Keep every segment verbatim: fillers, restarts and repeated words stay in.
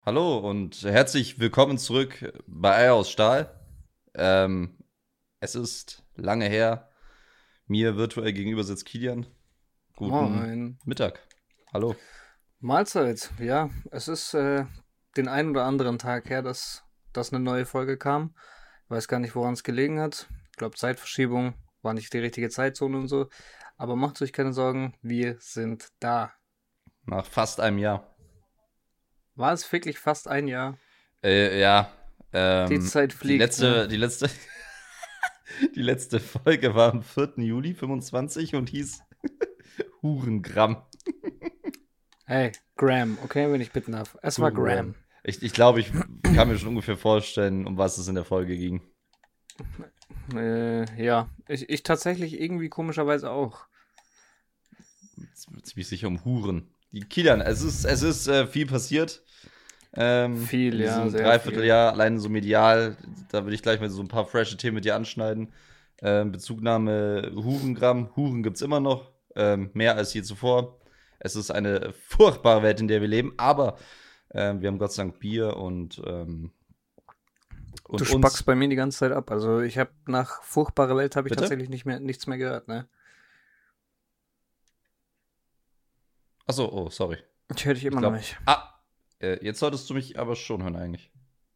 Hallo und herzlich willkommen zurück bei Eier aus Stahl. Ähm, es ist lange her. Mir virtuell gegenüber sitzt Kilian. Guten Moin. Mittag. Hallo. Mahlzeit. Ja, es ist äh, den einen oder anderen Tag her, dass, dass eine neue Folge kam. Ich weiß gar nicht, woran es gelegen hat. Ich glaube, Zeitverschiebung war nicht die richtige Zeitzone und so. Aber macht euch keine Sorgen, wir sind da. Nach fast einem Jahr. War es wirklich fast ein Jahr? Äh, ja. Die Ähm, Zeit die fliegt, ne? letzte, die letzte, die letzte Folge war am vierten Juli fünfundzwanzig und hieß Hurengramm. Hey, Graham, okay, wenn ich bitten darf. Es war Hurengramm. Graham. Ich, ich glaube, ich kann mir schon ungefähr vorstellen, um was es in der Folge ging. Äh, ja, ich, ich tatsächlich irgendwie komischerweise auch. Ziemlich sicher um Huren. Die Kilian, es ist, es ist äh, viel passiert. Ähm, in Viel, ja, diesem sehr viel. Dreivierteljahr, allein so medial, da würde ich gleich mal so ein paar frische Themen mit dir anschneiden. Ähm, Bezugnahme Hurengramm. Huren gibt's immer noch, ähm, mehr als je zuvor. Es ist eine furchtbare Welt, in der wir leben, aber ähm, wir haben Gott sei Dank Bier und, ähm, Du und spackst uns. bei mir die ganze Zeit ab. Also ich habe nach Furchtbare Welt habe ich Bitte? tatsächlich nicht mehr nichts mehr gehört, ne? Achso, oh, sorry. Ich höre dich Ich immer noch glaube. nicht. Ah, äh, jetzt solltest du mich aber schon hören, eigentlich.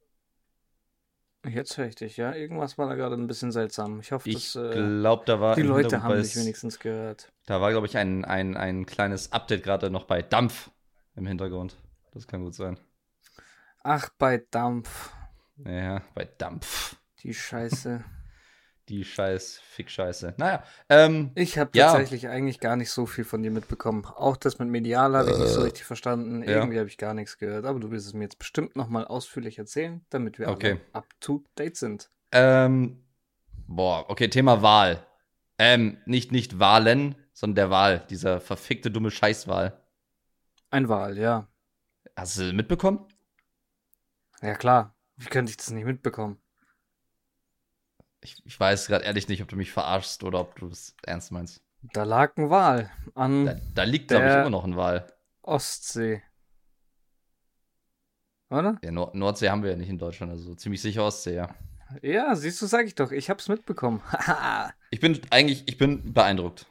Jetzt höre ich dich, ja? Irgendwas war da gerade ein bisschen seltsam. Ich hoffe, dass Ich äh, glaube, da war die im Leute Hintergrund bei haben dich es. wenigstens gehört. Da war, glaube ich, ein, ein, ein kleines Update gerade noch bei Dampf im Hintergrund. Das kann gut sein. Ach, bei Dampf. Ja, bei Dampf. Die Scheiße. Die scheiß Fick-Scheiße. Naja, ähm, Ich habe ja. tatsächlich eigentlich gar nicht so viel von dir mitbekommen. Auch das mit Medial habe ich nicht so Äh, richtig verstanden. ja, Irgendwie habe ich gar nichts gehört. Aber du wirst es mir jetzt bestimmt nochmal ausführlich erzählen, damit wir alle okay. up to date sind. Ähm, boah, okay, Thema Wahl. Ähm, nicht, nicht Wahlen, sondern der Wahl. Dieser verfickte dumme Scheißwahl. Ein Wahl, ja. Hast du mitbekommen? Ja klar. Wie könnte ich das nicht mitbekommen? Ich, ich weiß gerade ehrlich nicht, ob du mich verarschst oder ob du es ernst meinst. Da lag ein Wal Da, an da liegt, glaube ich, immer der noch ein Wahl. Ostsee, oder? Ja, Nord Nordsee haben wir ja nicht in Deutschland, also ziemlich sicher Ostsee, ja. Ja, siehst du, sag ich doch. Ich hab's mitbekommen. Haha. Ich bin eigentlich, ich bin beeindruckt.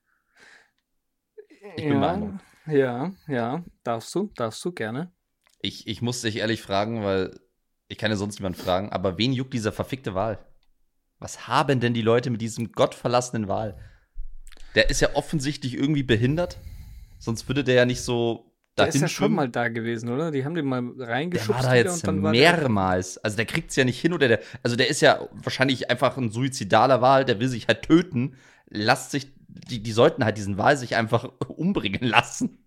Ich bin Ja, beeindruckt. ja, ja. Darfst du, darfst du gerne. Ich, ich muss dich ehrlich fragen, weil ich kann ja sonst niemand fragen, aber wen juckt dieser verfickte Wal? Was haben denn die Leute mit diesem gottverlassenen Wal? Der ist ja offensichtlich irgendwie behindert, sonst würde der ja nicht so Der ist dahin ja schon mal schwimmen. da gewesen, oder? Die haben den mal Der war reingeschubst da wieder jetzt und dann war der einfach. mehrmals. Also der kriegt's ja nicht hin oder der, also der ist ja wahrscheinlich einfach ein suizidaler Wal, der will sich halt töten. Lasst sich, die, die sollten halt diesen Wal sich einfach umbringen lassen.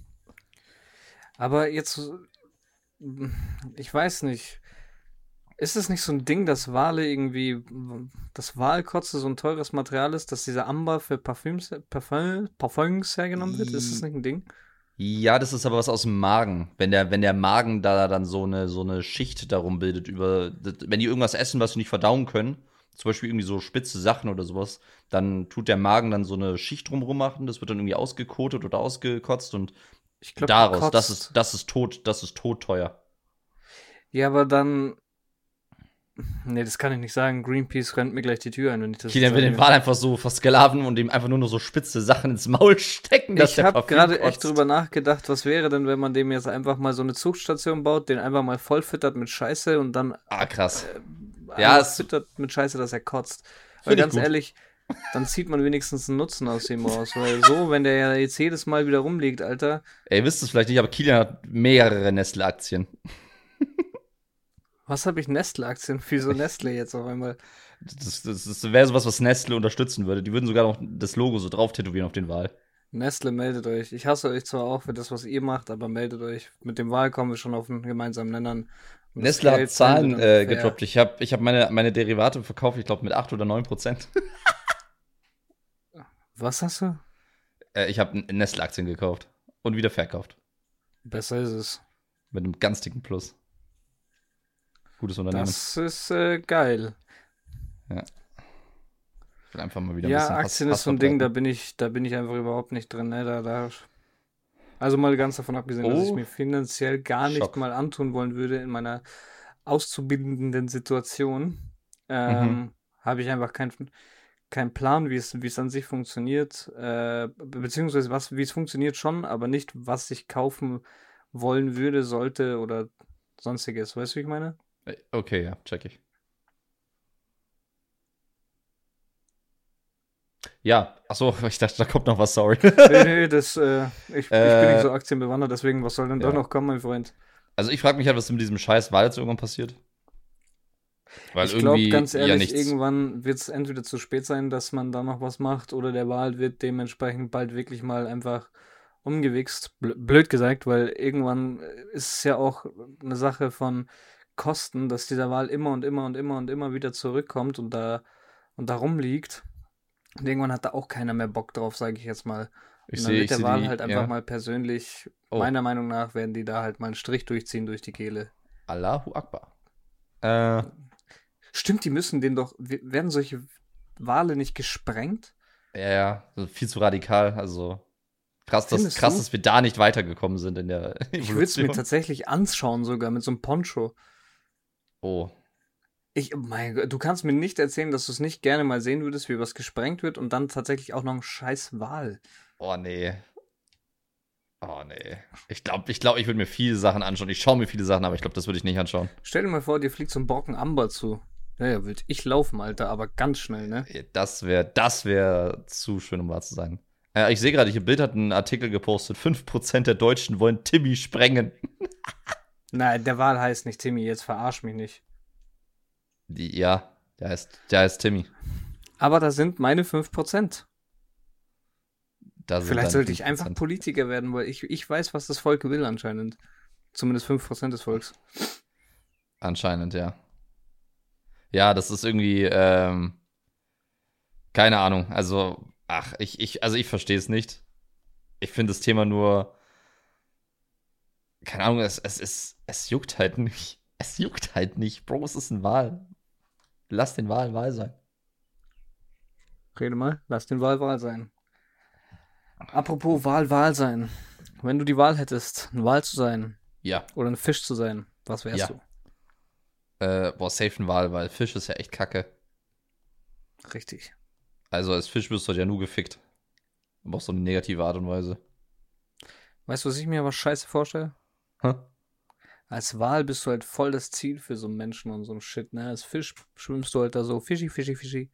Aber jetzt, ich weiß nicht. Ist es nicht so ein Ding, dass Wale irgendwie, dass Walkotze so ein teures Material ist, dass dieser Amber für Parfüms, Parfum, Parfums hergenommen wird? Ist das nicht ein Ding? Ja, das ist aber was aus dem Magen. Wenn der, wenn der Magen da dann so eine, so eine Schicht darum bildet, über, wenn die irgendwas essen, was sie nicht verdauen können, zum Beispiel irgendwie so spitze Sachen oder sowas, dann tut der Magen dann so eine Schicht drumherum machen, das wird dann irgendwie ausgekotet oder ausgekotzt und Ich glaube daraus, das ist, gekotzt. das ist tot, das ist todteuer. Ja, aber dann. Nee, das kann ich nicht sagen. Greenpeace rennt mir gleich die Tür ein, wenn ich das jetzt Kilian will den sage. Wal einfach so versklaven und ihm einfach nur noch so spitze Sachen ins Maul stecken, dass Ich der habe Parfüm gerade echt drüber kotzt. nachgedacht, was wäre denn, wenn man dem jetzt einfach mal so eine Zugstation baut, den einfach mal vollfüttert mit Scheiße und dann Ah, ab, krass. äh, Ja, einmal das füttert mit Scheiße, dass er kotzt. Weil finde ich ganz gut. ehrlich, dann zieht man wenigstens einen Nutzen aus ihm raus. Weil so, wenn der ja jetzt jedes Mal wieder rumliegt, Alter. Ey, ihr wisst es vielleicht nicht, aber Kilian hat mehrere Nestle-Aktien. Was habe ich Nestle-Aktien? Wieso Nestle jetzt auf einmal? Das, das, das wäre sowas, was Nestle unterstützen würde. Die würden sogar noch das Logo so drauf tätowieren auf den Wal. Nestle, meldet euch. Ich hasse euch zwar auch für das, was ihr macht, aber meldet euch. Mit dem Wahl kommen wir schon auf einen gemeinsamen Nennern. Und das Nestle hat Geld teilen wir Zahlen dann äh, fair. gedroppt. Ich habe ich hab meine, meine Derivate verkauft, ich glaube, mit acht oder neun Prozent. Was hast du? äh, ich habe Nestle-Aktien gekauft und wieder verkauft. Besser ist es. Mit einem ganz dicken Plus. Gutes Unternehmen. Das ist äh, geil. Ja. Ich will einfach mal wieder ein Ja, bisschen Hass, Aktien ist Hass so ein Ding, da verbreiten. bin ich, da bin ich einfach überhaupt nicht drin, ne? Da, da, Also mal ganz davon abgesehen, dass ich Oh, mir finanziell gar nicht Schock. mal antun wollen würde in meiner auszubildenden Situation, Mhm. ähm, habe ich einfach keinen keinen Plan, wie es, wie es an sich funktioniert, äh, be- beziehungsweise was, wie es funktioniert schon, aber nicht, was ich kaufen wollen würde, sollte oder sonstiges. Weißt du, wie ich meine? Äh, Okay, ja, check ich. Ja, achso, ich dachte, da kommt noch was, sorry. Nee, nee, das, äh, ich, ich bin nicht äh, so aktienbewandert, deswegen, was soll denn da ja. noch kommen, mein Freund? Also ich frage mich halt, was mit diesem scheiß Wal jetzt irgendwann passiert. Weil Ich glaube, irgendwie ganz ja ehrlich, nichts. irgendwann wird es entweder zu spät sein, dass man da noch was macht, oder der Wal wird dementsprechend bald wirklich mal einfach umgewichst. Bl- Blöd gesagt, weil irgendwann äh, ist es ja auch eine Sache von Kosten, dass dieser Wal immer und immer und immer und immer wieder zurückkommt und da und da rumliegt. Und irgendwann hat da auch keiner mehr Bock drauf, sage ich jetzt mal. Ich Und dann sehe, wird ich der sehe Wal die, halt einfach ja. mal persönlich, Oh, meiner Meinung nach, werden die da halt mal einen Strich durchziehen durch die Kehle. Allahu Akbar. Äh, Stimmt, die müssen den doch. w- Werden solche Wale nicht gesprengt? ja, ja, so viel zu radikal. Also krass, dass, Findest krass, du? dass wir da nicht weitergekommen sind in der Ich würde es mir Evolution. tatsächlich anschauen, sogar mit so einem Poncho. Oh, Ich, mein Gott, du kannst mir nicht erzählen, dass du es nicht gerne mal sehen würdest, wie was gesprengt wird und dann tatsächlich auch noch ein scheiß Wal. oh nee. Oh nee. Ich glaube, ich, glaub, ich würde mir viele Sachen anschauen. Ich schaue mir viele Sachen, aber ich glaube, das würde ich nicht anschauen. Stell dir mal vor, dir fliegt so ein Brocken Amber zu. Naja, würde ich laufen, Alter, aber ganz schnell, ne? Das wäre das wär zu schön, um wahr zu sein. Äh, ich sehe gerade, hier Bild hat einen Artikel gepostet. Fünf Prozent der Deutschen wollen Timmy sprengen. Nein, der Wal heißt nicht Timmy, jetzt verarsch mich nicht. Die, ja, der heißt, der heißt Timmy. Aber da sind meine fünf Prozent. Da sind Vielleicht deine sollte fünf ich einfach Prozent. Politiker werden, weil ich, ich weiß, was das Volk will anscheinend. Zumindest fünf Prozent des Volks. Anscheinend, ja. Ja, das ist irgendwie, ähm, keine Ahnung. Also, ach, ich, ich, also ich verstehe es nicht. Ich finde das Thema nur, keine Ahnung, es, es ist, es juckt halt nicht. Es juckt halt nicht. Bro, es ist ein Wal. Lass den Wal Wal sein. Rede mal, lass den Wal Wal sein. Apropos Wahl, Wahl sein. Wenn du die Wahl hättest, ein Wal zu sein Ja, oder ein Fisch zu sein, was wärst ja. du? Äh, boah, safe ein Wal, weil Fisch ist ja echt kacke. Richtig. Also als Fisch wirst du halt ja nur gefickt. Aber auf so eine negative Art und Weise. Weißt du, was ich mir aber scheiße vorstelle? Hä? Als Wal bist du halt voll das Ziel für so einen Menschen und so ein Shit, ne? Als Fisch schwimmst du halt da so Fischi, Fischi, Fischi.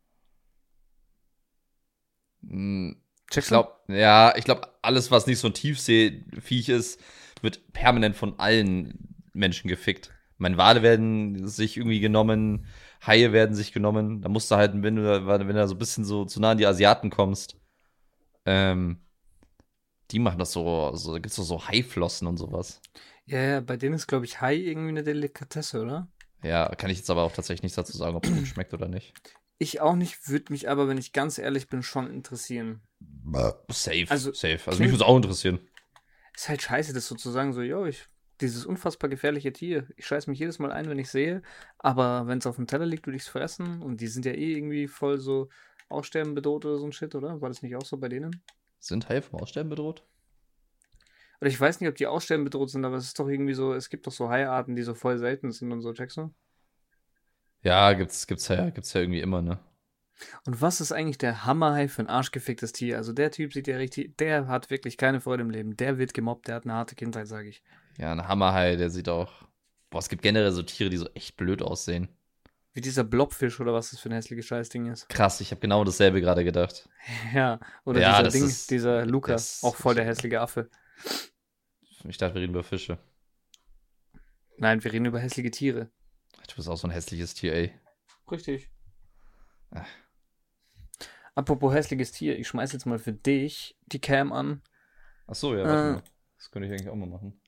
Hm, Ich Checkst du? glaube, ja, ich glaube, alles, was nicht so ein Tiefseeviech ist, wird permanent von allen Menschen gefickt. Meine Wale werden sich irgendwie genommen, Haie werden sich genommen. Da musst du halt, wenn du, da- wenn du da so ein bisschen so zu nah an die Asiaten kommst, ähm, die machen das so, so da gibt's so, so Haiflossen und sowas. Ja, ja, bei denen ist, glaube ich, Hai irgendwie eine Delikatesse, oder? Ja, kann ich jetzt aber auch tatsächlich nichts dazu sagen, ob es gut schmeckt oder nicht. Ich auch nicht, würde mich aber, wenn ich ganz ehrlich bin, schon interessieren. Safe, Also, safe. Also mich klingt, würde es auch interessieren. ist halt scheiße, das sozusagen so, yo, ich, dieses unfassbar gefährliche Tier, ich scheiß mich jedes Mal ein, wenn ich sehe, aber wenn es auf dem Teller liegt, würde ich es fressen und die sind ja eh irgendwie voll so aussterben bedroht oder so ein Shit, oder? War das nicht auch so bei denen? Sind Haie vom Aussterben bedroht? Oder ich weiß nicht, ob die aussterben bedroht sind, aber es ist doch irgendwie so, es gibt doch so Haiarten, die so voll selten sind und so, checkst du? Ja, gibt's, gibt's ja, gibt's ja irgendwie immer, ne? Und was ist eigentlich der Hammerhai für ein arschgeficktes Tier? Also der Typ sieht ja richtig, der hat wirklich keine Freude im Leben. Der wird gemobbt, der hat eine harte Kindheit, sage ich. Ja, ein Hammerhai, der sieht auch. Boah, es gibt generell so Tiere, die so echt blöd aussehen. Wie dieser Blobfisch oder was das für ein hässliches Scheißding ist. Krass, ich habe genau dasselbe gerade gedacht. Ja, oder Ja, dieser das Ding, ist. dieser Luca, Das, auch voll ich, der hässliche Affe. ich dachte, wir reden über Fische. Nein, wir reden über hässliche Tiere. Du bist auch so ein hässliches Tier, ey. Richtig. Ach. Apropos hässliches Tier, ich schmeiß jetzt mal für dich die Cam an. Ach so, ja, warte Äh, mal. Das könnte ich eigentlich auch mal machen.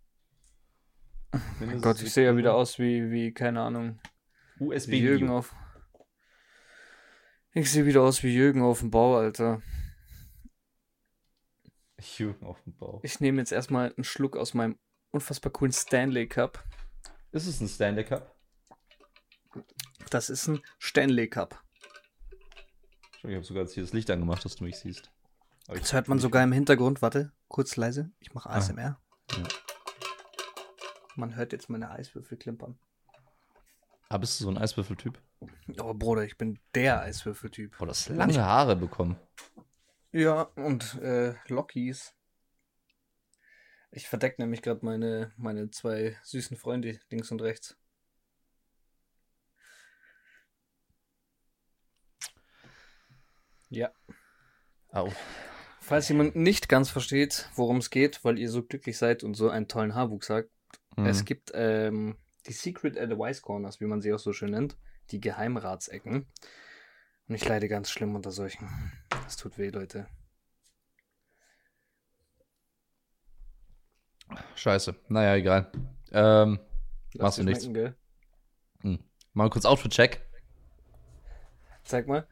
mein Gott, ich sehe ja wieder aus wie, wie, keine Ahnung, U S wie Jürgen B-Video. auf. Ich sehe wieder aus wie Jürgen auf dem Bau, Alter. Jürgen auf dem Bauch. Ich nehme jetzt erstmal einen Schluck aus meinem unfassbar coolen Stanley Cup. Ist es ein Stanley Cup? Das ist ein Stanley Cup. Ich habe sogar jetzt hier das Licht angemacht, dass du mich siehst. Aber ich- Das hört man ich- sogar im Hintergrund, warte. Kurz leise, ich mache A S M R. Ja. Man hört jetzt meine Eiswürfel klimpern. Ah, bist du so ein Eiswürfeltyp? Oh, Bruder, ich bin der Eiswürfeltyp. Oh, das lange Haare bekommen. Ja, und äh, Lockies. Ich verdecke nämlich gerade meine, meine zwei süßen Freunde links und rechts. Ja. Au. Falls jemand nicht ganz versteht, worum es geht, weil ihr so glücklich seid und so einen tollen Haarwuchs habt, Mhm. es gibt ähm, die Secret Advice Corners, wie man sie auch so schön nennt, die Geheimratsecken. Und ich leide ganz schlimm unter solchen. Das tut weh, Leute. Scheiße. Naja, egal. Ähm, Lass machst du dir nichts. schmecken, gell? Hm. Mal kurz Outfit-Check. Zeig mal.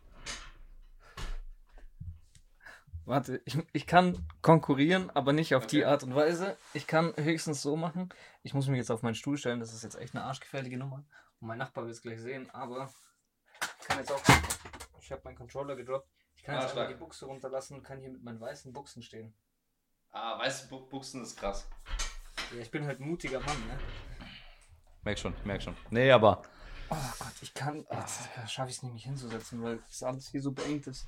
Warte, ich, ich kann konkurrieren, aber nicht auf die Okay. Art und Weise. Ich kann höchstens so machen. Ich muss mich jetzt auf meinen Stuhl stellen, das ist jetzt echt eine arschgefährliche Nummer. Und mein Nachbar wird es gleich sehen, aber ich kann jetzt auch. Ich habe meinen Controller gedroppt. Ich kann Ah, jetzt stark. einfach die Buchse runterlassen und kann hier mit meinen weißen Buchsen stehen. Ah, weiße Bu- Buchsen ist krass. Ja, ich bin halt ein mutiger Mann, ne? Merk schon, merk schon. Nee, aber. Oh Gott, ich kann. Jetzt schaffe ich es nicht, mich hinzusetzen, weil das alles hier so beengt ist.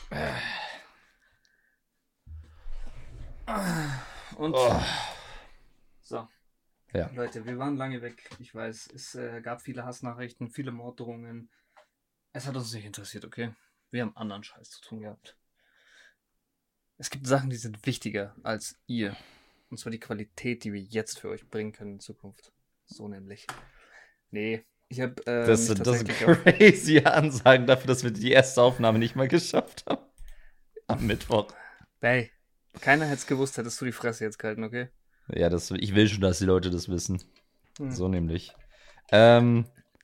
Und. Oh. So. Ja. Leute, wir waren lange weg. Ich weiß, es äh, gab viele Hassnachrichten, viele Morddrohungen. Es hat uns nicht interessiert, okay? Wir haben anderen Scheiß zu tun gehabt. Es gibt Sachen, die sind wichtiger als ihr. Und zwar die Qualität, die wir jetzt für euch bringen können in Zukunft. So nämlich. Nee, ich habe äh, Das mich sind das sind tatsächlich crazy Ansagen dafür, dass wir die erste Aufnahme nicht mal geschafft haben. Am Mittwoch. auf... Hey, keiner hätte es gewusst, hättest du die Fresse jetzt gehalten, okay? Ja, das, ich will schon, dass die Leute das wissen. Hm. So nämlich. Ähm,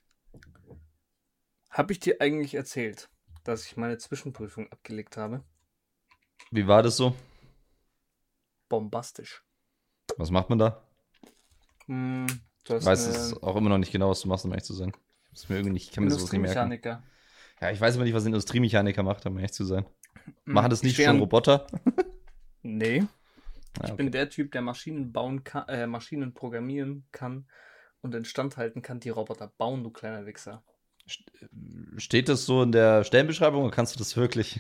Habe ich dir eigentlich erzählt, dass ich meine Zwischenprüfung abgelegt habe? wie war das so? Bombastisch. Was macht man da? Hm, du Ich hast weiß eine es auch immer noch nicht genau, was du machst, um ehrlich zu sein. Ich, ist mir irgendwie nicht, ich kann mir sowas nicht merken. Industriemechaniker. Ja, ich weiß immer nicht, was ein Industriemechaniker macht, um ehrlich zu sein. Hm, Machen das ich nicht steh schon an- Roboter? Nee. Ah, Ich okay. bin der Typ, der Maschinen bauen kann, äh, Maschinen programmieren kann und instand halten kann, die Roboter bauen, du kleiner Wichser. Steht das so in der Stellenbeschreibung oder kannst du das wirklich?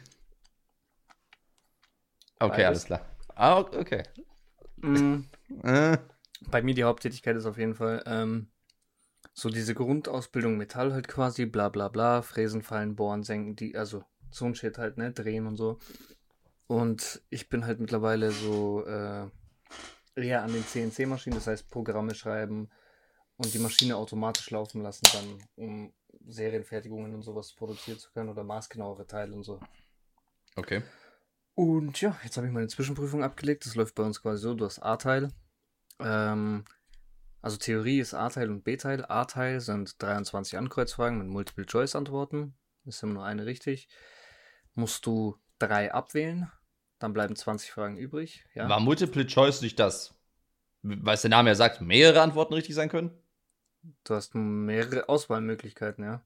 Okay, Beides. alles klar. Ah, okay. Mm, Äh, bei mir die Haupttätigkeit ist auf jeden Fall ähm, so diese Grundausbildung Metall halt quasi, bla bla bla, Fräsen, Fallen, Bohren, Senken, die, also so ein Shit halt, ne, drehen und so. Und ich bin halt mittlerweile so äh, eher an den C N C-Maschinen, das heißt Programme schreiben und die Maschine automatisch laufen lassen, dann um Serienfertigungen und sowas produzieren zu können oder maßgenauere Teile und so. okay. Und ja, jetzt habe ich meine Zwischenprüfung abgelegt. Das läuft bei uns quasi so, du hast A-Teil. Ähm, also Theorie ist A-Teil und B-Teil. A-Teil sind dreiundzwanzig Ankreuzfragen mit Multiple-Choice-Antworten. Ist immer nur eine richtig. Musst du drei abwählen, dann bleiben zwanzig Fragen übrig. Ja. War Multiple Choice nicht das, weil es der Name ja sagt, mehrere Antworten richtig sein können? Du hast mehrere Auswahlmöglichkeiten, ja.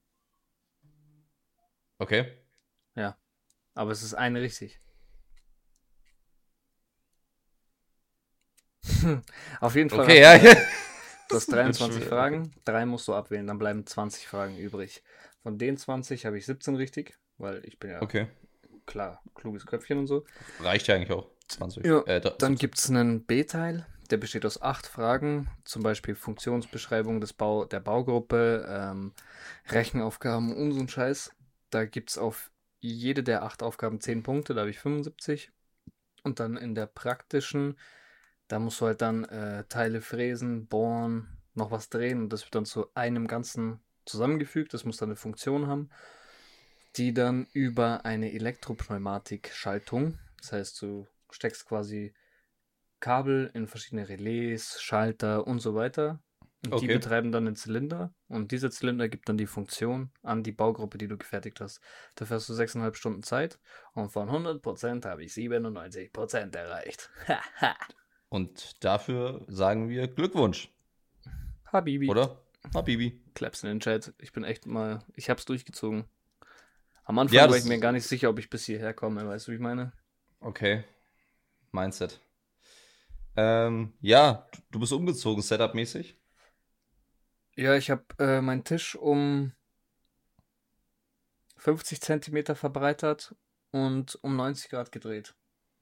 Okay. Ja. Aber es ist eine richtig. Auf jeden Fall. Okay, hast ja. du, äh, Du hast Das wird dreiundzwanzig schwer. Fragen, drei musst du abwählen, dann bleiben zwanzig Fragen übrig. Von den zwanzig habe ich siebzehn richtig, weil ich bin ja Okay. klar, kluges Köpfchen und so. Reicht ja eigentlich auch. zwanzig. Ja, äh, Dann siebzehn. gibt es einen B-Teil, der besteht aus acht Fragen, zum Beispiel Funktionsbeschreibung des Bau, der Baugruppe, ähm, Rechenaufgaben und so ein Scheiß. Da gibt es auf jede der acht Aufgaben zehn Punkte, da habe ich fünfundsiebzig. Und dann in der praktischen, da musst du halt dann äh, Teile fräsen, bohren, noch was drehen und das wird dann zu einem Ganzen zusammengefügt. Das muss dann eine Funktion haben, die dann über eine Elektropneumatik-Schaltung, das heißt, du steckst quasi Kabel in verschiedene Relais, Schalter und so weiter. Und die Okay. betreiben dann den Zylinder und dieser Zylinder gibt dann die Funktion an die Baugruppe, die du gefertigt hast. Dafür hast du sechseinhalb Stunden Zeit und von hundert Prozent habe ich siebenundneunzig Prozent erreicht. Und dafür sagen wir Glückwunsch, Habibi. oder? Habibi. Claps in den Chat. Ich bin echt mal, ich hab's durchgezogen. Am Anfang Ja, war das- ich mir gar nicht sicher, ob ich bis hierher komme, weißt du, wie ich meine? Okay. Mindset. Ähm, ja, du, du bist umgezogen, Setup-mäßig. Ja, ich habe äh, meinen Tisch um fünfzig Zentimeter verbreitert und um neunzig Grad gedreht.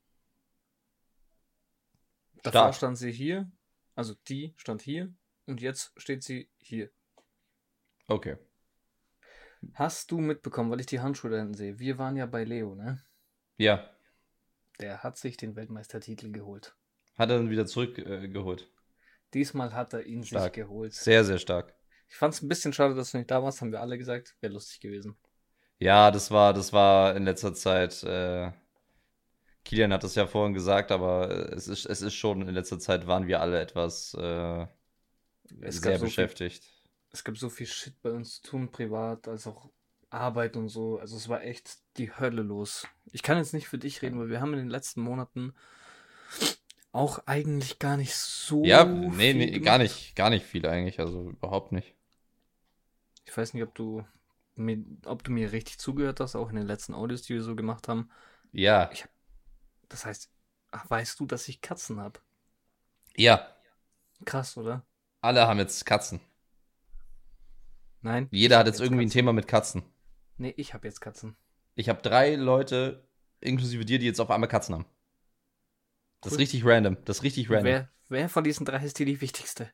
Davor Stark. stand sie hier, also die stand hier und jetzt steht sie hier. Okay. Hast du mitbekommen, weil ich die Handschuhe da hinten sehe? Wir waren ja bei Leo, ne? Ja. Der hat sich den Weltmeistertitel geholt. Hat er dann wieder zurückgeholt. Äh, geholt. Diesmal hat er ihn sich Stark. geholt. Sehr, sehr stark. Ich fand es ein bisschen schade, dass du nicht da warst, haben wir alle gesagt. Wäre lustig gewesen. Ja, das war, das war in letzter Zeit. Äh, Kilian hat es ja vorhin gesagt, aber es ist, es ist schon in letzter Zeit waren wir alle etwas äh, Es gab sehr so viel, beschäftigt. es gab so viel Shit bei uns zu tun, privat, als auch Arbeit und so. Also es war echt die Hölle los. Ich kann jetzt nicht für dich reden, weil wir haben in den letzten Monaten auch eigentlich gar nicht so Ja, nee, viel nee, gar gemacht. nicht, gar nicht viel eigentlich, also überhaupt nicht. Ich weiß nicht, ob du mir, ob du mir richtig zugehört hast, auch in den letzten Audios, die wir so gemacht haben. Ja, Ich hab, das heißt, ach, weißt du, dass ich Katzen habe? ja, Krass, oder? alle haben jetzt Katzen. Nein, ich Jeder hat habe jetzt jetzt irgendwie ein Katzen. Thema mit Katzen. Nee, ich habe jetzt Katzen. Ich habe drei Leute, inklusive dir, die jetzt auf einmal Katzen haben. Das ist Cool. richtig random. Das ist richtig Und random. wer, wer von diesen drei ist dir die wichtigste?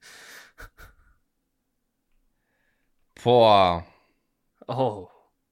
Boah. Oh.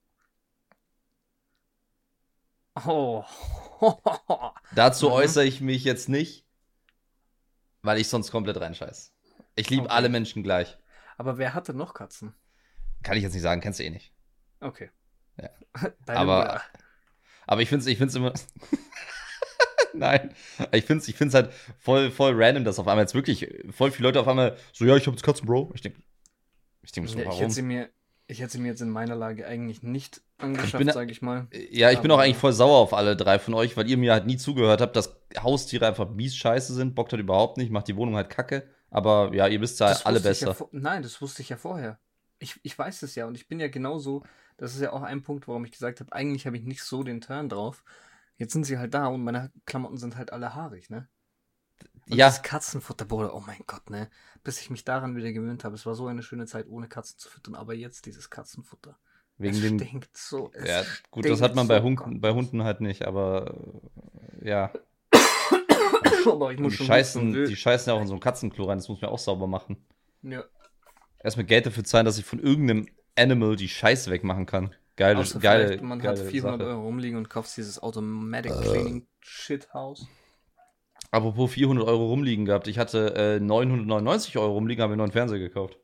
Oh. Dazu Mhm. äußere ich mich jetzt nicht, weil ich sonst komplett reinscheiß. Ich liebe Okay. alle Menschen gleich. Aber wer hatte noch Katzen? Kann ich jetzt nicht sagen, kennst du eh nicht. Okay. Ja. Deine Aber, Mutter. aber ich finde es ich find's immer. Nein. Ich finde es ich find's halt voll, voll random, dass auf einmal jetzt wirklich voll viele Leute auf einmal so, ja, ich habe jetzt Katzen, Bro. Ich denke, ich denk so, Ja, ich warum? hätte sie mir, ich hätte sie mir jetzt in meiner Lage eigentlich nicht angeschafft, bin- sage ich mal. Ja, ich bin auch Aber- eigentlich voll sauer auf alle drei von euch, weil ihr mir halt nie zugehört habt, dass Haustiere einfach mies scheiße sind. Bockt halt überhaupt nicht, macht die Wohnung halt kacke. Aber ja, ihr wisst ja Das alle wusste ich ja besser. vor- Nein, das wusste ich ja vorher. Ich, ich weiß es ja und ich bin ja genauso. Das ist ja auch ein Punkt, warum ich gesagt habe, eigentlich habe ich nicht so den Turn drauf. Jetzt sind sie halt da und meine Klamotten sind halt alle haarig, ne? Und Ja, das Katzenfutter, Bruder, oh mein Gott, ne? Bis ich mich daran wieder gewöhnt habe. Es war so eine schöne Zeit, ohne Katzen zu füttern. Aber jetzt dieses Katzenfutter. wegen es dem. stinkt so. Es Ja, gut, das hat man stinkt bei so, Hunden, bei Hunden halt nicht, aber äh, ja. Aber ich Und muss die schon scheißen, husten. die scheißen ja auch in so ein Katzenklo rein, das muss man auch sauber machen. Ja. Erstmal Geld dafür zahlen, dass ich von irgendeinem Animal die Scheiße wegmachen kann. Geile, Außer geile, vielleicht, man geile hat vierhundert Sache. Euro rumliegen und kauft dieses Automatic Cleaning Shithouse. Apropos vierhundert Euro rumliegen gehabt, ich hatte äh, neunhundertneunundneunzig Euro rumliegen, habe mir einen neuen Fernseher gekauft.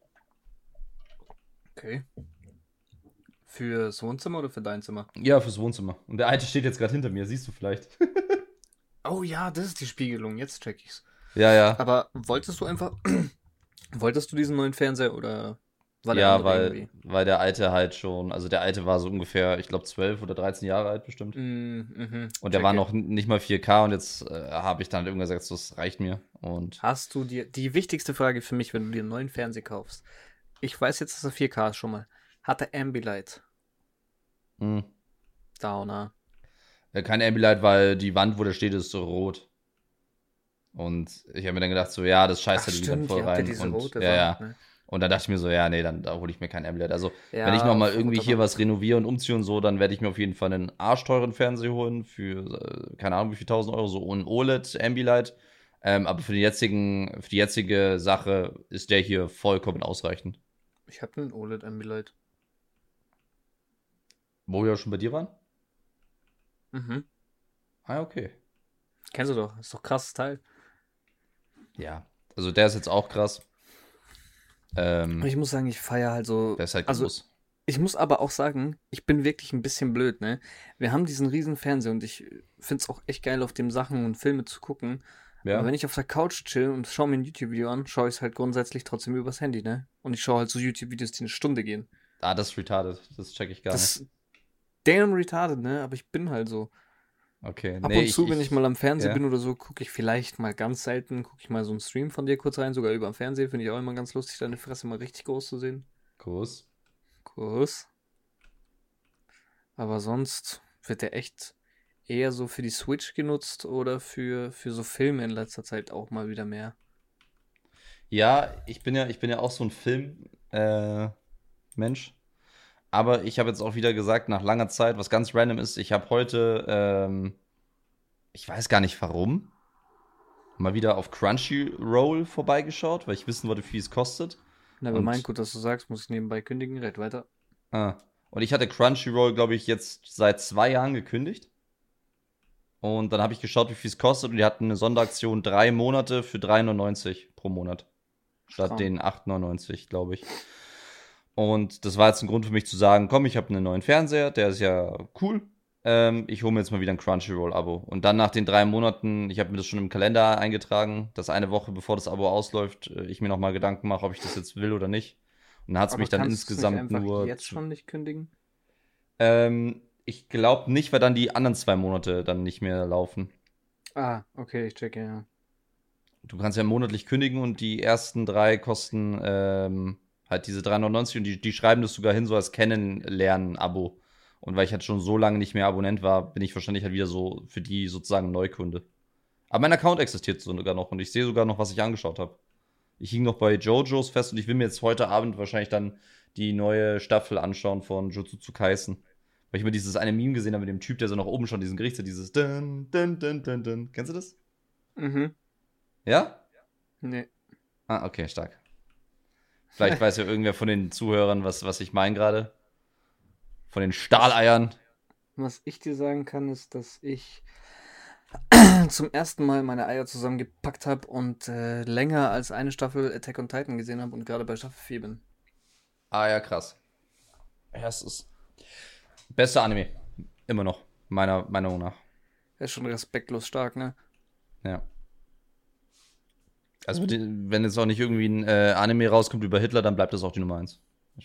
Okay. Fürs Wohnzimmer oder für dein Zimmer? Ja, fürs Wohnzimmer. Und der alte steht jetzt gerade hinter mir, siehst du vielleicht. Oh ja, das ist die Spiegelung. Jetzt check ich's. Ja, ja. Aber wolltest du einfach. Wolltest du diesen neuen Fernseher oder war der Ja, andere weil, irgendwie? weil der alte halt schon, also der alte war so ungefähr, ich glaube, zwölf oder dreizehn Jahre alt bestimmt. Mm, mhm, Und der war checke. noch n- nicht mal vier K und jetzt äh, habe ich dann halt irgendwann gesagt, so, das reicht mir. Und Hast du dir. Die wichtigste Frage für mich, wenn du dir einen neuen Fernseher kaufst. Ich weiß jetzt, dass er vier K ist schon mal. Hat er Ambilight? mh, Downer. äh, kein Ambilight, weil die Wand, wo der steht, ist so rot. Und ich habe mir dann gedacht, so, ja, das scheißt Ach halt irgendwie dann stimmt, voll ihr habt ja rein. diese Und rote ja, ja. Wand, ne? Und dann dachte ich mir so, ja, nee, dann da hole ich mir kein Ambilight. Also, Ja, wenn ich nochmal auf irgendwie roter hier Wand. was renoviere und umziehe und so, dann werde ich mir auf jeden Fall einen arschteuren Fernseher holen für, äh, keine Ahnung, wie viel tausend Euro, so ein O L E D Ambilight. Ähm, aber für, den jetzigen, für die jetzige Sache ist der hier vollkommen ausreichend. Ich habe einen O L E D Ambilight. Wo wir ja schon bei dir waren? Mhm. Ah, okay. Kennst du doch. Ist doch ein krasses Teil. Ja. Also der ist jetzt auch krass. Ähm, Ich muss sagen, ich feiere halt so. der ist halt Also, groß. ich muss aber auch sagen, ich bin wirklich ein bisschen blöd, ne? Wir haben diesen riesen Fernseher und ich finde es auch echt geil, auf dem Sachen und Filme zu gucken. Aber Ja. wenn ich auf der Couch chill und schaue mir ein YouTube-Video an, schaue ich es halt grundsätzlich trotzdem übers Handy, ne? Und ich schaue halt so YouTube-Videos, die eine Stunde gehen. Ah, das ist retarded. Das check ich gar nicht. Das ist damn retarded, ne? Aber ich bin halt so. Okay. Ab Nee, und zu, ich, wenn ich mal am Fernseher ja. bin oder so, gucke ich vielleicht mal ganz selten, gucke ich mal so einen Stream von dir kurz rein, sogar über dem Fernseher. Finde ich auch immer ganz lustig, deine Fresse mal richtig groß zu sehen. Groß. Groß. Aber sonst wird der echt eher so für die Switch genutzt oder für, für so Filme in letzter Zeit auch mal wieder mehr? Ja, ich bin ja, ich bin ja auch so ein Film, äh, Mensch. Aber ich habe jetzt auch wieder gesagt, nach langer Zeit, was ganz random ist, ich habe heute, ähm, ich weiß gar nicht warum, mal wieder auf Crunchyroll vorbeigeschaut, weil ich wissen wollte, wie viel es kostet. Na, aber mein, Und, gut, dass du sagst, muss ich nebenbei kündigen, red weiter. ah, und ich hatte Crunchyroll, glaube ich, jetzt seit zwei Jahren gekündigt. Und dann habe ich geschaut, wie viel es kostet. Und die hatten eine Sonderaktion drei Monate für drei neunundneunzig pro Monat. Statt Stramm. den acht neunundneunzig, glaube ich. Und das war jetzt ein Grund für mich zu sagen, komm, ich habe einen neuen Fernseher, der ist ja cool. Ähm, ich hole mir jetzt mal wieder ein Crunchyroll-Abo. Und dann nach den drei Monaten, ich habe mir das schon im Kalender eingetragen, dass eine Woche bevor das Abo ausläuft, äh, ich mir nochmal Gedanken mache, ob ich das jetzt will oder nicht. Und dann hat es Aber mich dann kannst du es nicht insgesamt einfach nur jetzt zu, schon nicht kündigen? ähm, ich glaube nicht, weil dann die anderen zwei Monate dann nicht mehr laufen. Ah, okay, ich checke, ja. Du kannst ja monatlich kündigen und die ersten drei kosten ähm, halt diese drei neunundneunzig und die, die schreiben das sogar hin, so als Kennenlernen-Abo. Und weil ich halt schon so lange nicht mehr Abonnent war, bin ich wahrscheinlich halt wieder so für die sozusagen Neukunde. Aber mein Account existiert sogar noch und ich sehe sogar noch, was ich angeschaut habe. Ich hing noch bei JoJo's fest und ich will mir jetzt heute Abend wahrscheinlich dann die neue Staffel anschauen von Jujutsu Kaisen. Weil ich mir dieses eine Meme gesehen habe mit dem Typ, der so nach oben schaut, diesen Gericht hat, dieses dun, dun, dun, dun, dun. Kennst du das? Mhm. Ja? Nee. Ah, okay, stark. Vielleicht weiß ja irgendwer von den Zuhörern, was, was ich meine gerade. Von den Stahleiern. Was ich dir sagen kann, ist, dass ich zum ersten Mal meine Eier zusammengepackt habe und äh, länger als eine Staffel Attack on Titan gesehen habe und gerade bei Staffel vier bin. Ah ja, krass. Ja, es ist beste Anime. Immer noch. Meiner Meinung nach. Er ist schon respektlos stark, ne? Ja. Also wenn jetzt auch nicht irgendwie ein äh, Anime rauskommt über Hitler, dann bleibt das auch die Nummer eins.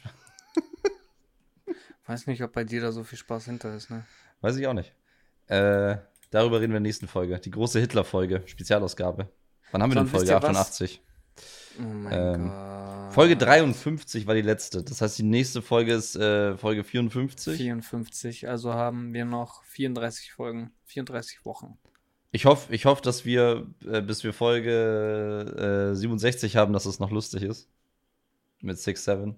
Weiß nicht, ob bei dir da so viel Spaß hinter ist, ne? Weiß ich auch nicht. Äh, darüber reden wir in der nächsten Folge. Die große Hitler-Folge, Spezialausgabe. Wann haben wir So, denn und wisst Folge? ihr was? achtundachtzig. Oh mein Ähm, Gott. Folge dreiundfünfzig war die letzte. Das heißt, die nächste Folge ist äh, Folge vierundfünfzig. vierundfünfzig, also haben wir noch vierunddreißig Folgen, vierunddreißig Wochen. Ich hoffe, ich hoff, dass wir, äh, bis wir Folge äh, siebenundsechzig haben, dass es noch lustig ist. Mit six sieben.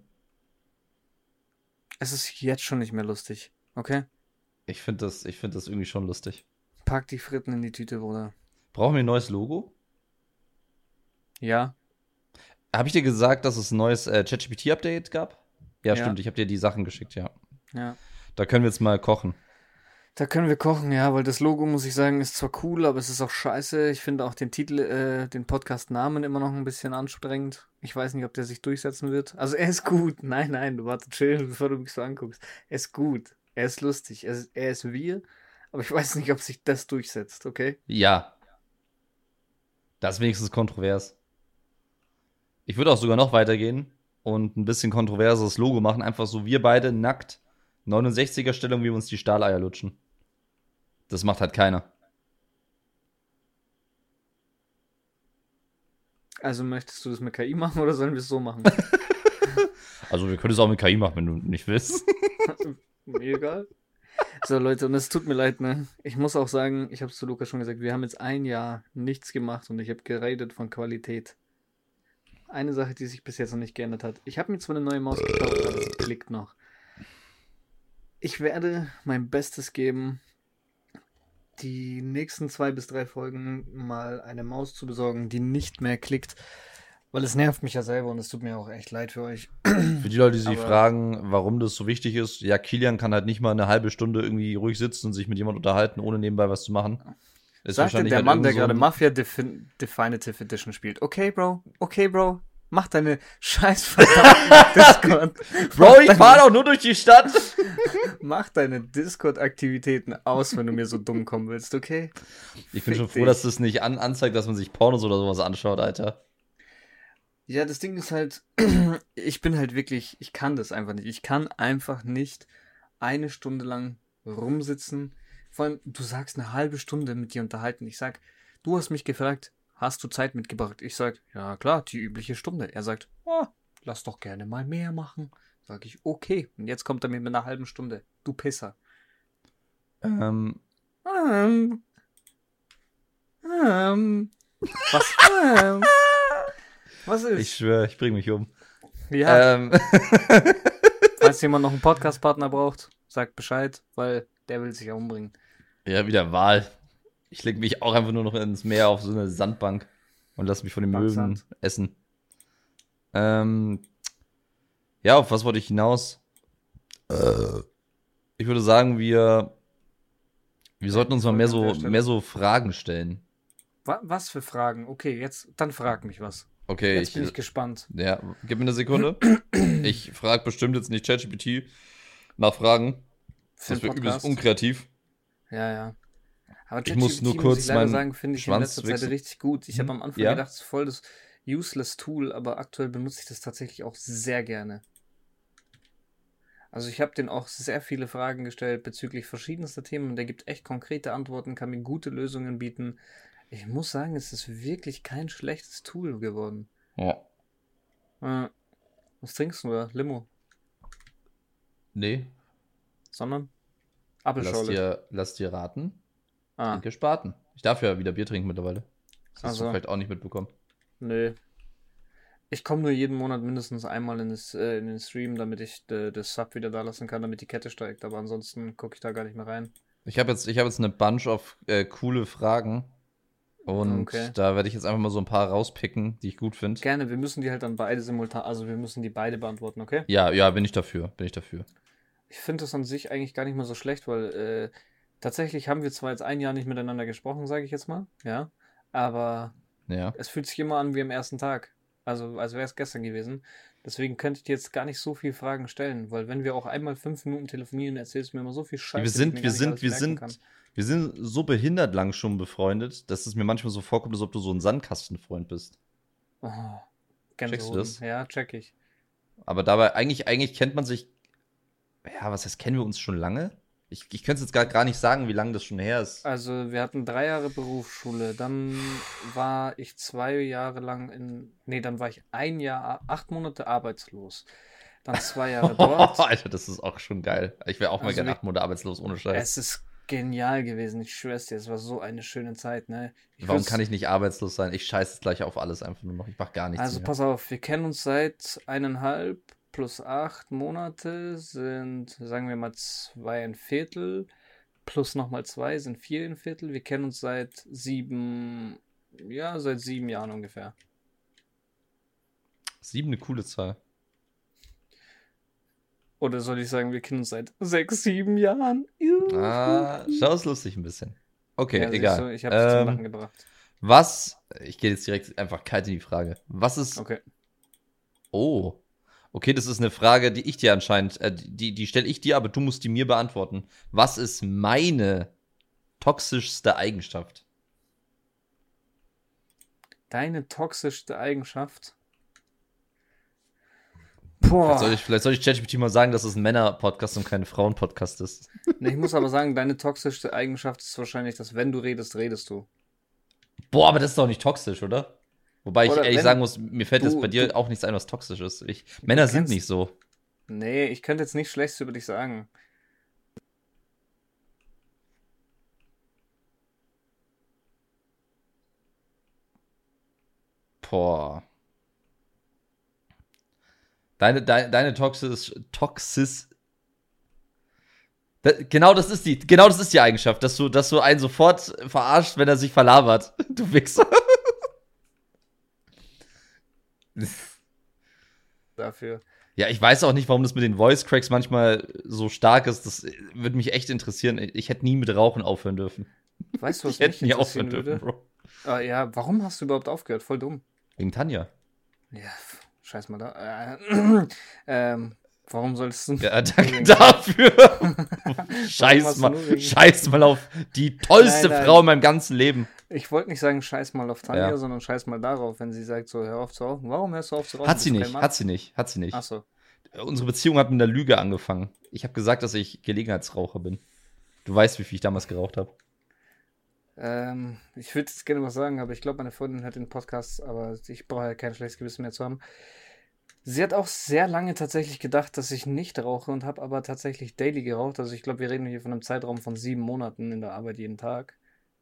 Es ist jetzt schon nicht mehr lustig, okay? Ich finde das, ich find das irgendwie schon lustig. Pack die Fritten in die Tüte, Bruder. Brauchen wir ein neues Logo? Ja, Habe ich dir gesagt, dass es ein neues äh, ChatGPT-Update gab? Ja, Ja. stimmt. Ich habe dir die Sachen geschickt, ja. ja. Da können wir jetzt mal kochen. Da können wir kochen, ja, weil das Logo, muss ich sagen, ist zwar cool, aber es ist auch scheiße. Ich finde auch den Titel, äh, den Podcast-Namen immer noch ein bisschen anstrengend. Ich weiß nicht, ob der sich durchsetzen wird. Also er ist gut. Nein, nein, du warte chill, bevor du mich so anguckst. Er ist gut. Er ist lustig. Er ist, er ist wir. Aber ich weiß nicht, ob sich das durchsetzt, okay? Ja. Das ist wenigstens kontrovers. Ich würde auch sogar noch weitergehen und ein bisschen kontroverses Logo machen. Einfach so wir beide nackt. neunundsechziger Stellung, wie wir uns die Stahleier lutschen. Das macht halt keiner. Also möchtest du das mit K I machen oder sollen wir es so machen? Also wir können es auch mit K I machen, wenn du nicht willst. Mir egal. So, Leute, und es tut mir leid, ne? Ich muss auch sagen, ich habe es zu Luca schon gesagt, wir haben jetzt ein Jahr nichts gemacht und ich habe geredet von Qualität. Eine Sache, die sich bis jetzt noch nicht geändert hat. Ich habe mir zwar eine neue Maus gekauft, aber sie klickt noch. Ich werde mein Bestes geben, die nächsten zwei bis drei Folgen mal eine Maus zu besorgen, die nicht mehr klickt. Weil es nervt mich ja selber und es tut mir auch echt leid für euch. Für die Leute, die sich Aber- fragen, warum das so wichtig ist, ja, Kilian kann halt nicht mal eine halbe Stunde irgendwie ruhig sitzen und sich mit jemandem unterhalten, ohne nebenbei was zu machen. Ist Sagte wahrscheinlich der halt Mann, der irgend so gerade ein- Mafia Defi- Definitive Edition spielt. Okay, Bro. Okay, Bro. Mach deine scheiß verdammten Discord. Bro, ich fahr doch nur durch die Stadt. Mach deine Discord-Aktivitäten aus, wenn du mir so dumm kommen willst, okay? Ich bin Fick schon froh, dich. dass das nicht an anzeigt, dass man sich Pornos oder sowas anschaut, Alter. Ja, das Ding ist halt, ich bin halt wirklich, ich kann das einfach nicht. Ich kann einfach nicht eine Stunde lang rumsitzen. Vor allem, du sagst eine halbe Stunde mit dir unterhalten. Ich sag, du hast mich gefragt, hast du Zeit mitgebracht? Ich sag, ja klar, die übliche Stunde. Er sagt, oh, lass doch gerne mal mehr machen. Sag ich, okay. Und jetzt kommt er mir mit einer halben Stunde. Du Pisser. Ähm, Ähm. Ähm. Was? Ähm. Was ist? Ich schwöre, ich bringe mich um. Ja. Ähm. Falls jemand noch einen Podcast-Partner braucht, sagt Bescheid, weil der will sich ja umbringen. Ja, wieder Wahl. Ich leg mich auch einfach nur noch ins Meer auf so eine Sandbank und lass mich von den Bank Möwen Sand. essen. Ähm. Ja, auf was wollte ich hinaus? Äh. Ich würde sagen, wir, wir sollten uns mal mehr so, mehr so Fragen stellen. Wa- Was für Fragen? Okay, jetzt, dann frag mich was. Okay, Jetzt ich, bin ich gespannt. ja, gib mir eine Sekunde. Ich frage bestimmt jetzt nicht ChatGPT nach Fragen. Für Das den wäre übelst Podcast. unkreativ. Ja, ja. Aber Ich muss ChatGPT, nur muss kurz ich leider meinen sagen, finde ich in Schwanz letzter Zeit wichsen. richtig gut. Ich habe Hm? am Anfang Ja? gedacht, es ist voll das useless Tool, aber aktuell benutze ich das tatsächlich auch sehr gerne. Also ich habe den auch sehr viele Fragen gestellt bezüglich verschiedenster Themen und der gibt echt konkrete Antworten, kann mir gute Lösungen bieten. Ich muss sagen, es ist wirklich kein schlechtes Tool geworden. Ja. Äh, was trinkst du da? Limo? Nee, Sondern? lass Apfelschorle. dir, lass dir raten. Ah, Trinke Spaten. Ich darf ja wieder Bier trinken mittlerweile. Das hast du also, vielleicht auch nicht mitbekommen. nö. Ich komme nur jeden Monat mindestens einmal in, das, äh, in den Stream, damit ich äh, das Sub wieder da lassen kann, damit die Kette steigt. Aber ansonsten gucke ich da gar nicht mehr rein. Ich habe jetzt, ich hab jetzt eine Bunch of äh, coole Fragen. Und Okay. da werde ich jetzt einfach mal so ein paar rauspicken, die ich gut finde. Gerne, wir müssen die halt dann beide simultan, also wir müssen die beide beantworten, okay? Ja, ja, bin ich dafür. Bin ich dafür. Ich finde das an sich eigentlich gar nicht mal so schlecht, weil äh, tatsächlich haben wir zwar jetzt ein Jahr nicht miteinander gesprochen, sage ich jetzt mal, ja, aber Ja. es fühlt sich immer an wie am ersten Tag. Also, als wäre es gestern gewesen. Deswegen könnte ich dir jetzt gar nicht so viele Fragen stellen, weil wenn wir auch einmal fünf Minuten telefonieren, erzählst du mir immer so viel Scheiße. Wir die ich sind, mir wir gar nicht sind, alles wir merken kann. sind, wir sind so behindert lang schon befreundet, dass es mir manchmal so vorkommt, als ob du so ein Sandkastenfreund bist. Oh, Checkst du Gänsehoden. das? Ja, check ich. Aber dabei, eigentlich, eigentlich kennt man sich, ja, was heißt, kennen wir uns schon lange? Ich, ich könnte jetzt gar, gar nicht sagen, wie lange das schon her ist. Also, wir hatten drei Jahre Berufsschule, dann war ich zwei Jahre lang in, nee, dann war ich ein Jahr, acht Monate arbeitslos. Dann zwei Jahre dort. Alter, das ist auch schon geil. Ich wäre auch mal Also gerne wir- acht Monate arbeitslos, ohne Scheiß. Es ist genial gewesen, ich schwör's dir, es war so eine schöne Zeit, ne? Ich Warum würd's- kann ich nicht arbeitslos sein? Ich scheiße jetzt gleich auf alles einfach nur noch. Ich mach gar nichts Also mehr. pass auf, wir kennen uns seit eineinhalb plus acht Monate sind, sagen wir mal, zwei ein Viertel, plus nochmal zwei sind vier ein Viertel. Wir kennen uns seit sieben, ja, seit sieben Jahren ungefähr. Sieben, eine coole Zahl. Oder soll ich sagen, wir kennen uns seit sechs, sieben Jahren? Juhu. Ah, schau, ist lustig ein bisschen. Okay, Ja, siehst egal. du, ich habe dich zum Ähm, Lachen gebracht. Was, ich gehe jetzt direkt einfach kalt in die Frage. Was ist, Okay. oh, okay, das ist eine Frage, die ich dir anscheinend, äh, die, die stelle ich dir, aber du musst die mir beantworten. Was ist meine toxischste Eigenschaft? Deine toxischste Eigenschaft? Vielleicht Boah. soll ich, vielleicht soll ich ChatGPT mal sagen, dass es ein Männer-Podcast und kein Frauen-Podcast ist. Ne, ich muss aber sagen, deine toxischste Eigenschaft ist wahrscheinlich, dass wenn du redest, redest du. Boah, aber das ist doch nicht toxisch, oder? Wobei ich Oder ehrlich wenn sagen muss, mir fällt du- jetzt bei dir du- auch nichts ein, was toxisch ist. Ich, Männer sind kennst- nicht so. Nee, ich könnte jetzt nichts Schlechtes über dich sagen. Boah. Deine, deine, deine Toxis, Toxis. Da, genau das ist die, genau das ist die Eigenschaft, dass du, dass du einen sofort verarscht, wenn er sich verlabert. Du Wichser. Dafür. Ja, ich weiß auch nicht, warum das mit den Voice Cracks manchmal so stark ist. Das würde mich echt interessieren. Ich hätte nie mit Rauchen aufhören dürfen. Weißt du, was Ich hätte mich nie interessieren aufhören dürfen, würde? Bro. Ah, ja, warum hast du überhaupt aufgehört? Voll dumm. Wegen Tanja. Ja, pf, scheiß mal da. Äh, ähm, warum sollst du... Ja, danke dafür. Scheiß hast du mal, nur wegen- scheiß mal auf die tollste Nein, nein. Frau in meinem ganzen Leben. Ich wollte nicht sagen, scheiß mal auf Tanja, Ja. sondern scheiß mal darauf, wenn sie sagt, so, hör auf zu rauchen. Warum hörst du auf zu rauchen? Hat sie Bist du nicht, kein Mann? hat sie nicht, hat sie nicht. Achso. Unsere Beziehung hat mit einer Lüge angefangen. Ich habe gesagt, dass ich Gelegenheitsraucher bin. Du weißt, wie viel ich damals geraucht habe. Ähm, ich würde jetzt gerne was sagen, aber ich glaube, meine Freundin hört den Podcast, aber ich brauche ja kein schlechtes Gewissen mehr zu haben. Sie hat auch sehr lange tatsächlich gedacht, dass ich nicht rauche und habe aber tatsächlich daily geraucht. Also ich glaube, wir reden hier von einem Zeitraum von sieben Monaten in der Arbeit jeden Tag.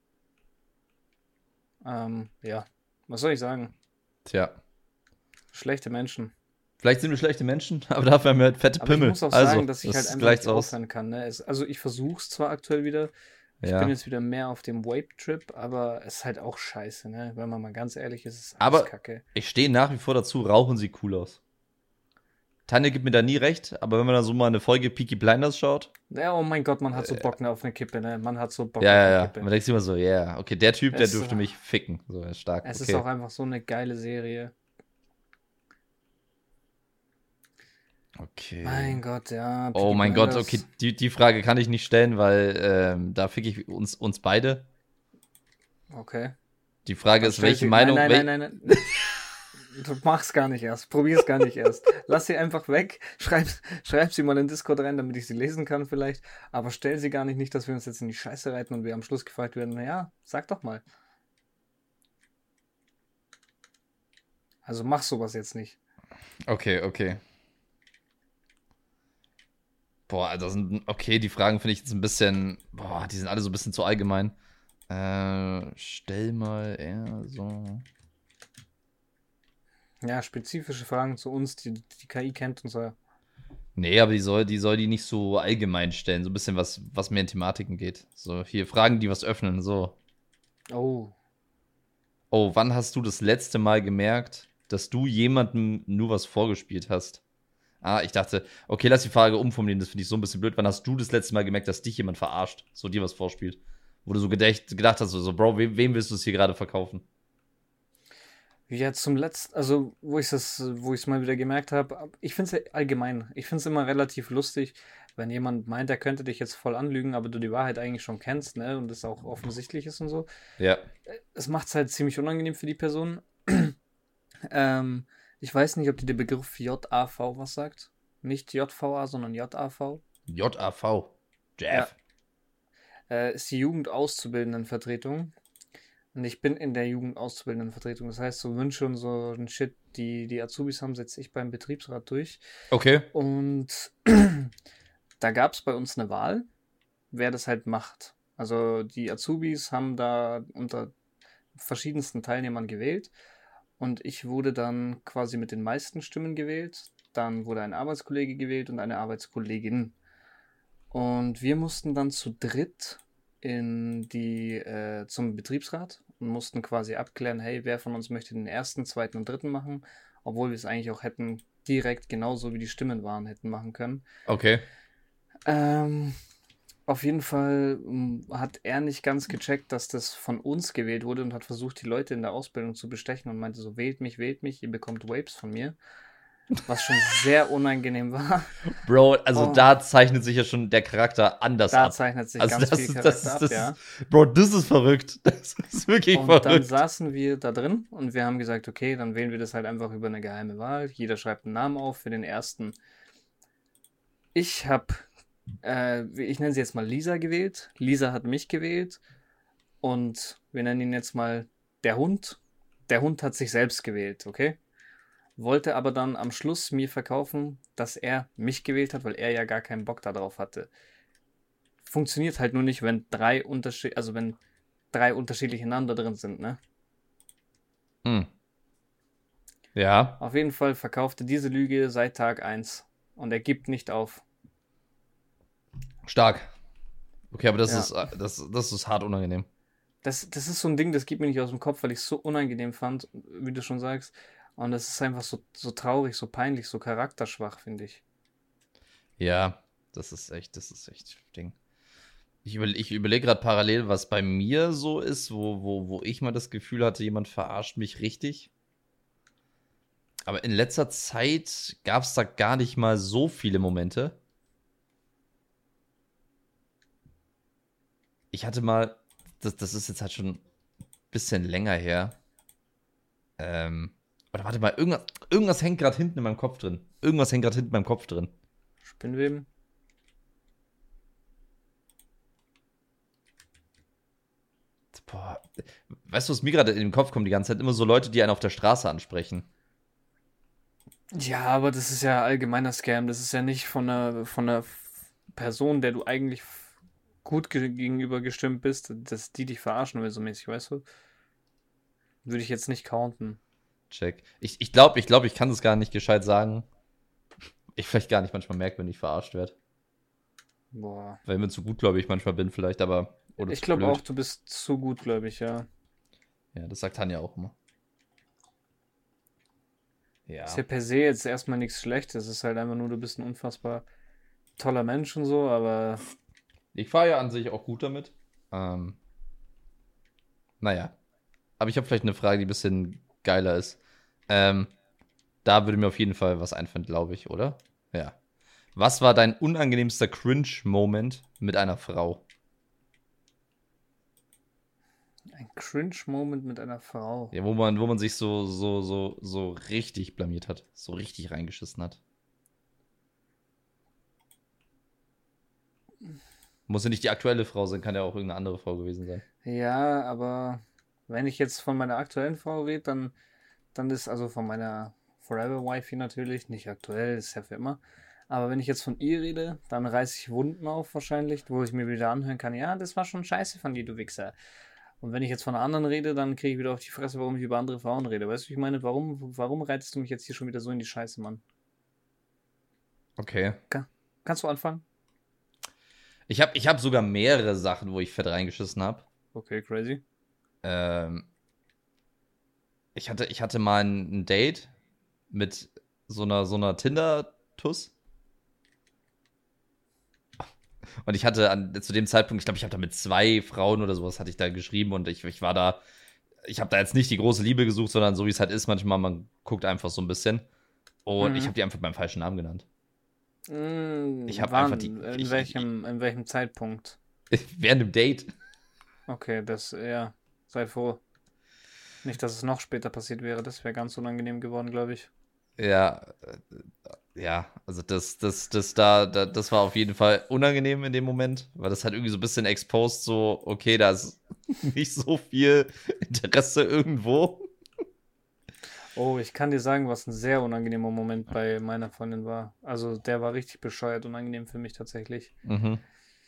Ähm, ja, was soll ich sagen? Tja. Schlechte Menschen. Vielleicht sind wir schlechte Menschen, aber dafür haben wir halt fette Aber ich Pimmel. muss auch Also, sagen, dass ich halt das einfach gleicht's nicht aus. aufhören kann. Ne? Es, also ich versuche es zwar aktuell wieder. Ich bin Ja. jetzt wieder mehr auf dem Vape-Trip, aber es ist halt auch scheiße, ne? Wenn man mal ganz ehrlich ist, ist alles Aber Kacke. ich stehe nach wie vor dazu, rauchen sieht cool aus. Tanja gibt mir da nie recht, aber wenn man da so mal eine Folge Peaky Blinders schaut, Ja, oh mein Gott, man hat so Bock ne, auf eine Kippe, ne? Man hat so Bock ja, auf ja, eine ja. Kippe. Man denkt sich immer so, ja, yeah, okay, der Typ, der Es, dürfte äh, mich ficken. So, er ist stark, es ist okay. auch einfach so eine geile Serie. Okay. Mein Gott, ja. Oh Peaky mein Gott, Blinders. okay, die, die Frage kann ich nicht stellen, weil ähm, da fick ich uns, uns beide. Okay. Die Frage Dann ist, stell welche sie. Meinung. Nein, wel- nein, nein, nein, nein. Du mach's gar nicht erst. Probier's gar nicht erst. Lass sie einfach weg. Schreib, schreib sie mal in Discord rein, damit ich sie lesen kann vielleicht. Aber stell sie gar nicht, nicht, dass wir uns jetzt in die Scheiße reiten und wir am Schluss gefragt werden, naja, sag doch mal. Also mach sowas jetzt nicht. Okay, okay. Boah, das sind. Okay, die Fragen finde ich jetzt ein bisschen. Boah, die sind alle so ein bisschen zu allgemein. Äh, stell mal eher so. Ja, spezifische Fragen zu uns, die die K I kennt und so. Nee, aber die soll, die soll die nicht so allgemein stellen. So ein bisschen was, was mehr in Thematiken geht. So, hier Fragen, die was öffnen. So. Oh. Oh, wann hast du das letzte Mal gemerkt, dass du jemandem nur was vorgespielt hast? Ah, ich dachte, okay, lass die Frage umformulieren, das finde ich so ein bisschen blöd. Wann hast du das letzte Mal gemerkt, dass dich jemand verarscht, so dir was vorspielt? Wo du so gedacht, gedacht hast, so, Bro, wem, wem willst du es hier gerade verkaufen? Ja, zum letzten, also wo ich das, wo ich es mal wieder gemerkt habe, ich finde es allgemein, ich finde es immer relativ lustig, wenn jemand meint, er könnte dich jetzt voll anlügen, aber du die Wahrheit eigentlich schon kennst, ne, und es auch offensichtlich ist und so. Ja. Es macht es halt ziemlich unangenehm für die Person. ähm, ich weiß nicht, ob dir der Begriff J A V was sagt. Nicht J V A, sondern J A V. J A V. Ja. Jeff. Äh, ist die Jugendauszubildendenvertretung. Und ich bin in der Jugendauszubildendenvertretung. Das heißt, so Wünsche und so ein Shit, die die Azubis haben, setze ich beim Betriebsrat durch. Okay. Und da gab es bei uns eine Wahl, wer das halt macht. Also die Azubis haben da unter verschiedensten Teilnehmern gewählt. Und ich wurde dann quasi mit den meisten Stimmen gewählt. Dann wurde ein Arbeitskollege gewählt und eine Arbeitskollegin. Und wir mussten dann zu dritt in die, äh, zum Betriebsrat und mussten quasi abklären, hey, wer von uns möchte den ersten, zweiten und dritten machen, obwohl wir es eigentlich auch hätten direkt genauso wie die Stimmen waren, hätten machen können. Okay. Ähm, auf jeden Fall m, hat er nicht ganz gecheckt, dass das von uns gewählt wurde und hat versucht, die Leute in der Ausbildung zu bestechen und meinte so, wählt mich, wählt mich, ihr bekommt Vapes von mir. Was schon sehr unangenehm war. Bro, also Oh. da zeichnet sich ja schon der Charakter anders Da ab. zeichnet sich Also ganz das viel ist, Charakter das ist, ab, das ja. ist, Bro, das ist verrückt. Das ist wirklich Und dann verrückt. saßen wir da drin und wir haben gesagt, okay, dann wählen wir das halt einfach über eine geheime Wahl. Jeder schreibt einen Namen auf für den ersten. Ich habe, äh, ich nenne sie jetzt mal Lisa gewählt. Lisa hat mich gewählt. Und wir nennen ihn jetzt mal der Hund. Der Hund hat sich selbst gewählt, okay? Wollte aber dann am Schluss mir verkaufen, dass er mich gewählt hat, weil er ja gar keinen Bock darauf hatte. Funktioniert halt nur nicht, wenn drei Unterschied, also wenn drei unterschiedliche Namen da drin sind, ne? Hm. Ja. Auf jeden Fall verkaufte diese Lüge seit Tag eins und er gibt nicht auf. Stark. Okay, aber das Ja. ist äh, das, das ist hart unangenehm. Das, das ist so ein Ding, das geht mir nicht aus dem Kopf, weil ich es so unangenehm fand, wie du schon sagst. Und das ist einfach so, so traurig, so peinlich, so charakterschwach, finde ich. Ja, das ist echt, das ist echt Ding. Ich, überle ich überlege gerade parallel, was bei mir so ist, wo, wo, wo ich mal das Gefühl hatte, jemand verarscht mich richtig. Aber in letzter Zeit gab es da gar nicht mal so viele Momente. Ich hatte mal, das, das ist jetzt halt schon ein bisschen länger her. Ähm, oder warte mal, irgendwas, irgendwas hängt gerade hinten in meinem Kopf drin. Irgendwas hängt gerade hinten in meinem Kopf drin. Spinnweben? Boah, weißt du, was mir gerade in den Kopf kommt die ganze Zeit? Immer so Leute, die einen auf der Straße ansprechen. Ja, aber das ist ja allgemeiner Scam. Das ist ja nicht von einer, von einer Person, der du eigentlich gut ge gegenüber gestimmt bist, dass die dich verarschen will, so mäßig, weißt du? Würde ich jetzt nicht counten. Check. Ich, ich glaube, ich, glaub, ich kann das gar nicht gescheit sagen. Ich vielleicht gar nicht manchmal merke, wenn ich verarscht werde. Boah. Weil ich mir zu gut, glaube ich, manchmal bin vielleicht, aber. Oder Ich zu glaube auch, blöd. du bist zu gut, glaube ich, ja. Ja, das sagt Tanja auch immer. Ist Ja. ja per se jetzt erstmal nichts Schlechtes. Es ist halt einfach nur, du bist ein unfassbar toller Mensch und so, aber Ich fahre ja an sich auch gut damit. Ähm, naja. Aber ich habe vielleicht eine Frage, die ein bisschen geiler ist. Ähm, da würde mir auf jeden Fall was einfallen, glaube ich, oder? Ja. Was war dein unangenehmster Cringe-Moment mit einer Frau? ein Cringe-Moment mit einer Frau. Ja, wo man, wo man sich so, so, so, so richtig blamiert hat. So richtig reingeschissen hat. Muss ja nicht die aktuelle Frau sein, kann ja auch irgendeine andere Frau gewesen sein. Ja, aber wenn ich jetzt von meiner aktuellen Frau rede, dann, dann ist also von meiner Forever Wifey natürlich, nicht aktuell, ist ja für immer. Aber wenn ich jetzt von ihr rede, dann reiße ich Wunden auf wahrscheinlich, wo ich mir wieder anhören kann, ja, das war schon scheiße von dir, du Wichser. Und wenn ich jetzt von einer anderen rede, dann kriege ich wieder auf die Fresse, warum ich über andere Frauen rede. Weißt du, wie ich meine, warum, warum reitest du mich jetzt hier schon wieder so in die Scheiße, Mann? Okay. Ka- Kannst du anfangen? Ich habe ich hab sogar mehrere Sachen, wo ich fett reingeschissen habe. Okay, crazy. Ähm, ich, hatte, ich hatte mal ein, ein Date mit so einer, so einer Tinder-Tuss. Und ich hatte an, zu dem Zeitpunkt, ich glaube, ich habe da mit zwei Frauen oder sowas hatte ich da geschrieben und ich, ich war da, ich habe da jetzt nicht die große Liebe gesucht, sondern so wie es halt ist, manchmal, man guckt einfach so ein bisschen. Und ich Mhm. habe die einfach beim falschen Namen genannt. Mm, Ich habe einfach die, wann? In ich, ich, ich, welchem, in welchem Zeitpunkt? während dem Date. Okay, das, ja, sei froh. Nicht, dass es noch später passiert wäre. Das wäre ganz unangenehm geworden, glaube ich. Ja, äh, ja, also das, das, das da, da, das war auf jeden Fall unangenehm in dem Moment, weil das halt irgendwie so ein bisschen exposed, so, okay, da ist nicht so viel Interesse irgendwo. Oh, ich kann dir sagen, was ein sehr unangenehmer Moment bei meiner Freundin war. Also, der war richtig bescheuert, unangenehm für mich tatsächlich. Mhm.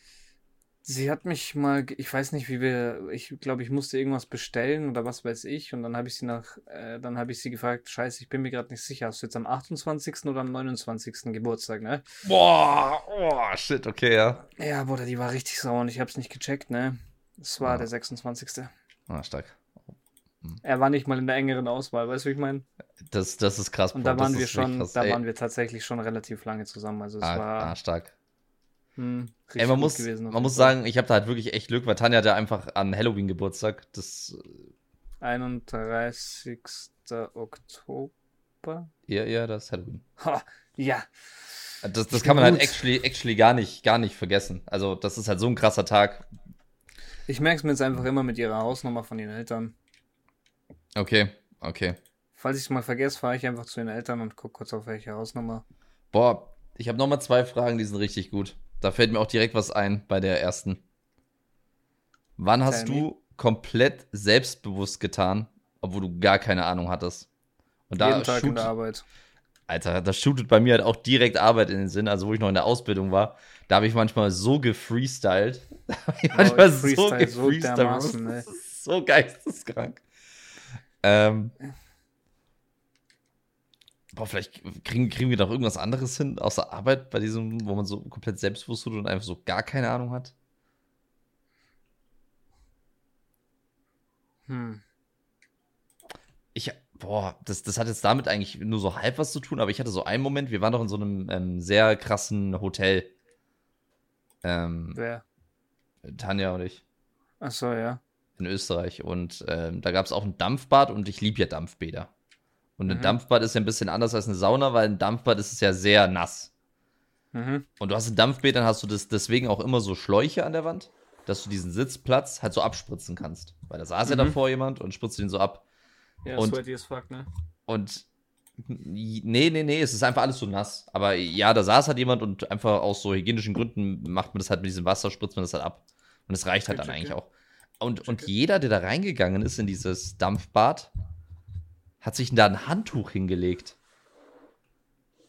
Sie hat mich mal, ge- ich weiß nicht, wie wir, ich glaube, ich musste irgendwas bestellen oder was weiß ich. Und dann habe ich sie nach, äh, dann habe ich sie gefragt, Scheiße, ich bin mir gerade nicht sicher, hast du jetzt am achtundzwanzigsten oder am neunundzwanzigsten Geburtstag, ne? Boah, oh, shit, okay, ja. Ja, Bruder, die war richtig sauer und ich habe es nicht gecheckt, ne? Es war der Ah, sechsundzwanzigste. ah, stark. Hm. Er war nicht mal in der engeren Auswahl, weißt du, wie ich meine? Das, das ist krass, Und Bro, da das waren wir ist wirklich schon, krass, da ey. waren wir tatsächlich schon relativ lange zusammen. Also es Ah, ah, war stark. hm, Ey, richtig man gut muss, gewesen auf man jeden muss Fall. sagen, ich habe da halt wirklich echt Glück, weil Tanja hat ja einfach an Halloween Geburtstag. Das, einunddreißigster Oktober. ja, ja, das ist Halloween. Ha, ja, Das, ich das kann bin man halt gut. actually, actually gar nicht, gar nicht vergessen. Also, das ist halt so ein krasser Tag. Ich merke es mir jetzt einfach immer mit ihrer Hausnummer von ihren Eltern. Okay, okay. Falls ich es mal vergesse, fahre ich einfach zu ihren Eltern und gucke kurz auf welche Hausnummer. Boah, ich habe nochmal zwei Fragen, die sind richtig gut. Da fällt mir auch direkt was ein bei der ersten. Wann Tell hast me. du komplett selbstbewusst getan, obwohl du gar keine Ahnung hattest? Und Jeden da Tag in der shoot, Arbeit. Alter, das shootet bei mir halt auch direkt Arbeit in den Sinn. Also, wo ich noch in der Ausbildung war, da habe ich manchmal so gefreestylt. Da habe ich Bro, ich manchmal so freestyle so gefreestylt, Bro. Das dermaßen, ne? ist so geisteskrank. Ähm, boah, vielleicht kriegen, kriegen wir doch irgendwas anderes hin, außer Arbeit, bei diesem, wo man so komplett selbstbewusst wird und einfach so gar keine Ahnung hat. Hm. Ich, boah, das, das hat jetzt damit eigentlich nur so halb was zu tun, aber ich hatte so einen Moment, wir waren doch in so einem ähm, sehr krassen Hotel. Ähm, Wer? Tanja und ich Ach so, ja. in Österreich. Und ähm, da gab es auch ein Dampfbad und ich liebe ja Dampfbäder. Und ein Mhm. Dampfbad ist ja ein bisschen anders als eine Sauna, weil ein Dampfbad ist es ja sehr nass. Mhm. Und du hast ein Dampfbad, dann hast du das deswegen auch immer so Schläuche an der Wand, dass du diesen Sitzplatz halt so abspritzen kannst. Weil da saß ja Mhm. davor jemand und spritzt den so ab. Ja, Und, sweaty as fuck, ne? und nee, nee, nee, es ist einfach alles so nass. Aber ja, da saß halt jemand und einfach aus so hygienischen Gründen macht man das halt mit diesem Wasser, spritzt man das halt ab. Und es reicht halt Okay, dann eigentlich checke. auch. Und, und Checke. jeder, der da reingegangen ist in dieses Dampfbad, hat sich da ein Handtuch hingelegt.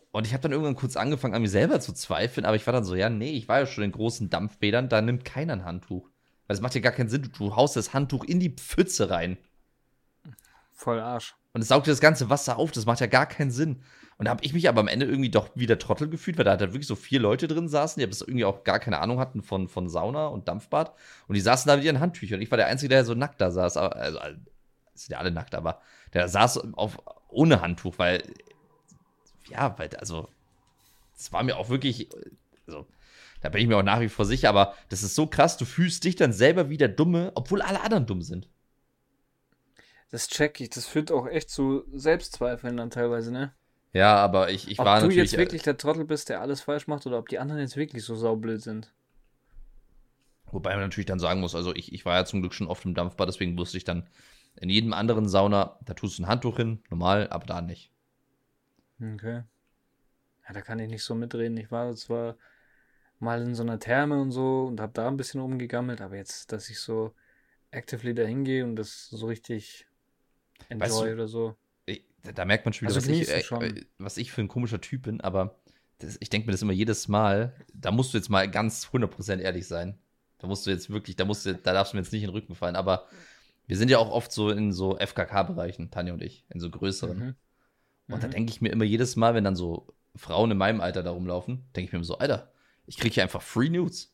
Und ich habe dann irgendwann kurz angefangen, an mir selber zu zweifeln, aber ich war dann so, ja, nee, ich war ja schon in großen Dampfbädern, da nimmt keiner ein Handtuch. Weil das macht ja gar keinen Sinn, du, du haust das Handtuch in die Pfütze rein. Voll Arsch. Und es saugt dir das ganze Wasser auf, das macht ja gar keinen Sinn. Und da habe ich mich aber am Ende irgendwie doch wieder Trottel gefühlt, weil da halt wirklich so vier Leute drin saßen, die das irgendwie auch gar keine Ahnung hatten von, von Sauna und Dampfbad. Und die saßen da mit ihren Handtüchern. Und ich war der Einzige, der so nackt da saß. Aber, also, sind ja alle nackt, aber der saß auf, ohne Handtuch, weil, ja, weil, also, das war mir auch wirklich, also, da bin ich mir auch nach wie vor sicher, aber das ist so krass, du fühlst dich dann selber wie der Dumme, obwohl alle anderen dumm sind. Das check ich. Das führt auch echt zu Selbstzweifeln dann teilweise, ne? Ja, aber ich, ich Ob war du natürlich. jetzt wirklich der Trottel bist, der alles falsch macht, oder ob die anderen jetzt wirklich so saublöd sind. Wobei man natürlich dann sagen muss, also ich, ich war ja zum Glück schon oft im Dampfbad, deswegen wusste ich dann, in jedem anderen Sauna, da tust du ein Handtuch hin, normal, aber da nicht. Okay. Ja, da kann ich nicht so mitreden. Ich war zwar mal in so einer Therme und so und habe da ein bisschen rumgegammelt, aber jetzt, dass ich so actively da hingehe und das so richtig enjoy Weißt du, oder so. Ich, da merkt man schon wieder, Also was, ich, genießen äh, schon. äh, was ich für ein komischer Typ bin, aber das, ich denke mir das immer jedes Mal, da musst du jetzt mal ganz hundert Prozent ehrlich sein. Da musst du jetzt wirklich, da musst du, da darfst du mir jetzt nicht in den Rücken fallen, aber wir sind ja auch oft so in so F K K-Bereichen, Tanja und ich, in so größeren. Mhm. Und da Mhm. denke ich mir immer jedes Mal, wenn dann so Frauen in meinem Alter da rumlaufen, denke ich mir immer so, Alter, ich kriege hier einfach Free Nudes.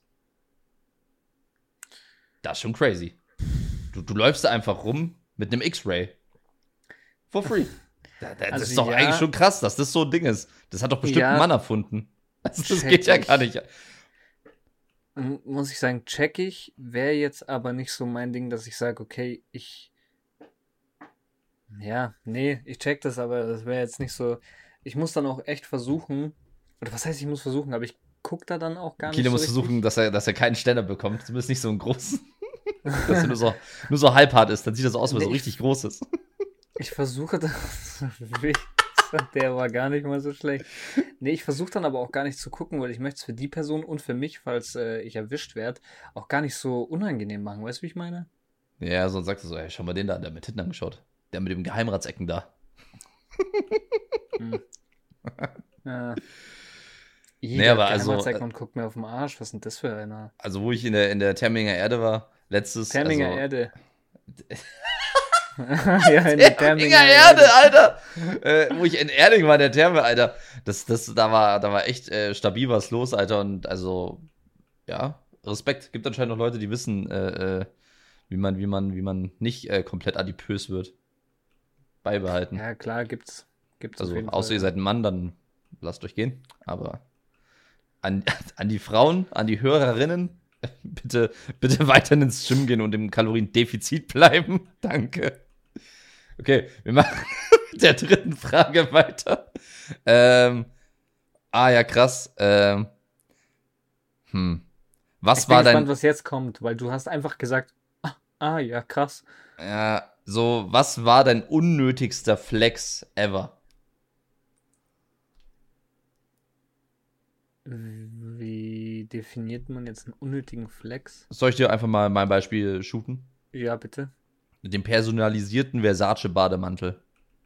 Das ist schon crazy. Du, du läufst da einfach rum mit einem X-Ray. For free. Da, da, das Also ist doch ja. eigentlich schon krass, dass das so ein Ding ist. Das hat doch bestimmt Ja. ein Mann erfunden. Also das Check geht ja ich. gar nicht. M- Muss ich sagen, check ich, wäre jetzt aber nicht so mein Ding, dass ich sage, okay, ich. Ja, nee, ich check das, aber das wäre jetzt nicht so. Ich muss dann auch echt versuchen, oder was heißt, ich muss versuchen, aber ich guck da dann auch gar Kino nicht so muss richtig. versuchen, dass er, dass er keinen Ständer bekommt. Zumindest nicht so einen großen. Dass er nur so, nur so halbhart ist. Dann sieht das aus, weil er so Nee, ich- richtig groß ist. Ich versuche das. Der war gar nicht mal so schlecht. Nee, ich versuche dann aber auch gar nicht zu gucken, weil ich möchte es für die Person und für mich, falls äh, ich erwischt werde, auch gar nicht so unangenehm machen. Weißt du, wie ich meine? Ja, sonst sagst du so, ey, schau mal den da, der mit hinten angeschaut. Der mit dem Geheimratsecken da. Hm. Ja. Nee, Jeder aber hat also, Geheimratsecken und guckt mir auf den Arsch. Was ist denn das für einer? Also, wo ich in der, in der Therminger Erde war, letztes. Therminger also, Erde. Ja, in der Therminger Therminger Erde, Alter! äh, wo ich in Erding war, in der Therme, Alter. Das, das, da war, da war echt äh, stabil was los, Alter. Und also, ja, Respekt. Gibt anscheinend noch Leute, die wissen, äh, äh, wie man, wie man, wie man nicht äh, komplett adipös wird. Beibehalten. Ja, klar, gibt's. Gibt's auf Also, jeden außer Fall. ihr seid ein Mann, dann lasst euch gehen. Aber an, an die Frauen, an die Hörerinnen, bitte, bitte weiterhin ins Gym gehen und im Kaloriendefizit bleiben. Danke. Okay, wir machen mit der dritten Frage weiter. Ähm, ah ja, krass. Ähm, hm. Was Ich bin war gespannt, dein, was jetzt kommt, weil du hast einfach gesagt, ah, ah ja, krass. ja, so, was war dein unnötigster Flex ever? Wie definiert man jetzt einen unnötigen Flex? Soll ich dir einfach mal mein Beispiel shooten? Ja, bitte. Mit dem personalisierten Versace-Bademantel.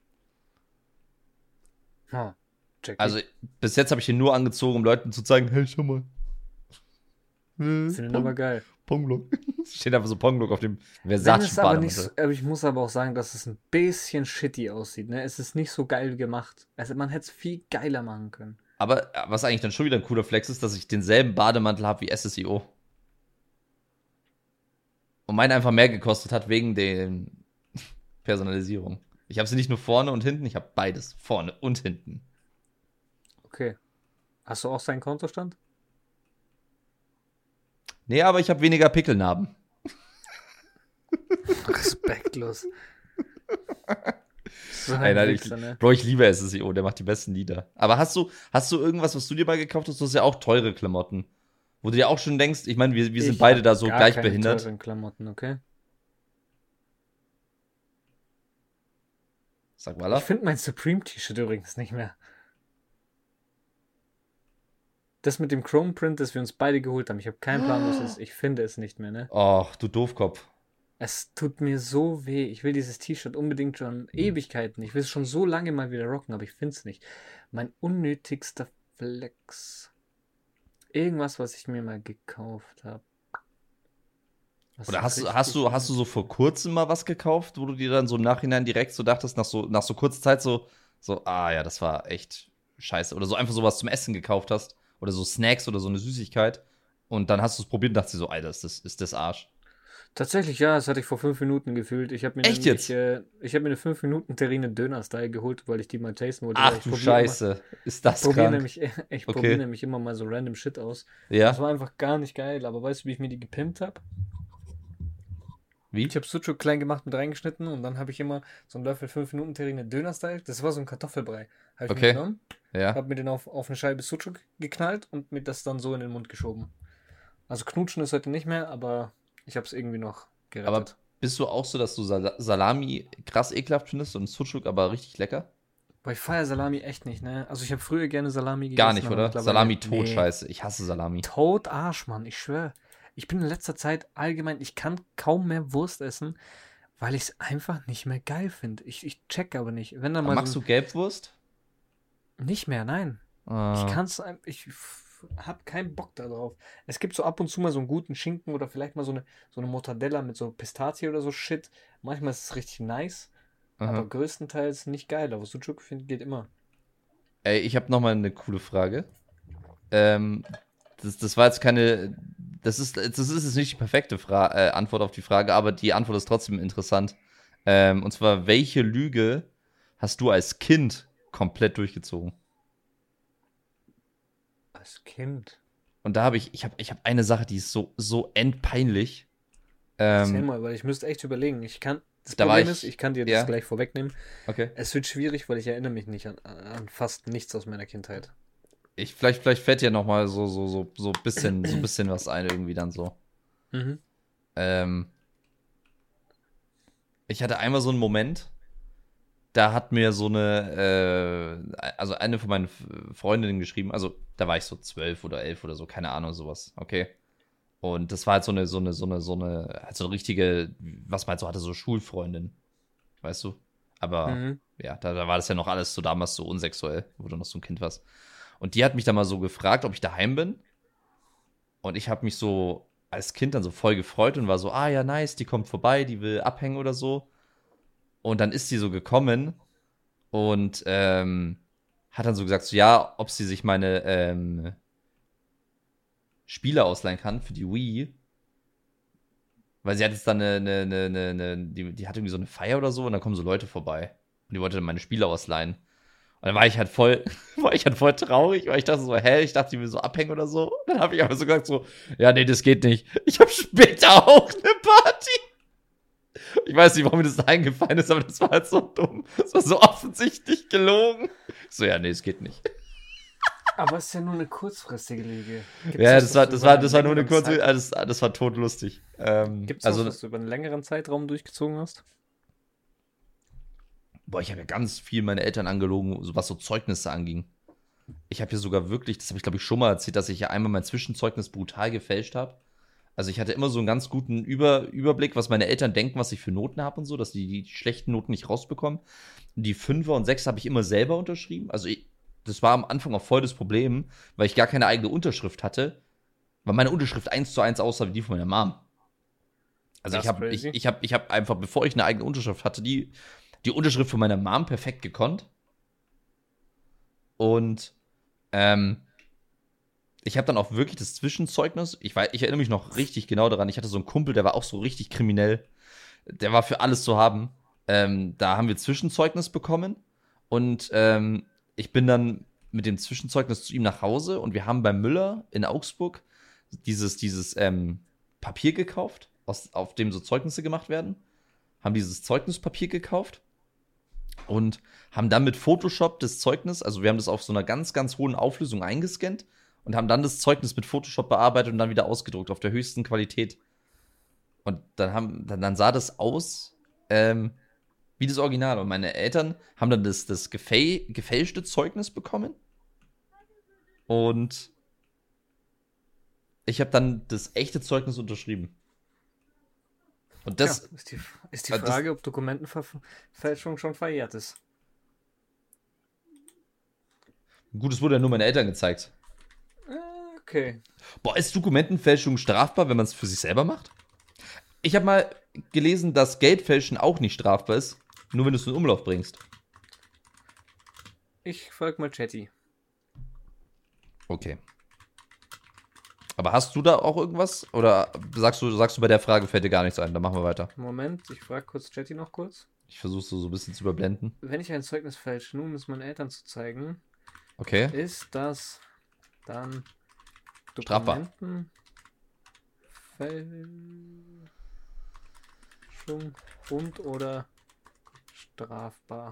Ha, check Also, ich. bis jetzt habe ich ihn nur angezogen, um Leuten zu zeigen, hey, schau mal. Äh, Finde ich aber Pong, geil. Pongblock. Steht einfach so Pongblock auf dem Wenn es aber nicht, Versace-Bademantel. so- aber ich muss aber auch sagen, dass es ein bisschen shitty aussieht, ne? Es ist nicht so geil gemacht. Also man hätte es viel geiler machen können. Aber äh, was eigentlich dann schon wieder ein cooler Flex ist, dass ich denselben Bademantel habe wie S S I O. Und mein einfach mehr gekostet hat wegen der Personalisierung. Ich habe sie nicht nur vorne und hinten, ich habe beides. Vorne und hinten. Okay. Hast du auch seinen Kontostand? Nee, aber ich habe weniger Pickelnarben. Respektlos. So Ey, ein nein, ich, Wichser, ne? Bro, ich liebe S S I O, der macht die besten Lieder. Aber hast du, hast du irgendwas, was du dir mal gekauft hast? Du hast ja auch teure Klamotten. Wo du dir auch schon denkst, ich meine, wir, wir sind Ich beide hab da so gar gleich keine behindert. teuren Klamotten, okay? Sag Ich mal, finde mein Supreme-T-Shirt übrigens nicht mehr. Das mit dem Chrome-Print, das wir uns beide geholt haben. Ich habe keinen Plan, was es ist. Ich finde es nicht mehr, ne? Och, du Doofkopf. Es tut mir so weh. Ich will dieses T-Shirt unbedingt schon Ewigkeiten. Ich will es schon so lange mal wieder rocken, aber ich finde es nicht. Mein unnötigster Flex. Irgendwas, was ich mir mal gekauft habe. Oder hast du, hast du, hast du so vor kurzem mal was gekauft, wo du dir dann so im Nachhinein direkt so dachtest, nach so, nach so kurzer Zeit so, so, ah ja, das war echt scheiße. Oder so einfach sowas zum Essen gekauft hast. Oder so Snacks oder so eine Süßigkeit. Und dann hast du es probiert und dachtest dir so, Alter, ist das, ist das Arsch. Tatsächlich, ja, das hatte ich vor fünf Minuten gefühlt. Ich habe mir Echt nämlich, jetzt? äh, ich habe mir eine fünf Minuten Terrine Döner-Style geholt, weil ich die mal tasten wollte. Ach Ich du probiere immer, Scheiße. Ist ich das probiere krank? nämlich, ich probiere Okay. nämlich immer mal so random Shit aus. Und es Ja? war einfach gar nicht geil. Aber weißt du, wie ich mir die gepimpt habe? Ich Wie? habe Sucuk klein gemacht mit reingeschnitten und dann habe ich immer so einen Löffel fünf Minuten Terrine Döner-Style. Das war so ein Kartoffelbrei. Habe ich mir Okay. genommen, Ja. habe mir den auf, auf eine Scheibe Sucuk geknallt und mir das dann so in den Mund geschoben. Also knutschen ist heute nicht mehr, aber ich habe es irgendwie noch Aber gerettet. bist du auch so, dass du Sal Salami krass ekelhaft findest und Sucuk aber richtig lecker? Boah, ich feiere Salami echt nicht, ne? Also ich habe früher gerne Salami Gar gegessen, nicht, aber oder? mittlerweile, Salami tot nee. scheiße. Ich hasse Salami. Tot Arsch, Mann, ich schwöre. Ich bin in letzter Zeit allgemein, ich kann kaum mehr Wurst essen, weil ich es einfach nicht mehr geil finde. Ich, ich check aber nicht. Wenn da Aber mal so magst ein, du Gelbwurst? nicht mehr, nein. Ich Äh, kann's, ein- ich f- hab keinen Bock darauf. Es gibt so ab und zu mal so einen guten Schinken oder vielleicht mal so eine, so eine Mortadella mit so Pistazie oder so Shit. Manchmal ist es richtig nice, aber aha. größtenteils nicht geil. Aber Sucuk finde geht immer. Ey, ich habe noch mal eine coole Frage. Ähm, das, das war jetzt keine. Das ist, das ist jetzt nicht die perfekte Fra äh, Antwort auf die Frage, aber die Antwort ist trotzdem interessant. Ähm, und zwar, welche Lüge hast du als Kind komplett durchgezogen? Als Kind. Und da habe ich, ich habe ich hab eine Sache, die ist so, so endpeinlich. Erzähl Ähm, mal, weil ich müsste echt überlegen. Ich kann. Das da war Problem ist, ich, ich kann dir das ja, gleich vorwegnehmen. okay. Es wird schwierig, weil ich erinnere mich nicht an, an fast nichts aus meiner Kindheit. Ich, vielleicht, vielleicht fällt dir noch mal so, so, so, so bisschen, so bisschen was ein, irgendwie dann so. Mhm. Ähm, ich hatte einmal so einen Moment, da hat mir so eine, äh, also eine von meinen F- Freundinnen geschrieben, also da war ich so zwölf oder elf oder so, keine Ahnung, sowas, okay. Und das war halt so eine, so eine, so eine, so eine, halt so eine richtige, was man halt so hatte, so Schulfreundin, weißt du? Aber Mhm. ja, da, da war das ja noch alles so damals so unsexuell, wo du noch so ein Kind warst. Und die hat mich dann mal so gefragt, ob ich daheim bin. Und ich habe mich so als Kind dann so voll gefreut und war so, ah ja, nice, die kommt vorbei, die will abhängen oder so. Und dann ist die so gekommen und ähm, hat dann so gesagt, so, ja, ob sie sich meine ähm, Spiele ausleihen kann für die Wii. Weil sie hat jetzt dann eine, eine, eine, eine, eine die, die hat irgendwie so eine Feier oder so und dann kommen so Leute vorbei. Und die wollte dann meine Spiele ausleihen. Und dann war ich halt voll, war ich halt voll traurig, weil ich dachte so, hä, ich dachte, die will so abhängen oder so. Und dann habe ich aber so gesagt so, ja, nee, das geht nicht. Ich habe später auch eine Party. Ich weiß nicht, warum mir das eingefallen ist, aber das war halt so dumm. Das war so offensichtlich gelogen. So, ja, nee, es geht nicht. Aber es ist ja nur eine kurzfristige Lüge. Gibt es Ja, was, das was war, du das über war, einen das war nur eine längeren kurze, Zeitraum, das, das war totlustig. Ähm, Gibt's was, also, was du über einen längeren Zeitraum durchgezogen hast? boah, ich habe ja ganz viel meine Eltern angelogen, so was so Zeugnisse anging. Ich habe hier sogar wirklich, das habe ich glaube ich schon mal erzählt, dass ich ja einmal mein Zwischenzeugnis brutal gefälscht habe. Also ich hatte immer so einen ganz guten Über Überblick, was meine Eltern denken, was ich für Noten habe und so, dass die die schlechten Noten nicht rausbekommen. Und die Fünfer und Sechs habe ich immer selber unterschrieben. Also ich, das war am Anfang auch voll das Problem, weil ich gar keine eigene Unterschrift hatte, weil meine Unterschrift eins zu eins aussah wie die von meiner Mom. Also Das ich ist habe ich, crazy. ich hab, ich hab einfach, bevor ich eine eigene Unterschrift hatte, die, die Unterschrift von meiner Mom perfekt gekonnt. Und ähm, ich habe dann auch wirklich das Zwischenzeugnis, ich, weiß, ich erinnere mich noch richtig genau daran, ich hatte so einen Kumpel, der war auch so richtig kriminell, der war für alles zu haben. Ähm, da haben wir Zwischenzeugnis bekommen und ähm, ich bin dann mit dem Zwischenzeugnis zu ihm nach Hause und wir haben beim Müller in Augsburg dieses, dieses ähm, Papier gekauft, aus, auf dem so Zeugnisse gemacht werden, haben dieses Zeugnispapier gekauft und haben dann mit Photoshop das Zeugnis, also wir haben das auf so einer ganz, ganz hohen Auflösung eingescannt und haben dann das Zeugnis mit Photoshop bearbeitet und dann wieder ausgedruckt auf der höchsten Qualität. Und dann, haben, dann, dann sah das aus ähm, wie das Original. Und meine Eltern haben dann das, das gefäl gefälschte Zeugnis bekommen. Und ich habe dann das echte Zeugnis unterschrieben. Und Tja, das, ist die, ist die äh, das Frage, ob Dokumentenfälschung schon verjährt ist. Gut, es wurde ja nur meinen Eltern gezeigt. Okay. Boah, ist Dokumentenfälschung strafbar, wenn man es für sich selber macht? Ich habe mal gelesen, dass Geldfälschen auch nicht strafbar ist, nur wenn du es in Umlauf bringst. Ich folge mal Chatty. Okay. Aber hast du da auch irgendwas? Oder sagst du, sagst du bei der Frage, fällt dir gar nichts ein? Dann machen wir weiter. Moment, ich frage kurz Chatty noch kurz. Ich versuche so ein bisschen zu überblenden. Wenn ich ein Zeugnis fälsche, nur um es meinen Eltern zu zeigen, Okay. ist das dann Strafbar. Dokumentenfälschung und oder strafbar?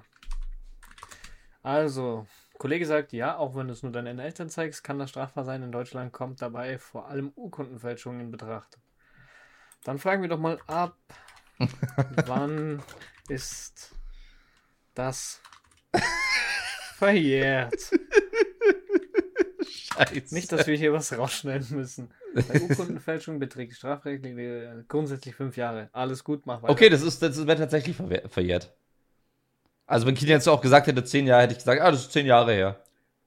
Also, Kollege sagt, ja, auch wenn du es nur deinen Eltern zeigst, kann das strafbar sein. In Deutschland kommt dabei vor allem Urkundenfälschung in Betracht. Dann fragen wir doch mal ab, wann ist das verjährt? Scheiße. Nicht, dass wir hier was rausschneiden müssen. Bei Urkundenfälschung beträgt strafrechtlich grundsätzlich fünf Jahre. Alles gut, mach weiter. Okay, das ist, das wäre tatsächlich verwehr- verjährt. Also wenn Kilian jetzt auch gesagt hätte, zehn Jahre, hätte ich gesagt, ah, das ist zehn Jahre her.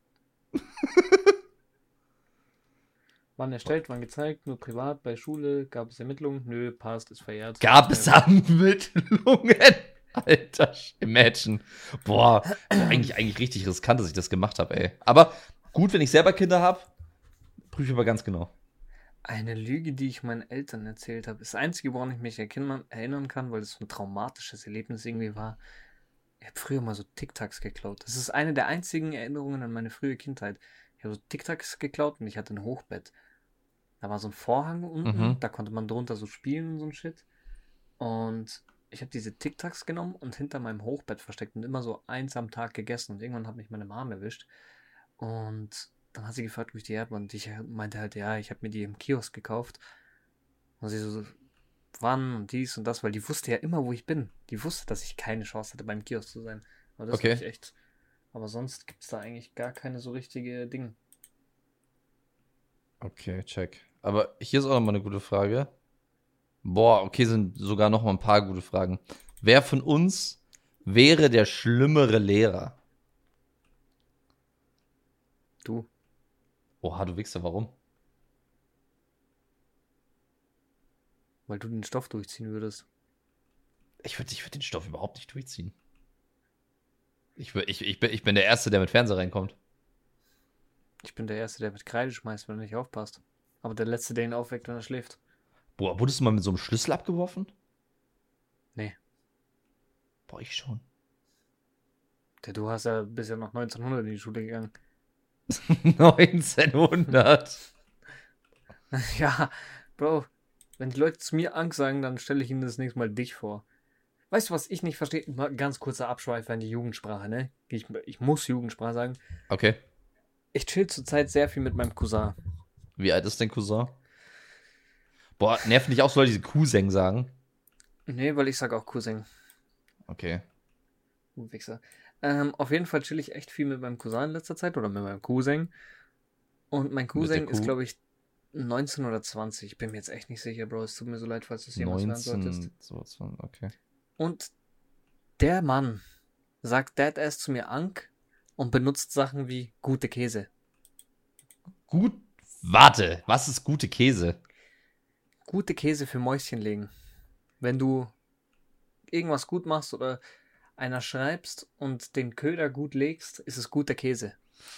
Wann erstellt, wann gezeigt, nur privat, bei Schule, gab es Ermittlungen? Nö, passt, ist verjährt. Gab es Ermittlungen? Alter, imagine. Boah, eigentlich, eigentlich richtig riskant, dass ich das gemacht habe, ey. Aber gut, wenn ich selber Kinder habe, prüfe ich aber ganz genau. Eine Lüge, die ich meinen Eltern erzählt habe. Das Einzige, woran ich mich erkin- erinnern kann, weil es so ein traumatisches Erlebnis irgendwie war. Ich habe früher mal so TikToks geklaut. Das ist eine der einzigen Erinnerungen an meine frühe Kindheit. Ich habe so TikToks geklaut und ich hatte ein Hochbett. Da war so ein Vorhang unten, Mhm. da konnte man drunter so spielen und so ein Shit. Und ich habe diese TikToks genommen und hinter meinem Hochbett versteckt und immer so eins am Tag gegessen. Und irgendwann hat mich meine Mom erwischt. Und dann hat sie gefragt, wo ich die her habe. Und ich meinte halt, ja, ich habe mir die im Kiosk gekauft. Und sie so, wann und dies und das, weil die wusste ja immer, wo ich bin. Die wusste, dass ich keine Chance hatte, beim Kiosk zu sein. Aber das Okay. habe ich echt. Aber sonst gibt es da eigentlich gar keine so richtige Dinge. Okay, check. Aber hier ist auch nochmal eine gute Frage. Boah, okay, sind sogar noch mal ein paar gute Fragen. Wer von uns wäre der schlimmere Lehrer? Du. Oha, du Wichser, warum? Weil du den Stoff durchziehen würdest. Ich würde ich würd den Stoff überhaupt nicht durchziehen. Ich, würd, ich, ich, bin, ich bin der Erste, der mit Fernseher reinkommt. Ich bin der Erste, der mit Kreide schmeißt, wenn er nicht aufpasst. Aber der Letzte, der ihn aufweckt, wenn er schläft. Boah, wurdest du mal mit so einem Schlüssel abgeworfen? Nee. Boah, ich schon. Der, du hast ja bisher noch neunzehnhundert in die Schule gegangen. neunzehnhundert. Ja, Bro, wenn die Leute zu mir Angst sagen, dann stelle ich ihnen das nächste Mal dich vor. Weißt du, was ich nicht verstehe? Mal ganz kurzer Abschweifer in die Jugendsprache, ne? Ich, ich muss Jugendsprache sagen. Okay. Ich chill zurzeit sehr viel mit meinem Cousin. Wie alt ist dein Cousin? Boah, nervt nicht auch so Leute, diese Cousin sagen? Nee, weil ich sag auch Cousin. Okay. Du Wichser. Ähm, auf jeden Fall chill ich echt viel mit meinem Cousin in letzter Zeit oder mit meinem Cousin. Und mein Cousin der ist, Kuh? glaube ich, neunzehn oder zwanzig. Ich bin mir jetzt echt nicht sicher, Bro. Es tut mir so leid, falls du es jemals hören solltest. neunzehn, so, so, okay. Und der Mann sagt Dad-Ass zu mir Ank und benutzt Sachen wie gute Käse. Gut, warte, was ist gute Käse? Gute Käse für Mäuschen legen. Wenn du irgendwas gut machst oder einer schreibst und den Köder gut legst, ist es guter Käse.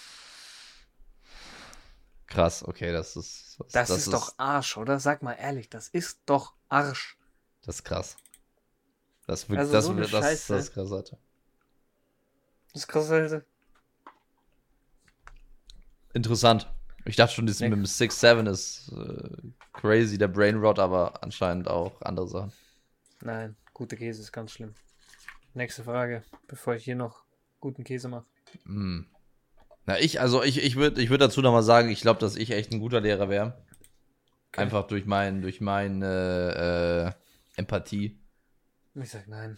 Krass, okay, das ist... Das, das ist, ist doch Arsch, oder? Sag mal ehrlich, das ist doch Arsch. Das ist krass. Das, wird, Also das, so eine das, das, Scheiße. das ist krass, Alter. Das ist krass, Alter. Interessant. Ich dachte schon, das Nee. mit dem six seven ist äh, crazy, der Brainrot, aber anscheinend auch andere Sachen. Nein, gute Käse ist ganz schlimm. Nächste Frage, bevor ich hier noch guten Käse mache. Mm. Na, ich, also ich, ich würde ich würd dazu nochmal sagen, ich glaube, dass ich echt ein guter Lehrer wäre. Okay. Einfach durch, mein, durch meine äh, Empathie. Ich sag nein.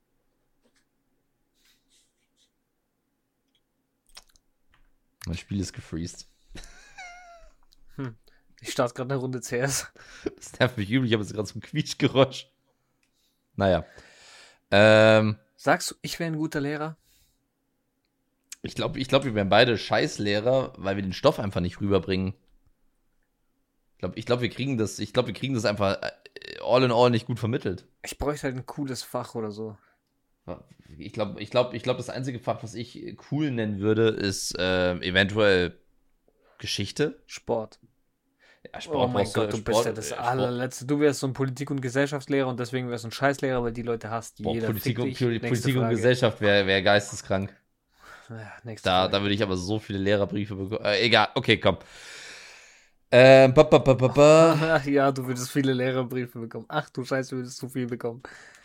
Mein Spiel ist gefreezed. Hm. Ich starte gerade eine Runde C S. Das nervt mich übel, ich habe jetzt gerade so ein Quietschgeräusch. Naja. Ähm, Sagst du, ich wäre ein guter Lehrer? Ich glaube, ich glaub, wir wären beide Scheißlehrer, weil wir den Stoff einfach nicht rüberbringen. Ich glaube, ich glaub, wir kriegen das, ich glaube, wir kriegen das einfach äh, all in all nicht gut vermittelt. Ich bräuchte halt ein cooles Fach oder so. Ich glaube, ich glaube, ich glaube, das einzige Fach, was ich cool nennen würde, ist äh, eventuell Geschichte. Sport. Ja, Sport Oh mein brauchst du- Gott, du Sport, bist ja das äh, Sport- allerletzte. Du wärst so ein Politik- und Gesellschaftslehrer und deswegen wärst du ein Scheißlehrer, weil die Leute hasst, die Boah, jeder Politik, fickt und, dich. Poli- Nächste Politik und Frage. Gesellschaft wäre wär geisteskrank. Ja, nächste Da, Frage. da würde ich aber so viele Lehrerbriefe bekommen. Äh, egal, okay, komm. Ähm, ba, ba, ba, ba, ba. Ach ja, du würdest viele Lehrerbriefe bekommen. Ach du Scheiße, du würdest zu viel bekommen.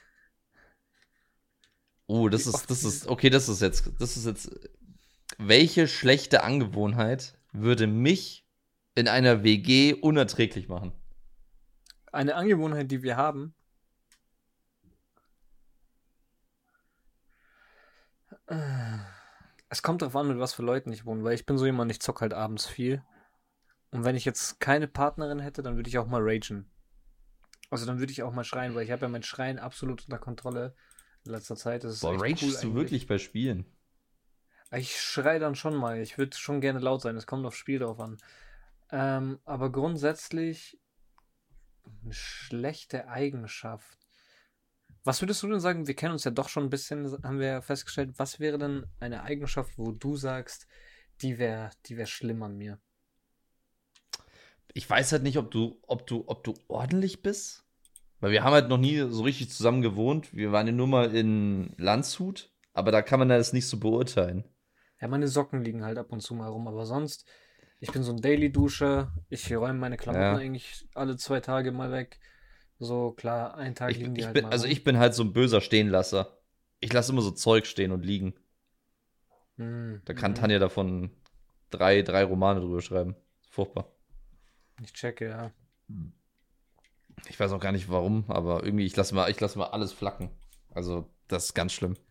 Oh, das Wie ist, oft das dieses- ist, okay, das ist jetzt, das ist jetzt. Welche schlechte Angewohnheit würde mich in einer W G unerträglich machen? Eine Angewohnheit, die wir haben. Es kommt darauf an, mit was für Leuten ich wohne, weil ich bin so jemand, ich zock halt abends viel. Und wenn ich jetzt keine Partnerin hätte, dann würde ich auch mal ragen. Also dann würde ich auch mal schreien, weil ich habe ja mein Schreien absolut unter Kontrolle in letzter Zeit. Das ist Boah, echt ragest cool du eigentlich. wirklich bei Spielen? Ich schreie dann schon mal. Ich würde schon gerne laut sein. Es kommt aufs Spiel drauf an. Ähm, aber grundsätzlich eine schlechte Eigenschaft. Was würdest du denn sagen? Wir kennen uns ja doch schon ein bisschen, haben wir ja festgestellt. Was wäre denn eine Eigenschaft, wo du sagst, die wäre die wär schlimm an mir? Ich weiß halt nicht, ob du, ob du, ob du ordentlich bist. Weil wir haben halt noch nie so richtig zusammen gewohnt. Wir waren ja nur mal in Landshut, aber da kann man das nicht so beurteilen. Ja, meine Socken liegen halt ab und zu mal rum, aber sonst, ich bin so ein Daily-Duscher. Ich räume meine Klamotten Ja. eigentlich alle zwei Tage mal weg. So, klar, einen Tag Ich, liegen die ich halt bin, mal also rum. ich bin halt so ein böser Stehenlasser. Ich lasse immer so Zeug stehen und liegen. Hm, Da kann mhm. Tanja davon drei, drei Romane drüber schreiben. Furchtbar. Ich checke, ja. Ich weiß auch gar nicht warum, aber irgendwie, ich lasse mal, ich lasse mal alles flacken. Also, das ist ganz schlimm.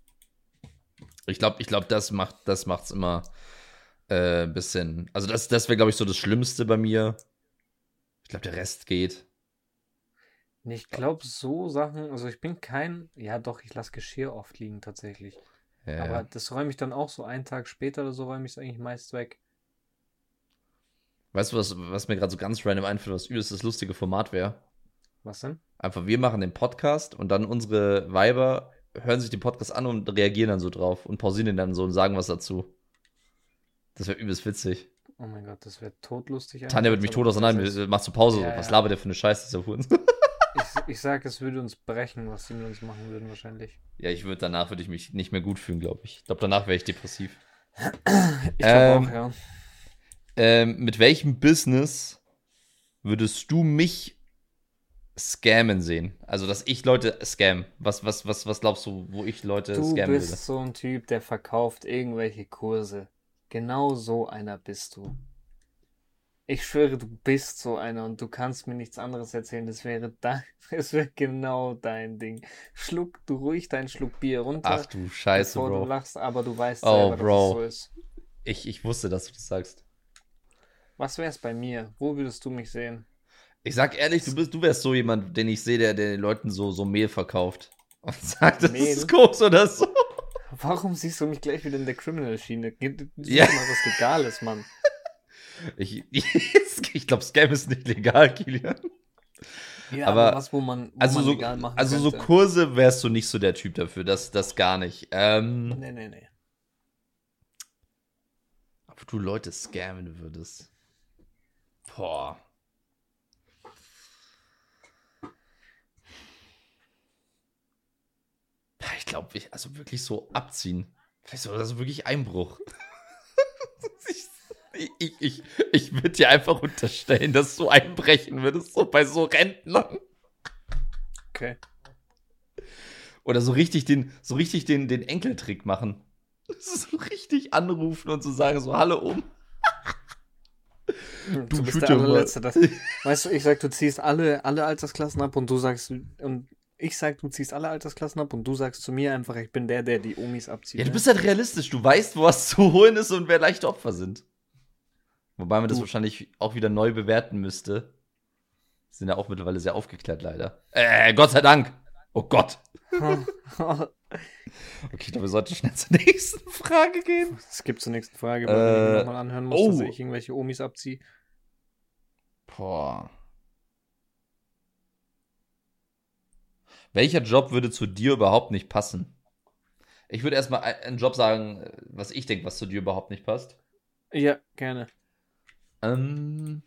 Ich glaube, ich glaube, das macht, das macht's immer äh, ein bisschen. Also, das, das wäre, glaube ich, so das Schlimmste bei mir. Ich glaube, der Rest geht. Nee, ich glaube, so Sachen, also ich bin kein, ja doch, ich lasse Geschirr oft liegen tatsächlich. Ja, Aber ja. das räume ich dann auch so einen Tag später oder so, räume ich es eigentlich meist weg. Weißt du, was, was mir gerade so ganz random einfällt, was übelst das lustige Format wäre? Was denn? Einfach, wir machen den Podcast und dann unsere Weiber hören sich den Podcast an und reagieren dann so drauf und pausieren den dann so und sagen was dazu. Das wäre übelst witzig. Oh mein Gott, das wäre todlustig. Tanja wird mich tot auseinander. Machst du Pause? Ja, so. Was ja. labert der für eine Scheiße, dieser Huren? Ich, ich sag, es würde uns brechen, was sie mit uns machen würden wahrscheinlich. Ja, ich würde danach würde ich mich nicht mehr gut fühlen, glaube ich. Ich glaube, danach wäre ich depressiv. Ich glaube Ähm, auch, ja. Ähm, mit welchem Business würdest du mich scammen sehen? Also, dass ich Leute scam. Was, was, was, was glaubst du, wo ich Leute Du scammen bist würde? so ein Typ, der verkauft irgendwelche Kurse. Genau so einer bist du. Ich schwöre, du bist so einer und du kannst mir nichts anderes erzählen. Das wäre da, das wäre genau dein Ding. Schluck du ruhig deinen Schluck Bier runter, Ach du Scheiße, bevor du Bro. lachst, aber du weißt Oh, selber, Bro. dass es so ist. Ich, ich wusste, dass du das sagst. Was wär's bei mir? Wo würdest du mich sehen? Ich sag ehrlich, du bist, du wärst so jemand, den ich sehe, der, der den Leuten so, so Mehl verkauft. Und sagt, das Mehl? ist Koks oder so. Warum siehst du mich gleich wieder in der Criminal-Schiene? Geh- Such Ja. mal was Legales, Mann. Ich, ich glaube, Scam ist nicht legal, Kilian. Ja, Aber- aber was, wo man, wo Also, man so, legal machen also so könnte. Kurse wärst du nicht so der Typ dafür. Das, das gar nicht. Ähm, Nee, nee, nee. ob du Leute scammen würdest. Boah. Ich glaube, ich, also wirklich so abziehen. Vielleicht so, also wirklich Einbruch. ich ich, ich, ich würde dir einfach unterstellen, dass du einbrechen würdest, so bei so Rentnern. Okay. Oder so richtig den, so richtig den, den Enkeltrick machen. So richtig anrufen und so sagen so, hallo um. Du, Du bist Schütte, der Mann. allerletzte. Das, weißt du, ich sag, du ziehst alle, alle Altersklassen ab und du sagst, und ich sag, du ziehst alle Altersklassen ab und du sagst zu mir einfach, ich bin der, der die Omis abzieht. Ja, du ne? bist halt realistisch. Du weißt, wo was zu holen ist und wer leichte Opfer sind. Wobei man das Du. wahrscheinlich auch wieder neu bewerten müsste. Sind ja auch mittlerweile sehr aufgeklärt, leider. Äh, Gott sei Dank. Oh Gott. Okay, ich glaube, wir sollten schnell zur nächsten Frage gehen. Es gibt zur nächsten Frage, weil äh, ich mir nochmal anhören muss, oh. dass ich irgendwelche Omis abziehe. Boah. Welcher Job würde zu dir überhaupt nicht passen? Ich würde erstmal einen Job sagen, was ich denke, was zu dir überhaupt nicht passt. Ja, gerne. Ähm.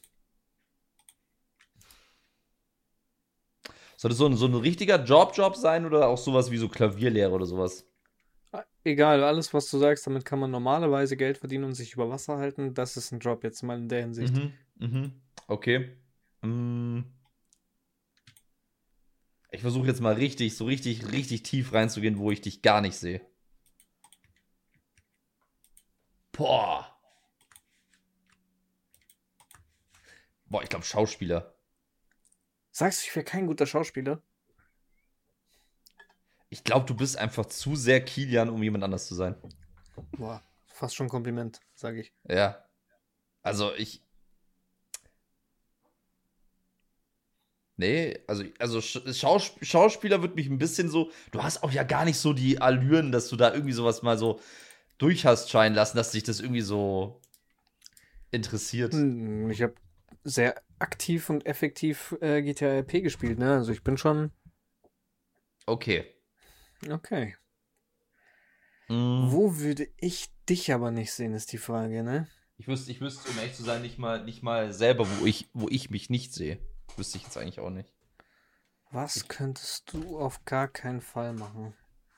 Soll das so ein, so ein richtiger Job-Job sein oder auch sowas wie so Klavierlehrer oder sowas? Egal, alles, was du sagst, damit kann man normalerweise Geld verdienen und sich über Wasser halten. Das ist ein Job jetzt mal in der Hinsicht. Mhm, mhm. Okay. Mm. Ich versuche jetzt mal richtig, so richtig, richtig tief reinzugehen, wo ich dich gar nicht sehe. Boah. Boah, ich glaube Schauspieler. Sagst du, ich wäre kein guter Schauspieler? Ich glaube, du bist einfach zu sehr Kilian, um jemand anders zu sein. Boah, fast schon ein Kompliment, sage ich. Ja. Also ich. Nee, also, also Schaus Schauspieler wird mich ein bisschen so. Du hast auch ja gar nicht so die Allüren, dass du da irgendwie sowas mal so durch hast scheinen lassen, dass dich das irgendwie so interessiert. Hm, ich habe sehr aktiv und effektiv äh, G T A R P gespielt, ne? Also ich bin schon. Okay. Okay. Mm. Wo würde ich dich aber nicht sehen, ist die Frage, ne? Ich wüsste, ich wüsste, um ehrlich zu sein, nicht mal, nicht mal selber, wo ich, wo ich mich nicht sehe. Wüsste ich jetzt eigentlich auch nicht. Was Ich, könntest du auf gar keinen Fall machen?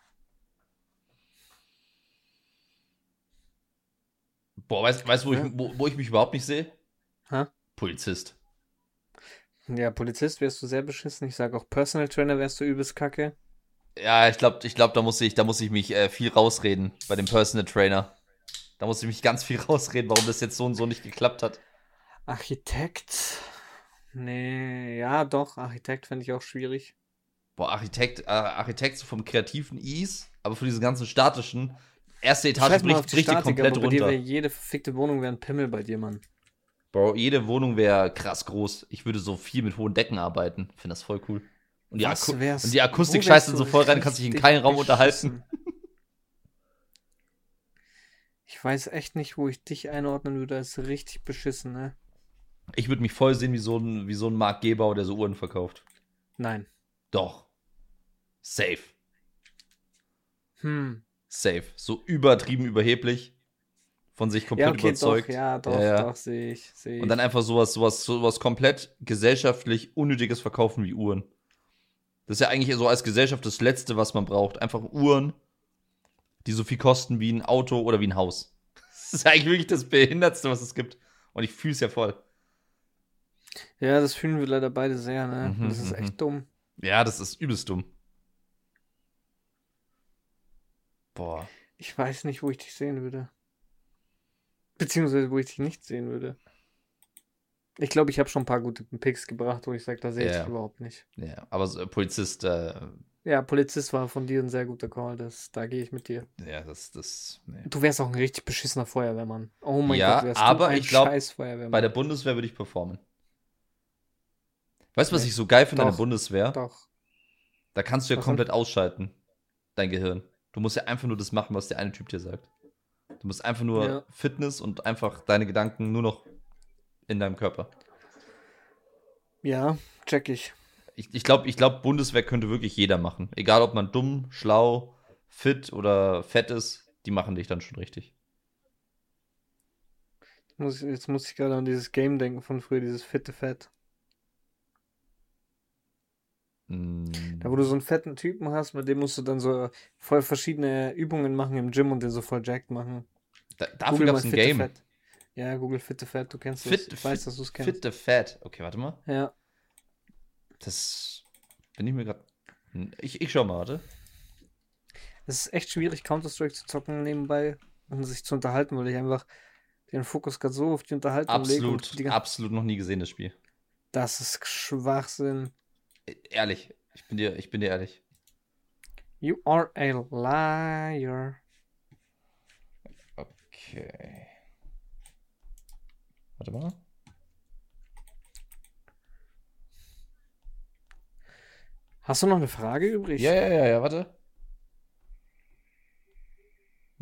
boah, weißt du, weißt, wo, Ja. ich, wo, wo ich mich überhaupt nicht sehe? Ha? Polizist. Ja, Polizist wärst du sehr beschissen. Ich sage auch Personal Trainer wärst du übelst kacke. Ja, ich glaube, ich glaub, da muss ich, da muss ich mich äh, viel rausreden bei dem Personal Trainer. Da muss ich mich ganz viel rausreden, warum das jetzt so und so nicht geklappt hat. Architekt? Nee, ja, doch, Architekt fände ich auch schwierig. Boah, Architekt, äh, Architekt so vom kreativen Ease, aber für diese ganzen statischen, erste Etage Scheiß mal auf bricht, die bricht die Statik, komplett aber bei dir runter. wäre jede verfickte Wohnung wäre ein Pimmel bei dir, Mann. Bro, jede Wohnung wäre krass groß. Ich würde so viel mit hohen Decken arbeiten. Ich finde das voll cool. Und die, Was Aku wär's- und die Akustik wo wärst scheißt du so voll rein, du kannst dich in richtig keinen Raum beschissen? unterhalten. Ich weiß echt nicht, wo ich dich einordnen würde. Das ist richtig beschissen, ne? Ich würde mich voll sehen wie so ein, wie so ein Marc Gebauer, der so Uhren verkauft. Nein. Doch. Safe. Hm. Safe. So übertrieben überheblich. Von sich komplett Ja, okay, überzeugt. doch, ja, doch, Ja, ja. doch, sehe ich, sehe ich. Und dann einfach sowas, sowas, sowas komplett gesellschaftlich Unnötiges verkaufen wie Uhren. Das ist ja eigentlich so als Gesellschaft das Letzte, was man braucht. Einfach Uhren, die so viel kosten wie ein Auto oder wie ein Haus. Das ist eigentlich wirklich das Behindertste, was es gibt. Und ich fühle es ja voll. Ja, das fühlen wir leider beide sehr, ne? Mhm, Das ist mhm. echt dumm. Ja, das ist übelst dumm. Boah. Ich weiß nicht, wo ich dich sehen würde. Beziehungsweise, wo ich dich nicht sehen würde. Ich glaube, ich habe schon ein paar gute Picks gebracht, wo ich sage, da sehe ich Ja. dich überhaupt nicht. Ja, aber so, äh, Polizist, äh, Ja, Polizist war von dir ein sehr guter Call, das, da gehe ich mit dir. ja, das, das, nee. Du wärst auch ein richtig beschissener Feuerwehrmann. Oh mein Ja, Gott, wärst aber du ein ich glaub, scheiß Feuerwehrmann. Bei der Bundeswehr würde ich performen. Weißt du, was Nee. ich so geil finde an der Doch. Bundeswehr? Doch. Da kannst du ja Was komplett ausschalten, dein Gehirn. Du musst ja einfach nur das machen, was der eine Typ dir sagt. Du musst einfach nur Ja. Fitness und einfach deine Gedanken nur noch in deinem Körper. Ja, check ich. Ich, ich glaube, ich glaub, Bundeswehr könnte wirklich jeder machen. Egal, ob man dumm, schlau, fit oder fett ist, die machen dich dann schon richtig. Muss, jetzt muss ich gerade an dieses Game denken von früher, dieses fitte Fett. Mm. Da, wo du so einen fetten Typen hast, mit dem musst du dann so voll verschiedene Übungen machen im Gym und den so voll jacked machen. Da, dafür gab es ein Fitte Game. Fett. Ja, Google Fitte Fett, du kennst das. Fit, Ich weiß, fit, dass du es kennst. Fit the Fat. Okay, warte mal. Ja. Das bin ich mir gerade. Ich, ich schau mal, warte. Es ist echt schwierig, Counter-Strike zu zocken nebenbei und sich zu unterhalten, weil ich einfach den Fokus gerade so auf die Unterhaltung lege. und Absolut, die gan- absolut noch nie gesehen, das Spiel. Das ist Schwachsinn. E- Ehrlich, ich bin dir, ich bin dir ehrlich. You are a liar. Okay. Warte mal. Hast du noch eine Frage übrig? Ja, ja, ja, ja, warte.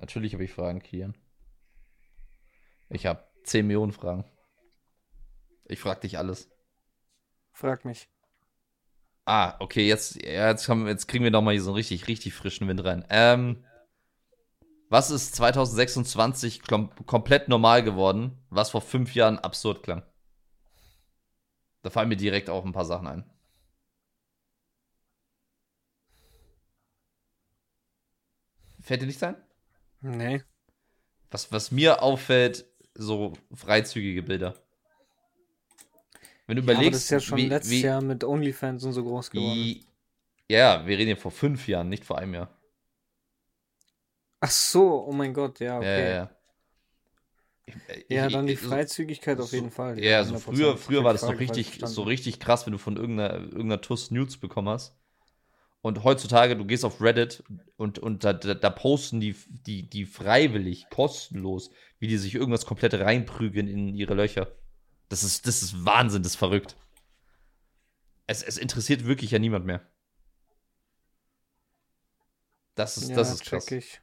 Natürlich habe ich Fragen, Kian. Ich habe zehn Millionen Fragen. Ich frage dich alles. Frag mich. Ah, okay, jetzt, ja, jetzt, haben, jetzt kriegen wir nochmal hier so einen richtig, richtig frischen Wind rein. Ähm, was ist zwanzig sechsundzwanzig kom komplett normal geworden, was vor fünf Jahren absurd klang? Da fallen mir direkt auch ein paar Sachen ein. Fällt dir nichts ein? Nee. Was, was mir auffällt, so freizügige Bilder. Wenn du Ja, aber das überlegst, ist ja schon wie, letztes wie, Jahr mit OnlyFans und so groß geworden. wie, ja, wir reden hier vor fünf Jahren, nicht vor einem Jahr. Ach so, oh mein Gott, ja, Ja, okay. ja, ja. Ich, Ja, ich, dann die ich, so, Freizügigkeit auf so, jeden Fall. ja, so hundert Prozent. früher, Ich hab früher die war das noch Frage falsch richtig, verstanden. so richtig krass, wenn du von irgendeiner, irgendeiner Tuss Nudes bekommen hast. Und heutzutage, du gehst auf Reddit und, und da, da, da posten die, die, die freiwillig, kostenlos, wie die sich irgendwas komplett reinprügeln in ihre Löcher. Das ist, das ist Wahnsinn, das ist verrückt. Es, es interessiert wirklich ja niemand mehr. Das ist, Ja, das ist krass. check ich.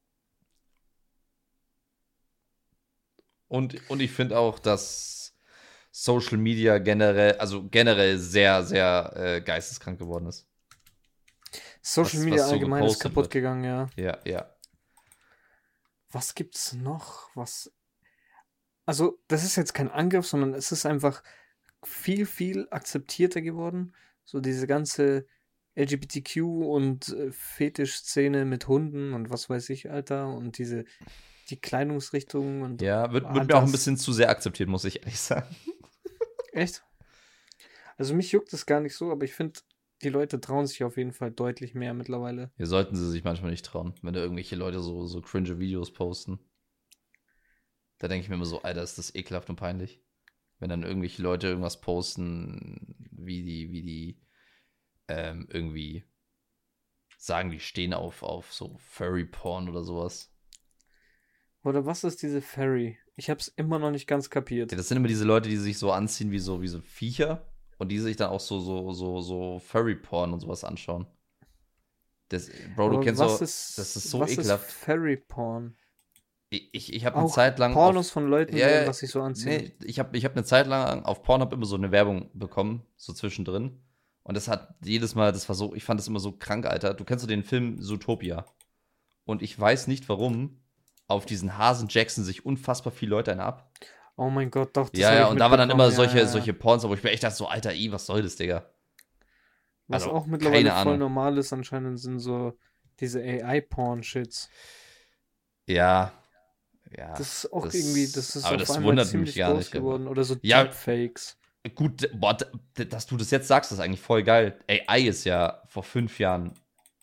Und, und ich finde auch, dass Social Media generell, also generell sehr, sehr äh, geisteskrank geworden ist. Social Was- Media was so allgemein ist gepostet kaputt wird. gegangen, ja. Ja, ja. Was gibt's noch? Was. Also, das ist jetzt kein Angriff, sondern es ist einfach viel, viel akzeptierter geworden. So diese ganze L G B T Q und äh, Fetischszene mit Hunden und was weiß ich, Alter. Und diese, die Kleidungsrichtung und Ja, wird, all wird mir auch ein das. bisschen zu sehr akzeptiert, muss ich ehrlich sagen. Echt? Also mich juckt es gar nicht so, aber ich finde, die Leute trauen sich auf jeden Fall deutlich mehr mittlerweile. Hier sollten sie sich manchmal nicht trauen, wenn da irgendwelche Leute so, so cringe Videos posten. Da denke ich mir immer so, Alter, ist das ekelhaft und peinlich. Wenn dann irgendwelche Leute irgendwas posten, wie die, wie die ähm, irgendwie sagen, die stehen auf, auf so Furry-Porn oder sowas. Oder was ist diese Fairy? Ich hab's immer noch nicht ganz kapiert. Ja, das sind immer diese Leute, die sich so anziehen wie so, wie so Viecher und die sich dann auch so, so, so, so Furry-Porn und sowas anschauen. Das, Bro, du Aber kennst was doch, ist, das ist so was ekelhaft. ist Fairy Porn? Ich, ich, ich habe eine Auch Zeit lang Pornos auf, von Leuten, die ja, irgendwas sich so anziehen. nee, ich habe ich hab eine Zeit lang auf Pornhub immer so eine Werbung bekommen, so zwischendrin. Und das hat jedes Mal, das war so, ich fand das immer so krank, Alter. Du kennst so den Film Zootopia. Und ich weiß nicht warum, auf diesen Hasen Jackson sich unfassbar viele Leute eine ab. Oh mein Gott, doch, das Ja, hab ja, ich und da waren dann mitbekommen. immer solche, ja, ja. solche Porns, wo ich mir echt dachte, so, Alter, i, was soll das, Digga? Was Also, auch mittlerweile keine voll Ahnung. normal ist anscheinend, sind so diese A I-Porn-Shits. Ja, ja. Das ist auch irgendwie, das ist aber auf das einmal wundert mich ziemlich gar groß nicht. Aber. geworden. Oder so Ja, Deepfakes. gut, boah, d- dass du das jetzt sagst, ist eigentlich voll geil. A I ist ja vor fünf Jahren,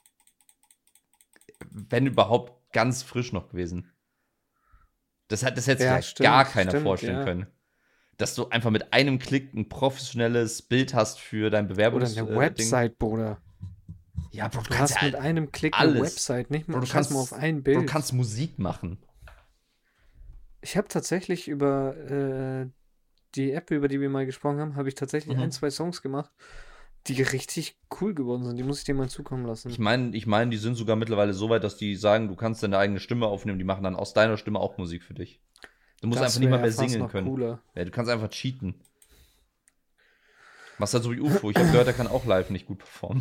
wenn überhaupt, ganz frisch noch gewesen. Das, hat, das hätte sich Ja, ja stimmt, gar keiner stimmt, vorstellen ja. können. Dass du einfach mit einem Klick ein professionelles Bild hast für dein Oder Bewerbungs eine äh, Ding. Website, Bruder. Ja, Bro, du Du kannst hast ja mit einem Klick alles. eine Website, nicht Bro, mal, du scheiß kannst, mal auf ein Bro, Bild. du kannst Musik machen. Ich habe tatsächlich über äh, die App, über die wir mal gesprochen haben, habe ich tatsächlich Mhm. ein, zwei Songs gemacht, die richtig cool geworden sind. Die muss ich dir mal zukommen lassen. Ich meine, ich mein, die sind sogar mittlerweile so weit, dass die sagen, du kannst deine eigene Stimme aufnehmen, die machen dann aus deiner Stimme auch Musik für dich. Du musst Das einfach nicht mal wär mehr fast singen noch können. cooler. Ja, du kannst einfach cheaten. Machst halt so wie UFO. Ich habe gehört, er kann auch live nicht gut performen.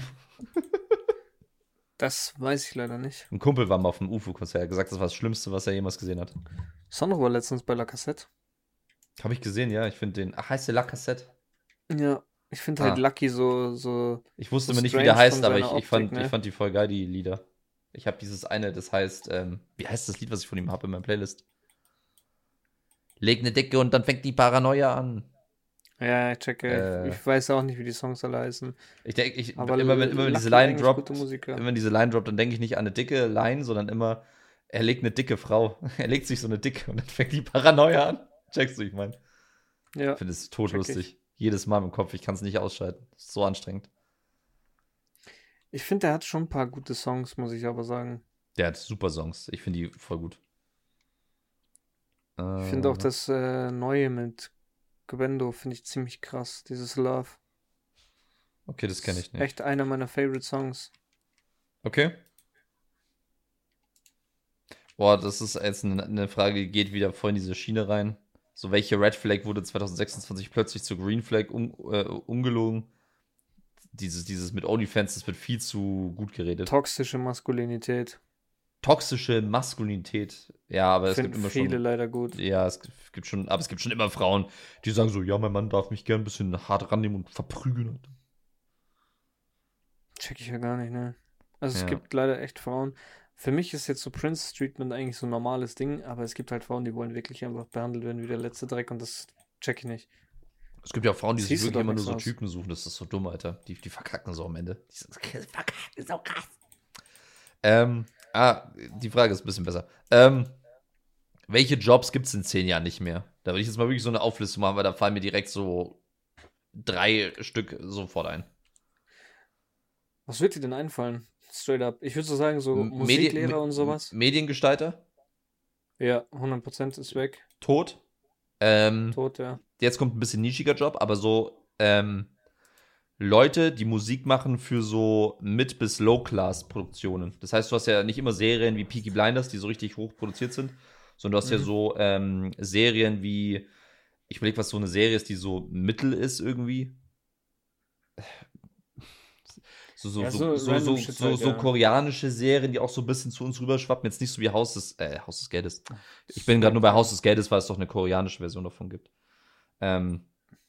Das weiß ich leider nicht. Ein Kumpel war mal auf einem UFO-Konzert. Er hat gesagt, das war das Schlimmste, was er jemals gesehen hat. Sandro war letztens bei La Cassette. Habe ich gesehen, ja. Ich finde den. Ach, heißt der La Cassette? Ja, ich finde halt Ah. Lucky so, so. Ich wusste So immer nicht, wie strange der heißt, von aber ich, seiner ich, fand, Optik, ne? ich fand die voll geil, die Lieder. Ich habe dieses eine, das heißt, ähm, wie heißt das Lied, was ich von ihm habe in meiner Playlist? Leg eine Decke und dann fängt die Paranoia an. Ja, ich checke. Äh. Ich weiß auch nicht, wie die Songs alle heißen. Ich denke, ich, Aber immer, wenn, immer wenn diese Lucky Line eigentlich droppt, gute Musiker. immer wenn diese Line droppt, dann denke ich nicht an eine dicke Line, sondern immer, er legt eine dicke Frau. Er legt sich so eine dicke und dann fängt die Paranoia an. Checkst du, ich meine? Ja, Ich finde es check totlustig. Jedes Mal im Kopf, ich kann es nicht ausschalten. Das ist so anstrengend. ich finde, der hat schon ein paar gute Songs, muss ich aber sagen. Der hat super Songs. Ich finde die voll gut. Ich finde auch Äh, das äh, Neue mit Gwendo finde ich ziemlich krass. Dieses Love. Okay, das kenne ich nicht. Echt einer meiner Favorite Songs. Okay. Boah, das ist jetzt eine, eine Frage, die geht wieder voll in diese Schiene rein. So, welche Red Flag wurde zwanzig sechsundzwanzig plötzlich zur Green Flag um, äh, umgelogen? Dieses, dieses mit OnlyFans, das wird viel zu gut geredet. Toxische Maskulinität. Toxische Maskulinität. Ja, aber es gibt Finden immer viele schon. leider gut. Ja, es gibt schon, aber es gibt schon immer Frauen, die sagen so, ja, mein Mann darf mich gern ein bisschen hart rannehmen und verprügeln. Check ich ja gar nicht, ne? Also es Ja. gibt leider echt Frauen. Für mich ist jetzt so Princess Treatment eigentlich so ein normales Ding, aber es gibt halt Frauen, die wollen wirklich einfach behandelt werden wie der letzte Dreck und das check ich nicht. Es gibt ja auch Frauen, die sich Siehst du wirklich doch immer nur nichts so aus. Typen suchen. Das ist so dumm, Alter. Die, die verkacken so am Ende. Die sind so, verkacken so krass. Ähm, ah, die Frage ist ein bisschen besser. Ähm, welche Jobs gibt es in zehn Jahren nicht mehr? Da würde ich jetzt mal wirklich so eine Auflistung machen, weil da fallen mir direkt so drei Stück sofort ein. Was wird dir denn einfallen? Straight up. Ich würde so sagen, so M- Musiklehrer Medien- und sowas. Mediengestalter, Ja, hundert Prozent ist weg. tot. Ähm, Tot, ja. jetzt kommt ein bisschen nischiger Job, aber so ähm, Leute, die Musik machen für so Mid- bis Low-Class-Produktionen. Das heißt, du hast ja nicht immer Serien wie Peaky Blinders, die so richtig hoch produziert sind, sondern du hast ja Mhm. so ähm, Serien wie, ich überlege, was so eine Serie ist, die so mittel ist irgendwie. So, so, Ja, so, so so, random so, Shit so, halt, so ja. koreanische Serien, die auch so ein bisschen zu uns rüberschwappen. Jetzt nicht so wie Haus des, äh, Haus des Geldes. Ich bin gerade nur bei Haus des Geldes, weil es doch eine koreanische Version davon gibt. Ähm,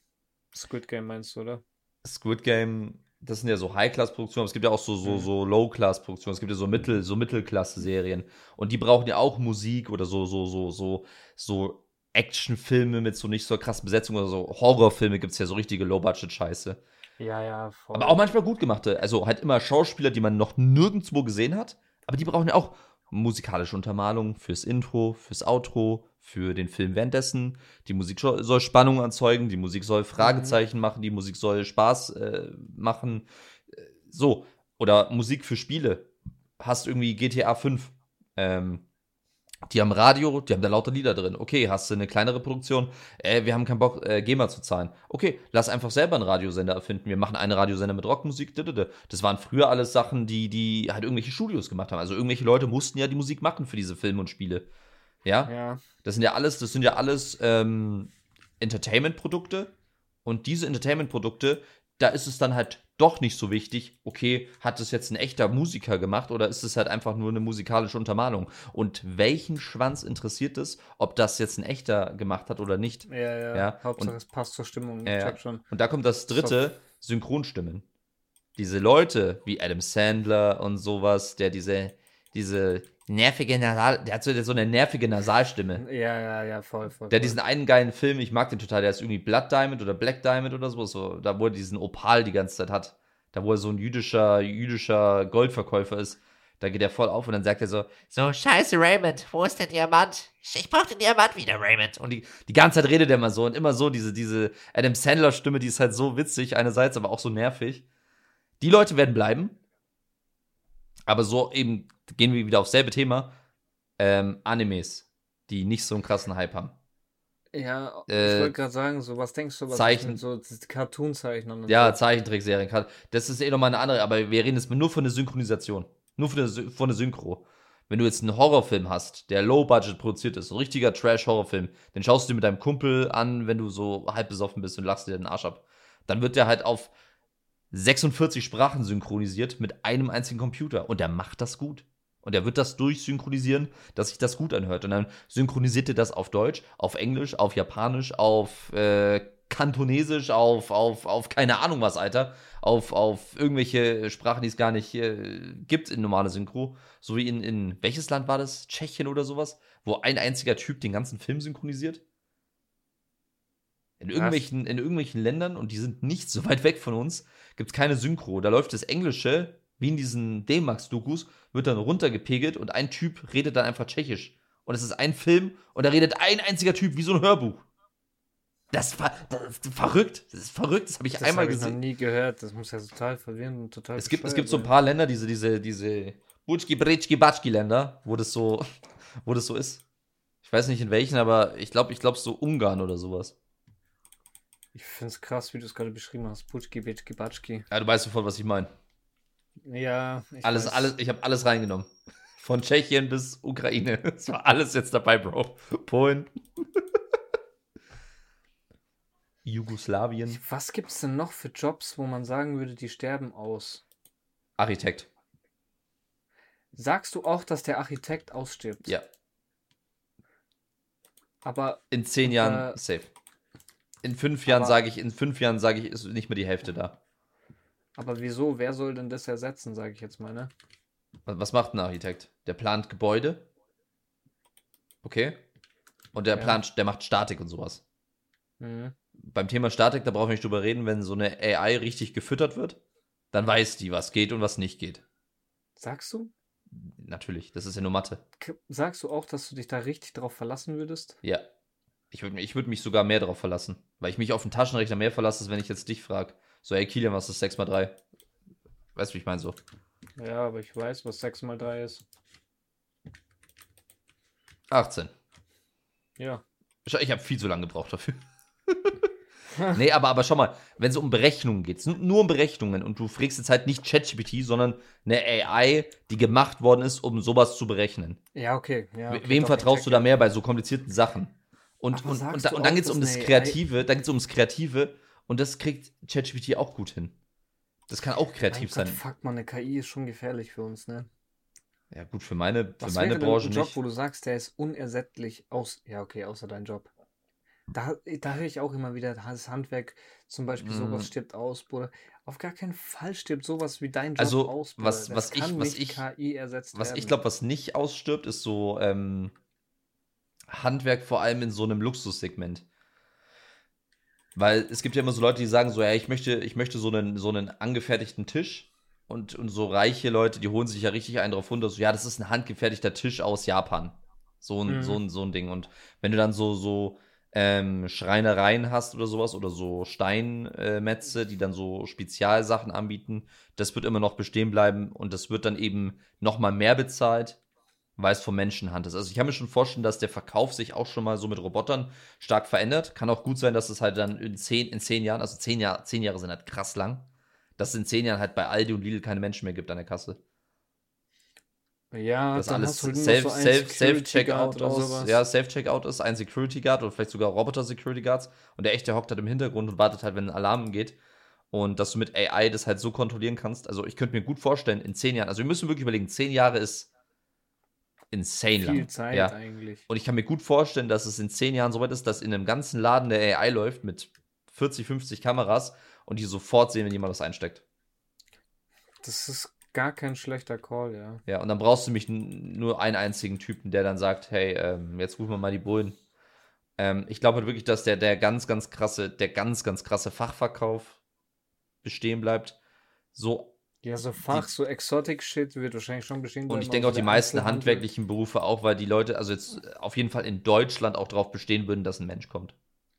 Squid Game meinst du, oder? Squid Game, das sind ja so High-Class-Produktionen, aber es gibt ja auch so, so, Mhm. so Low-Class-Produktionen, es gibt ja so Mittel, so Mittelklasse-Serien. Und die brauchen ja auch Musik oder so, so, so, so, so Actionfilme mit so nicht so krassen Besetzungen oder so Horrorfilme gibt es ja so richtige Low-Budget-Scheiße. Ja, ja, voll. Aber auch manchmal gut gemachte. Also halt immer Schauspieler, die man noch nirgendwo gesehen hat. Aber die brauchen ja auch musikalische Untermalung fürs Intro, fürs Outro, für den Film währenddessen. Die Musik scho- soll Spannung erzeugen, die Musik soll Fragezeichen machen, die Musik soll Spaß äh, machen. Äh, So. Oder Musik für Spiele. Hast irgendwie G T A fünf. Ähm, die haben Radio, die haben da lauter Lieder drin. Okay, hast du eine kleinere Produktion? Äh, wir haben keinen Bock, äh, GEMA zu zahlen. Okay, lass einfach selber einen Radiosender erfinden. Wir machen einen Radiosender mit Rockmusik. Didede. Das waren früher alles Sachen, die, die halt irgendwelche Studios gemacht haben. Also irgendwelche Leute mussten ja die Musik machen für diese Filme und Spiele. Ja? Ja. Das sind ja alles, das sind ja alles ähm, Entertainment-Produkte. Und diese Entertainment-Produkte, da ist es dann halt doch nicht so wichtig, okay, hat es jetzt ein echter Musiker gemacht oder ist es halt einfach nur eine musikalische Untermalung? Und welchen Schwanz interessiert es, ob das jetzt ein echter gemacht hat oder nicht? Ja, ja. Ja, Hauptsache und- es passt zur Stimmung. Ja, Ich ja. check schon. Und da kommt das dritte, Synchronstimmen. Diese Leute wie Adam Sandler und sowas, der diese, diese nervige Nasal, der hat so, der hat so eine nervige Nasalstimme. Ja, ja, ja, voll, voll. Der hat voll. diesen einen geilen Film, ich mag den total, der ist irgendwie Blood Diamond oder Black Diamond oder so, so da wo er diesen Opal die ganze Zeit hat. Da wo er so ein jüdischer, jüdischer Goldverkäufer ist. Da geht er voll auf und dann sagt er so, so, scheiße Raymond, wo ist der Diamant? Ich brauch den Diamant wieder, Raymond. Und die, die ganze Zeit redet er immer so und immer so, diese, diese Adam Sandler-Stimme, die ist halt so witzig einerseits, aber auch so nervig. Die Leute werden bleiben. Aber so eben, gehen wir wieder aufs selbe Thema, ähm, Animes, die nicht so einen krassen Hype haben. Ja, Äh, ich wollte gerade sagen, so was denkst du, was Zeichen- ist mit so Cartoon-Zeichnern und Ja, so? Zeichentrickserien. gerade. Das ist eh nochmal eine andere, aber wir reden jetzt nur von der Synchronisation. Nur von der, Sy- von der Synchro. Wenn du jetzt einen Horrorfilm hast, der low-budget produziert ist, so ein richtiger Trash-Horrorfilm, den schaust du dir mit deinem Kumpel an, wenn du so halb besoffen bist und lachst dir den Arsch ab. Dann wird der halt auf sechsundvierzig Sprachen synchronisiert mit einem einzigen Computer. Und der macht das gut. Und er wird das durchsynchronisieren, dass sich das gut anhört. Und dann synchronisiert er das auf Deutsch, auf Englisch, auf Japanisch, auf äh, Kantonesisch, auf, auf, auf keine Ahnung was, Alter. Auf, auf irgendwelche Sprachen, die es gar nicht äh, gibt in normale Synchro. So wie in, in, welches Land war das? Tschechien oder sowas? Wo ein einziger Typ den ganzen Film synchronisiert? In irgendwelchen, in irgendwelchen Ländern, und die sind nicht so weit weg von uns, gibt es keine Synchro. Da läuft das Englische, wie in diesen D-Max-Dokus, wird dann runtergepegelt und ein Typ redet dann einfach Tschechisch. Und es ist ein Film und da redet ein einziger Typ wie so ein Hörbuch. Das ist, ver das ist verrückt. Das ist verrückt. Das habe ich Das einmal habe ich noch gesehen. nie gehört. Das muss ja total verwirrend und total Es gibt, es bescheuert gibt so ein sein. paar Länder, diese, diese, diese Butschki, Britschki, Batschki-Länder, wo das so, wo das so ist. Ich weiß nicht in welchen, aber ich glaube, ich glaube so Ungarn oder sowas. Ich finde es krass, wie du es gerade beschrieben hast. Putschki, Bitschki, Batschki. Ja, du weißt sofort, was ich meine. Ja, ich Alles, weiß. alles, ich habe alles reingenommen. Von Tschechien bis Ukraine. Das war alles jetzt dabei, Bro. Polen. Jugoslawien. Was gibt es denn noch für Jobs, wo man sagen würde, die sterben aus? Architekt. Sagst du auch, dass der Architekt ausstirbt? Ja. Aber in zehn Jahren äh, safe. In fünf Jahren sage ich, in fünf Jahren sage ich, ist nicht mehr die Hälfte da. Aber wieso? Wer soll denn das ersetzen, sage ich jetzt mal, ne? Was macht ein Architekt? Der plant Gebäude. Okay. Und der Ja. plant, der macht Statik und sowas. Mhm. Beim Thema Statik, da brauchen wir nicht drüber reden, wenn so eine A I richtig gefüttert wird, dann weiß die, was geht und was nicht geht. Sagst du? Natürlich, das ist ja nur Mathe. K- Sagst du auch, dass du dich da richtig drauf verlassen würdest? Ja. Ich würde ich würd mich sogar mehr darauf verlassen. Weil ich mich auf den Taschenrechner mehr verlasse, als wenn ich jetzt dich frage. So, ey Kilian, was ist sechs mal drei? Weißt du, wie ich meine so? Ja, aber ich weiß, was sechs mal drei ist. achtzehn. Ja. Ich, ich habe viel zu lange gebraucht dafür. Nee, aber, aber schau mal, wenn es um Berechnungen geht, nur um Berechnungen und du fragst jetzt halt nicht ChatGPT, sondern eine A I, die gemacht worden ist, um sowas zu berechnen. Ja, okay. Ja, okay Wem doch, vertraust ich du check da mehr bei so komplizierten Sachen? Und, Aber und, sagst und, da, du und dann auch, geht es um dass das eine Kreative, dann geht es ums Kreative und das kriegt ChatGPT auch gut hin. Das kann auch Mein kreativ Gott, sein. fuck, man, eine K I ist schon gefährlich für uns, ne? Ja, gut, für meine, für Was meine wäre denn Branche ein Job, nicht. wo du sagst, der ist unersättlich aus... Ja, okay, außer dein Job. Da, da höre ich auch immer wieder, das Handwerk, zum Beispiel sowas Mm, stirbt aus, Bruder. Auf gar keinen Fall stirbt sowas wie dein Job Also, aus, Bruder. was, Das was kann ich, was nicht ich, K I ersetzt was ich werden. glaube, was nicht ausstirbt, ist so ähm, Handwerk, vor allem in so einem Luxussegment. Weil es gibt ja immer so Leute, die sagen so, ja, ich möchte, ich möchte so einen, so einen angefertigten Tisch. Und, und so reiche Leute, die holen sich ja richtig einen drauf runter. So, ja, das ist ein handgefertigter Tisch aus Japan. So ein, so Mhm. ein, so ein Ding. Und wenn du dann so, so ähm, Schreinereien hast oder sowas oder so Steinmetze, die dann so Spezialsachen anbieten, das wird immer noch bestehen bleiben und das wird dann eben noch mal mehr bezahlt, weil es von Menschenhand ist. Also ich kann mir schon vorstellen, dass der Verkauf sich auch schon mal so mit Robotern stark verändert. Kann auch gut sein, dass es halt dann in zehn, in zehn Jahren, also zehn Jahre, zehn Jahre sind halt krass lang, dass es in zehn Jahren halt bei Aldi und Lidl keine Menschen mehr gibt an der Kasse. Ja, Dass dann alles hast du halt nur noch Self, so einen Self, Security Guard Self-Checkout oder aus, sowas. ja, Self-Checkout ist, ein Security Guard oder vielleicht sogar Roboter-Security Guards und der echte hockt halt im Hintergrund und wartet halt, wenn ein Alarm geht. Und dass du mit A I das halt so kontrollieren kannst. Also ich könnte mir gut vorstellen, in zehn Jahren, also wir müssen wirklich überlegen, zehn Jahre ist insane Viel lang. Zeit Ja. eigentlich. Und ich kann mir gut vorstellen, dass es in zehn Jahren so weit ist, dass in einem ganzen Laden der A I läuft mit vierzig, fünfzig Kameras und die sofort sehen, wenn jemand was einsteckt. Das ist gar kein schlechter Call, ja. Ja, und dann brauchst du mich n- nur einen einzigen Typen, der dann sagt, hey, ähm, jetzt rufen wir mal die Bullen. Ähm, ich glaube halt wirklich, dass der, der ganz, ganz krasse, der ganz, ganz krasse Fachverkauf bestehen bleibt. So, Ja, so die, Fach, so Exotic Shit wird wahrscheinlich schon bestehen und bleiben, ich aber denke so auch die der meisten Einzelhandel. handwerklichen Berufe auch, weil die Leute, also jetzt auf jeden Fall in Deutschland auch darauf bestehen würden, dass ein Mensch kommt.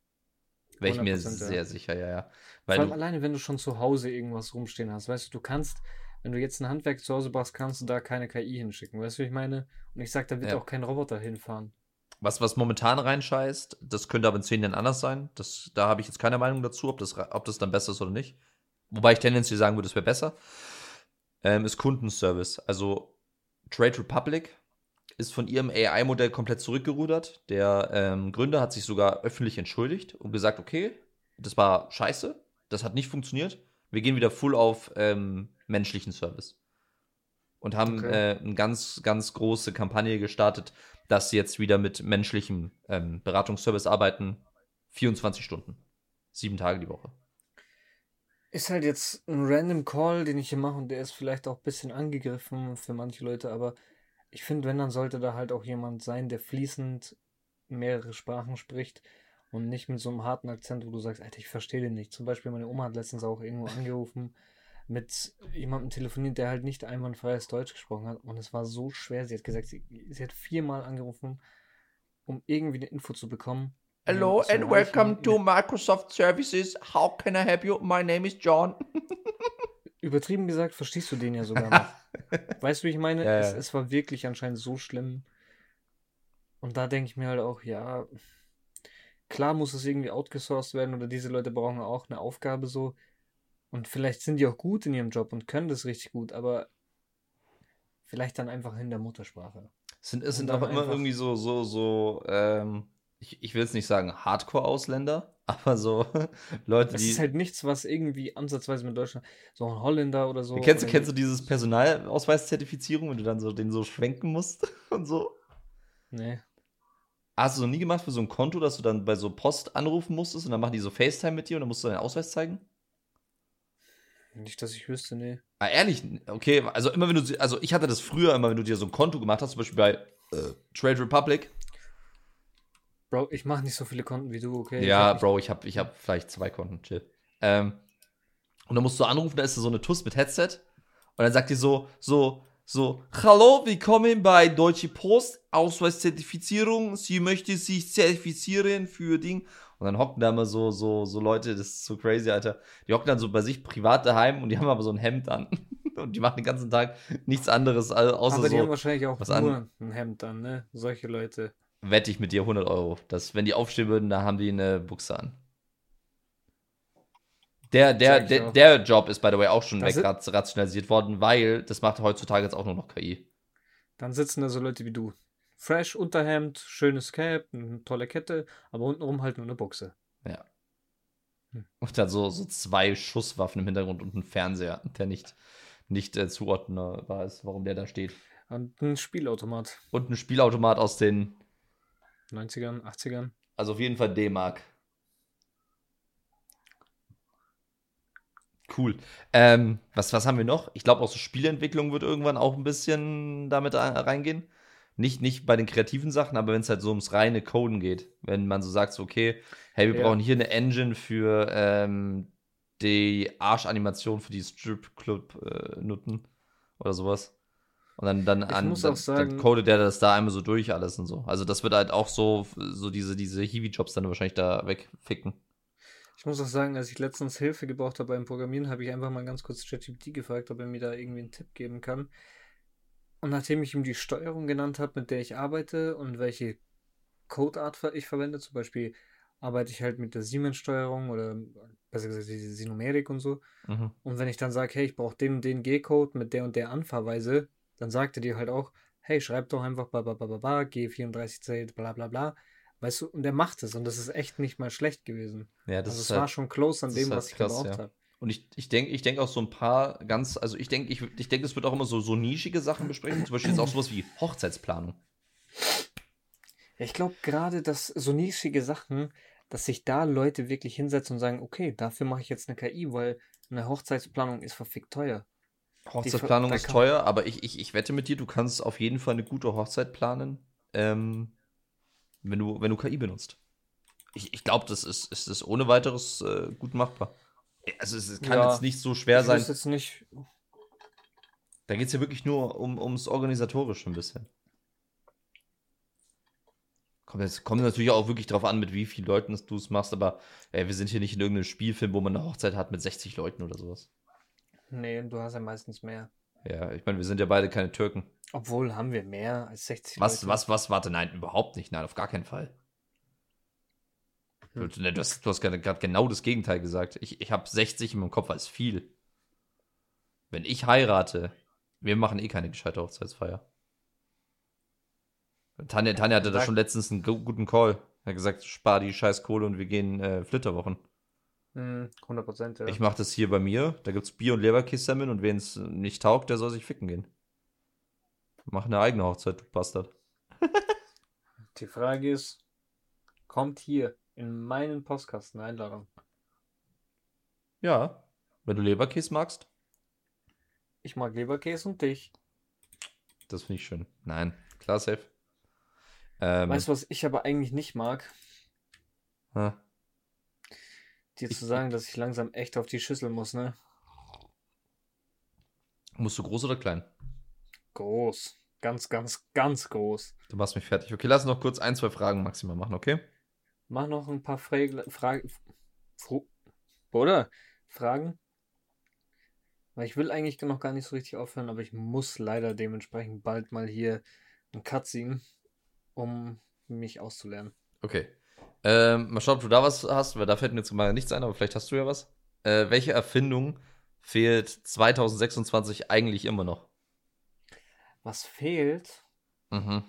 Wäre ich mir hundert Prozent, ja. sehr sicher, ja, ja. Vor Weil allem du, alleine, wenn du schon zu Hause irgendwas rumstehen hast. Weißt du, du kannst, wenn du jetzt ein Handwerk zu Hause brauchst, kannst du da keine K I hinschicken. Weißt du, wie ich meine? Und ich sag, da wird ja. auch kein Roboter hinfahren. Was, was momentan reinscheißt, das könnte aber in zehn Jahren anders sein. Das, da habe ich jetzt keine Meinung dazu, ob das, ob das dann besser ist oder nicht. Wobei ich tendenziell sagen würde, es wäre besser. Ähm, ist Kundenservice. Also Trade Republic ist von ihrem A I-Modell komplett zurückgerudert. Der ähm, Gründer hat sich sogar öffentlich entschuldigt und gesagt, okay, das war scheiße, das hat nicht funktioniert. Wir gehen wieder full auf ähm, menschlichen Service. Und haben Okay. äh, eine ganz, ganz große Kampagne gestartet, dass sie jetzt wieder mit menschlichem ähm, Beratungsservice arbeiten. vierundzwanzig Stunden. Sieben Tage die Woche. Ist halt jetzt ein random Call, den ich hier mache und der ist vielleicht auch ein bisschen angegriffen für manche Leute, aber ich finde, wenn, dann sollte da halt auch jemand sein, der fließend mehrere Sprachen spricht und nicht mit so einem harten Akzent, wo du sagst, Alter, ich verstehe den nicht. Zum Beispiel meine Oma hat letztens auch irgendwo angerufen, mit jemandem telefoniert, der halt nicht einwandfreies Deutsch gesprochen hat und es war so schwer. Sie hat gesagt, sie, sie hat viermal angerufen, um irgendwie eine Info zu bekommen. Und dann Hello zu and erreichen welcome to mit Microsoft Services. How can I help you? My name is John. übertrieben gesagt, verstehst du den ja sogar noch. Weißt du, wie ich meine? Ja, Es, ja. es war wirklich anscheinend so schlimm. Und da denke ich mir halt auch, ja, klar muss es irgendwie outgesourced werden oder diese Leute brauchen auch eine Aufgabe so. Und vielleicht sind die auch gut in ihrem Job und können das richtig gut, aber Vielleicht dann einfach in der Muttersprache. Es sind, es Und sind dann auch immer einfach- irgendwie so, so, so, ähm, ich, ich will jetzt nicht sagen Hardcore-Ausländer, aber so Leute, Es die. ist halt nichts, was irgendwie ansatzweise mit Deutschland, so ein Holländer oder so. Kennst du, oder kennst du dieses Personalausweiszertifizierung, wenn du dann so den so schwenken musst und so? Nee. Hast du so nie gemacht für so ein Konto, dass du dann bei so Post anrufen musstest und dann machen die so FaceTime mit dir und dann musst du deinen Ausweis zeigen? Nicht, dass ich wüsste, nee. Ah, ehrlich? Okay, also immer wenn du, also ich hatte das früher immer, wenn du dir so ein Konto gemacht hast, zum Beispiel bei äh, Trade Republic. Bro, ich mache nicht so viele Konten wie du, okay? Ja, ich hab Bro, ich habe ich hab vielleicht zwei Konten, chill. Ähm, und dann musst du anrufen, da ist so eine Tuss mit Headset und dann sagt die so, so, so, hallo, willkommen bei Deutsche Post, Ausweiszertifizierung, sie möchte sich zertifizieren für Ding. Und dann hocken da immer so, so, so Leute, das ist so crazy, Alter. Die hocken dann so bei sich privat daheim und die haben aber so ein Hemd an. Und die machen den ganzen Tag nichts anderes, au- außer Aber die so, haben wahrscheinlich auch was nur an, ein Hemd an, ne? Solche Leute. wette ich mit dir hundert Euro. Dass, wenn die aufstehen würden, da haben die eine Buchse an. Der, der, Sag ich der, auch. der Job ist, by the way, auch schon Das ist- wegrationalisiert worden, weil das macht heutzutage jetzt auch nur noch K I. Dann sitzen da so Leute wie du. Fresh, Unterhemd, schönes Cap, eine tolle Kette, aber untenrum halt nur eine Buchse. Ja. Hm. Und dann so, so zwei Schusswaffen im Hintergrund und ein Fernseher, der nicht, nicht äh, zuordnenbar ist, warum der da steht. Und ein Spielautomat. Und ein Spielautomat aus den, neunzigern, achtzigern. also auf jeden Fall D-Mark. Cool. Ähm, was, was haben wir noch? Ich glaube, auch so Spieleentwicklung wird irgendwann auch ein bisschen damit a- reingehen. Nicht, nicht bei den kreativen Sachen, aber wenn es halt so ums reine Coden geht. Wenn man so sagt, so, okay, hey, wir Ja. brauchen hier eine Engine für ähm, die Arschanimation für die Strip-Club-Nutten oder sowas. Und dann, dann, Ich an, muss dann, auch sagen- dann codet der das da einmal so durch alles und so. Also das wird halt auch so, so diese, diese Hiwi-Jobs dann wahrscheinlich da wegficken. Ich muss auch sagen, als ich letztens Hilfe gebraucht habe beim Programmieren, habe ich einfach mal ganz kurz ChatGPT gefragt, ob er mir da irgendwie einen Tipp geben kann. Und nachdem ich ihm die Steuerung genannt habe, mit der ich arbeite und welche Codeart ver- ich verwende, zum Beispiel arbeite ich halt mit der Siemens-Steuerung oder besser gesagt die Sinumerik und so. Mhm. Und wenn ich dann sage, hey, ich brauche den und den G-Code mit der und der Anfahrweise, dann sagt er dir halt auch, hey, schreib doch einfach ba, ba, ba, ba, ba, G vierunddreißig C, bla bla bla. Weißt du, und er macht es und das ist echt nicht mal schlecht gewesen. Ja, das Also ist es halt, war schon close an das ist dem, halt was ich krass, gebraucht ja. habe. Und ich, ich denke ich denk auch so ein paar ganz, also ich denke, ich, ich denke, es wird auch immer so, so nischige Sachen besprechen, zum Beispiel jetzt auch sowas wie Hochzeitsplanung. Ja, ich glaube gerade, dass so nischige Sachen, dass sich da Leute wirklich hinsetzen und sagen, okay, dafür mache ich jetzt eine K I, weil eine Hochzeitsplanung ist verfickt teuer. Hochzeitsplanung da ist kann- teuer, aber ich, ich, ich wette mit dir, du kannst auf jeden Fall eine gute Hochzeit planen, ähm, wenn du, wenn du K I benutzt. Ich, ich glaube, das ist, ist, ist ohne weiteres äh, gut machbar. Also es, es kann Ja, jetzt nicht so schwer Ich sein. wüsste jetzt nicht, Da geht es ja wirklich nur um, ums Organisatorische ein bisschen. Kommt, jetzt, kommt natürlich auch wirklich drauf an, mit wie vielen Leuten du es machst, aber ey, wir sind hier nicht in irgendeinem Spielfilm, wo man eine Hochzeit hat mit sechzig Leuten oder sowas. nee, du hast ja meistens mehr. Ja, ich meine, wir sind ja beide keine Türken. Obwohl, haben wir mehr als sechzig Was, Leute. was, was, warte, nein, überhaupt nicht, nein, auf gar keinen Fall. Hm. Du, du hast, du hast gerade genau das Gegenteil gesagt. Ich, ich habe sechzig in meinem Kopf als viel. Wenn ich heirate, wir machen eh keine gescheite Hochzeitsfeier. Tanja, Tanja hatte da Sag- schon letztens einen gu- guten Call. Er hat gesagt, spar die scheiß Kohle und wir gehen äh, Flitterwochen. Hm, hundert Prozent, ja. Ich mache das hier bei mir. Da gibt's Bier- und Leberkässemmeln und wen es nicht taugt, der soll sich ficken gehen. Mach eine eigene Hochzeit, du Bastard. Die Frage ist, kommt hier in meinen Postkasten eine Einladung? Ja, wenn du Leberkäse magst, Ich mag Leberkäse und dich. das finde ich schön. Nein, klar, safe. Ähm, Weißt du, was ich aber eigentlich nicht mag? hä? Dir Ich- zu sagen, dass ich langsam echt auf die Schüssel muss, ne? Musst du groß oder klein? Groß. Ganz, ganz, ganz groß. Du machst mich fertig. Okay, lass noch kurz ein, zwei Fragen maximal machen, okay? Mach noch ein paar Fragen. Fragen. Oder? Fragen? Weil ich will eigentlich noch gar nicht so richtig aufhören, aber ich muss leider dementsprechend bald mal hier einen Cut ziehen, um mich auszulernen. Okay. Ähm, mal schauen, ob du da was hast, weil da fällt mir jetzt mal nichts ein, aber vielleicht hast du ja was. Äh, welche Erfindung fehlt zwanzig sechsundzwanzig eigentlich immer noch? Was fehlt? Mhm.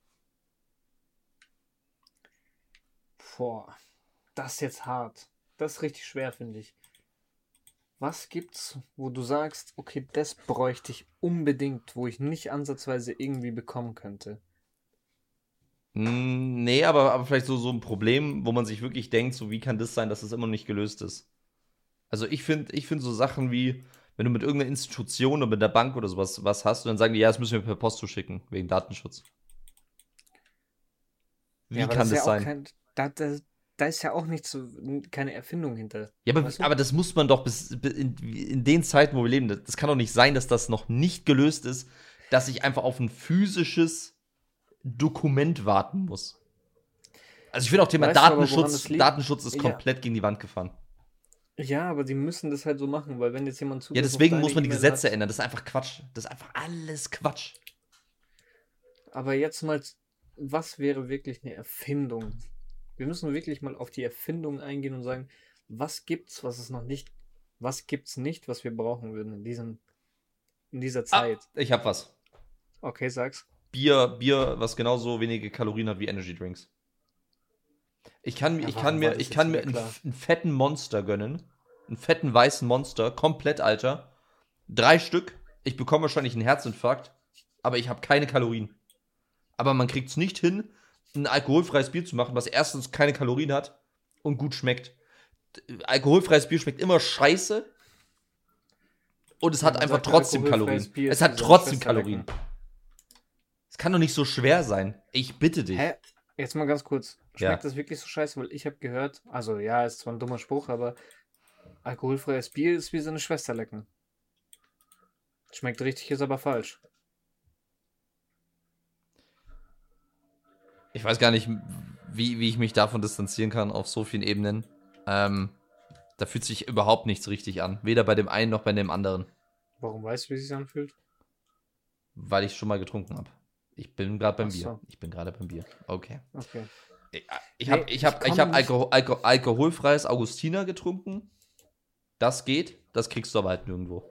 Boah, das ist jetzt hart. Das ist richtig schwer, finde ich. Was gibt's, wo du sagst, okay, das bräuchte ich unbedingt, wo ich nicht ansatzweise irgendwie bekommen könnte? Mm, nee, aber, aber vielleicht so, so ein Problem, wo man sich wirklich denkt, so wie kann das sein, dass es immer noch nicht gelöst ist. Also ich finde ich find so Sachen wie, wenn du mit irgendeiner Institution oder mit der Bank oder sowas was hast, und dann sagen die, ja, das müssen wir per Post zuschicken, wegen Datenschutz. Ja, Wie aber das kann ist ja das auch sein? kein, da, da, da ist ja auch nicht so, keine Erfindung hinter. Ja, aber, Weißt du? aber das muss man doch bis, bis in, in den Zeiten, wo wir leben, das, das kann doch nicht sein, dass das noch nicht gelöst ist, dass ich einfach auf ein physisches Dokument warten muss. Also ich finde auch Thema Weißt du aber, woran Datenschutz, es liegt? Datenschutz ist Ja, komplett gegen die Wand gefahren. ja, aber die müssen das halt so machen, weil wenn jetzt jemand Ja, Zugriff auf deswegen deine muss man die E-Mail Gesetze hat, ändern. Das ist einfach Quatsch. Das ist einfach alles Quatsch. aber jetzt mal, was wäre wirklich eine Erfindung? Wir müssen wirklich mal auf die Erfindung eingehen und sagen, was gibt's, was es noch nicht, was gibt's nicht, was wir brauchen würden in diesem, in dieser Ah, Zeit? ich hab was. Okay, sag's. Bier, Bier, was genauso wenige Kalorien hat wie Energy Drinks. Ich kann, mir- Ja, ich kann warum war mir, das ich jetzt kann mir wieder einen, klar? einen fetten Monster gönnen. Einen fetten weißen Monster, komplett alter. Drei Stück. Ich bekomme wahrscheinlich einen Herzinfarkt, aber ich habe keine Kalorien. Aber man kriegt es nicht hin, ein alkoholfreies Bier zu machen, was erstens keine Kalorien hat und gut schmeckt. Alkoholfreies Bier schmeckt immer scheiße und es Ja, hat man einfach sagt ja, trotzdem alkoholfreies Kalorien. Bier Es ist wie hat seine trotzdem Schwester Kalorien. lecken. Es kann doch nicht so schwer sein. Ich bitte dich. Hä? Jetzt mal ganz kurz. Schmeckt Ja. das wirklich so scheiße? Weil ich habe gehört, also ja, ist zwar ein dummer Spruch, aber alkoholfreies Bier ist wie seine Schwester lecken. Schmeckt richtig, ist aber falsch. Ich weiß gar nicht, wie, wie ich mich davon distanzieren kann auf so vielen Ebenen. Ähm, da fühlt sich überhaupt nichts richtig an. Weder bei dem einen noch bei dem anderen. Warum weißt du, wie es sich anfühlt? Weil ich schon mal getrunken habe. Ich bin gerade beim Ach Bier. so, Ich bin gerade beim Bier. Okay. okay. Ich, ich Nee, habe ich ich hab, ich komme hab nicht. Alkohol, Alko, alkoholfreies Augustiner getrunken. Das geht. Das kriegst du aber halt nirgendwo.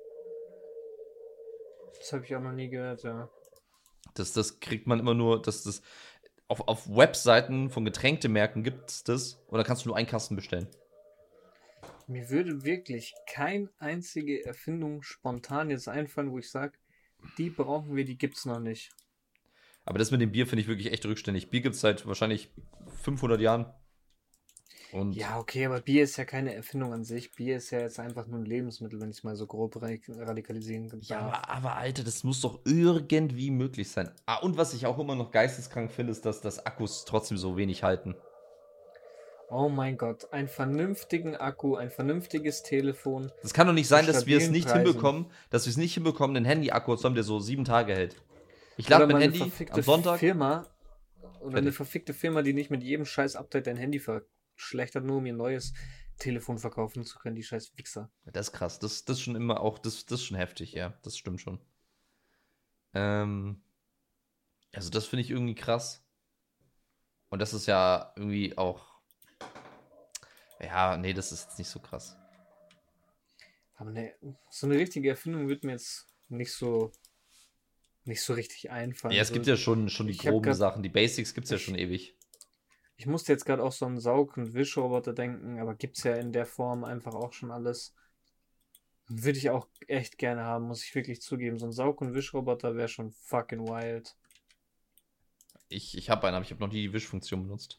Das habe ich auch noch nie gehört, ja. Das, das kriegt man immer nur. Das, das, auf, auf Webseiten von Getränkemarken gibt es das. Und da kannst du nur einen Kasten bestellen. Mir würde wirklich keine einzige Erfindung spontan jetzt einfallen, wo ich sage, die brauchen wir, die gibt's noch nicht. Aber das mit dem Bier finde ich wirklich echt rückständig. Bier gibt es seit wahrscheinlich fünfhundert Jahren. Und Ja, okay, aber Bier ist ja keine Erfindung an sich. Bier ist ja jetzt einfach nur ein Lebensmittel, wenn ich es mal so grob ra- radikalisieren ja, darf. aber, aber Alter, das muss doch irgendwie möglich sein. Ah, und was ich auch immer noch geisteskrank finde, ist, dass, dass Akkus trotzdem so wenig halten. Oh mein Gott, einen vernünftigen Akku, ein vernünftiges Telefon Das kann doch nicht zu sein, dass wir es stabilen nicht Preisen. hinbekommen, dass wir es nicht hinbekommen, einen Handy-Akku zu haben, der so sieben Tage hält. Ich Oder lade mein mal eine Handy verfickte am Sonntag. Firma oder eine Fertig. verfickte Firma, die nicht mit jedem scheiß Update dein Handy verschlechtert, nur um ihr neues Telefon verkaufen zu können, die scheiß Wichser. Das ist krass. Das, das ist schon immer auch, das, das ist schon heftig, ja. Das stimmt schon. Ähm, also das finde ich irgendwie krass. Und das ist ja irgendwie auch. Ja, nee, das ist jetzt nicht so krass. Aber ne, so eine richtige Erfindung wird mir jetzt nicht so nicht so richtig einfallen. Ja, es Also, gibt ja schon, schon die ich hab groben grad, Sachen. Die Basics gibt es ja ich, schon ewig. ich musste jetzt gerade auch so einen Saug- und Wischroboter denken, aber gibt's ja in der Form einfach auch schon alles. Würde ich auch echt gerne haben, muss ich wirklich zugeben. So ein Saug- und Wischroboter wäre schon fucking wild. Ich, ich habe einen, aber ich habe noch nie die Wischfunktion benutzt.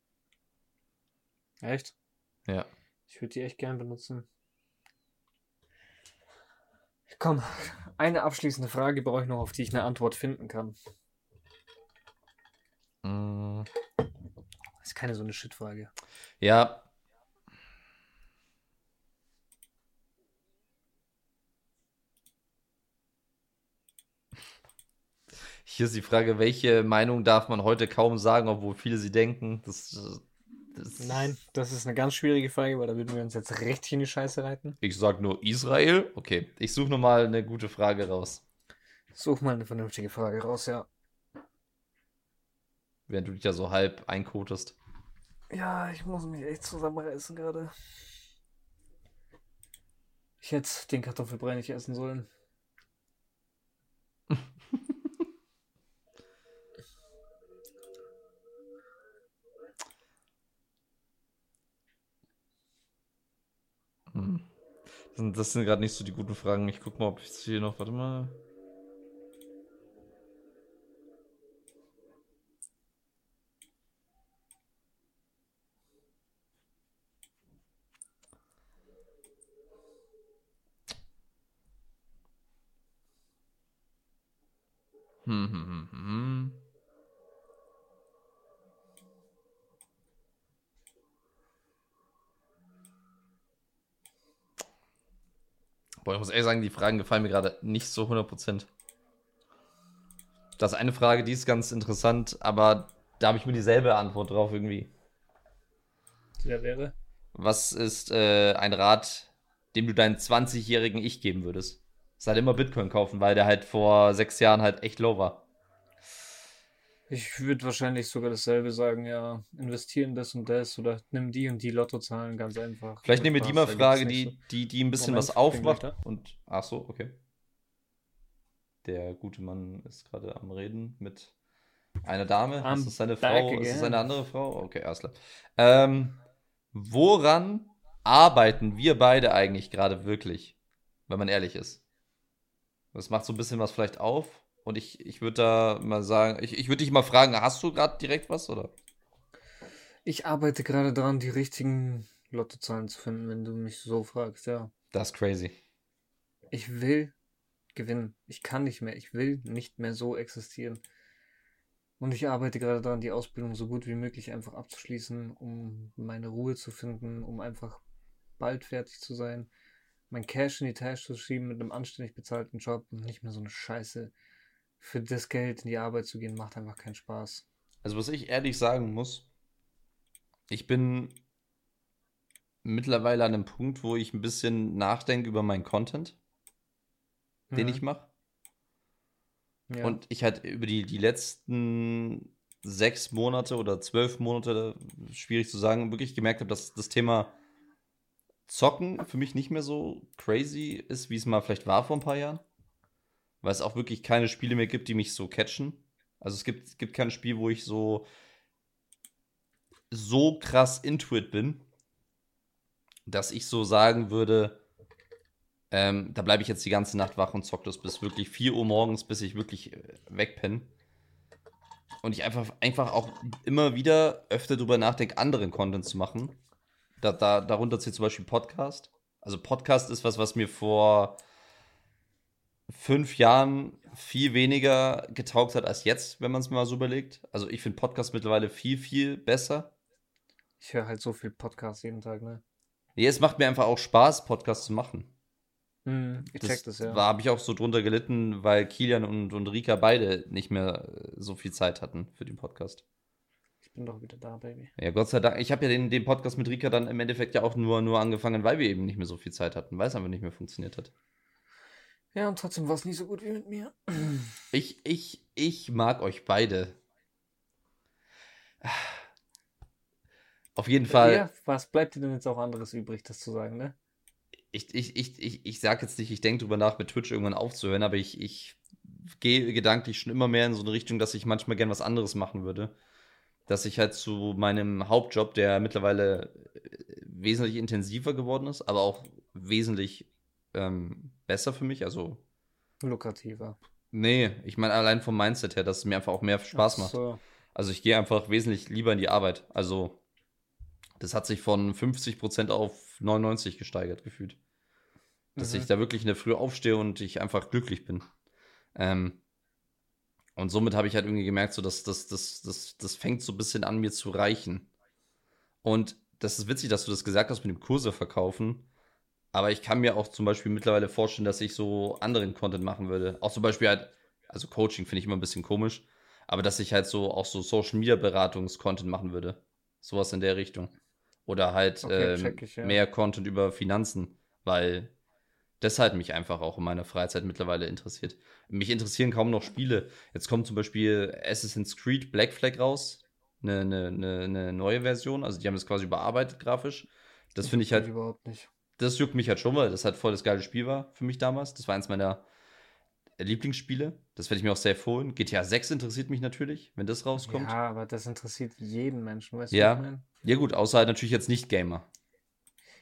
Echt? Ja. Ich würde die echt gern benutzen. Komm, eine abschließende Frage brauche ich noch, auf die ich eine Antwort finden kann. Mm, Das ist keine so eine Shit-Frage. ja. Hier ist die Frage, welche Meinung darf man heute kaum sagen, obwohl viele sie denken? Das, das Nein, das ist eine ganz schwierige Frage, weil da würden wir uns jetzt richtig in die Scheiße reiten. Ich sag nur Israel. Okay, ich suche nochmal eine gute Frage raus. Such mal eine vernünftige Frage raus, ja. Während du dich ja so halb einkotest. Ja, ich muss mich echt zusammenreißen gerade. Ich hätte den Kartoffelbrei nicht essen sollen. Das sind gerade nicht so die guten Fragen. Ich guck mal, ob ich es hier noch. Warte mal. Hm, hm, hm, hm. Boah, ich muss ehrlich sagen, die Fragen gefallen mir gerade nicht so hundert Prozent. Das ist eine Frage, die ist ganz interessant, aber da habe ich mir dieselbe Antwort drauf irgendwie. Der wäre? Was ist äh, ein Rat, dem du deinen zwanzigjährigen Ich geben würdest? Ist halt immer Bitcoin kaufen, weil der halt vor sechs Jahren halt echt low war. Ich würde wahrscheinlich sogar dasselbe sagen, ja, investieren das und das oder nimm die und die Lottozahlen, ganz einfach. Vielleicht Ohne nehmen wir die Spaß, mal da gibt's Frage, nicht so. die, die, die ein bisschen was Moment, bin gleich aufmacht. da. Und ach so, okay. Der gute Mann ist gerade am Reden mit einer Dame. Ist I'm das seine back Frau? Ist das eine again. andere Frau? Okay, alles klar. Ähm, woran arbeiten wir beide eigentlich gerade wirklich, wenn man ehrlich ist? Das macht so ein bisschen was vielleicht auf. Und ich, ich würde da mal sagen, ich, ich würde dich mal fragen, hast du gerade direkt was, oder? Ich arbeite gerade dran, die richtigen Lottozahlen zu finden, wenn du mich so fragst, ja. Das ist crazy. Ich will gewinnen. Ich kann nicht mehr. Ich will nicht mehr so existieren. Und ich arbeite gerade daran, die Ausbildung so gut wie möglich einfach abzuschließen, um meine Ruhe zu finden, um einfach bald fertig zu sein, mein Cash in die Tasche zu schieben mit einem anständig bezahlten Job und nicht mehr so eine Scheiße. Für das Geld in die Arbeit zu gehen, macht einfach keinen Spaß. Also, was ich ehrlich sagen muss, ich bin mittlerweile an einem Punkt, wo ich ein bisschen nachdenke über meinen Content, den ich Mhm. mache. Ja. Und ich halt über die, die letzten sechs Monate oder zwölf Monate, schwierig zu sagen, wirklich gemerkt habe, dass das Thema Zocken für mich nicht mehr so crazy ist, wie es mal vielleicht war vor ein paar Jahren. Weil es auch wirklich keine Spiele mehr gibt, die mich so catchen. Also es gibt, es gibt kein Spiel, wo ich so, so krass into it bin, dass ich so sagen würde, ähm, da bleibe ich jetzt die ganze Nacht wach und zock das bis wirklich vier Uhr morgens, bis ich wirklich äh, wegpenne. Und ich einfach, einfach auch immer wieder öfter drüber nachdenke, anderen Content zu machen. Da, da, darunter zählt zum Beispiel Podcast. Also Podcast ist was, was mir vor fünf Jahren viel weniger getaugt hat als jetzt, wenn man es mal so überlegt. Also ich finde Podcast mittlerweile viel, viel besser. Ich höre halt so viel Podcasts jeden Tag, ne? Nee, es macht mir einfach auch Spaß, Podcasts zu machen. Mhm, ich check Das das, ja. war, habe ich auch so drunter gelitten, weil Kilian und, und Rika beide nicht mehr äh, so viel Zeit hatten für den Podcast. Ich bin doch wieder da, Baby. Ja, Gott sei Dank. Ich habe ja den, den Podcast mit Rika dann im Endeffekt ja auch nur, nur angefangen, weil wir eben nicht mehr so viel Zeit hatten, weil es einfach nicht mehr funktioniert hat. Ja, und trotzdem war es nicht so gut wie mit mir. Ich, ich, ich mag euch beide. Auf jeden Fall. Ja, was bleibt dir denn jetzt auch anderes übrig, das zu sagen, ne? Ich, ich, ich, ich, ich sag jetzt nicht, ich denke drüber nach, mit Twitch irgendwann aufzuhören, aber ich, ich gehe gedanklich schon immer mehr in so eine Richtung, dass ich manchmal gern was anderes machen würde. Dass ich halt zu meinem Hauptjob, der mittlerweile äh, wesentlich intensiver geworden ist, aber auch wesentlich ähm, besser für mich. Also, Lukrativer. nee, ich meine allein vom Mindset her, dass es mir einfach auch mehr Ach Spaß macht. so. Also, ich gehe einfach wesentlich lieber in die Arbeit. Also, das hat sich von fünfzig Prozent auf neunundneunzig gesteigert gefühlt. Dass ich Mhm. da wirklich in der Früh aufstehe und ich einfach glücklich bin. Ähm, und somit habe ich halt irgendwie gemerkt, so dass das, das, das, das fängt so ein bisschen an, mir zu reichen. Und das ist witzig, dass du das gesagt hast mit dem Kurse verkaufen. Aber ich kann mir auch zum Beispiel mittlerweile vorstellen, dass ich so anderen Content machen würde. Auch zum Beispiel halt, also Coaching finde ich immer ein bisschen komisch, aber dass ich halt so auch so Social Media Beratungs-Content machen würde. Sowas in der Richtung. Oder halt Okay, check ähm, ich, ja. mehr Content über Finanzen, weil das halt mich einfach auch in meiner Freizeit mittlerweile interessiert. Mich interessieren kaum noch Spiele. Jetzt kommt zum Beispiel Assassin's Creed Black Flag raus. Eine, eine, eine, eine neue Version. Also die haben das quasi überarbeitet grafisch. Das finde ich Juckt mich halt, überhaupt nicht. das juckt mich halt schon, weil das halt voll das geile Spiel war für mich damals. Das war eins meiner Lieblingsspiele. Das werde ich mir auch sehr holen. G T A sechs interessiert mich natürlich, wenn das rauskommt. Ja, aber das interessiert jeden Menschen, weißt du, wie ich Ja. meine? Ja gut, außer halt natürlich jetzt nicht Gamer.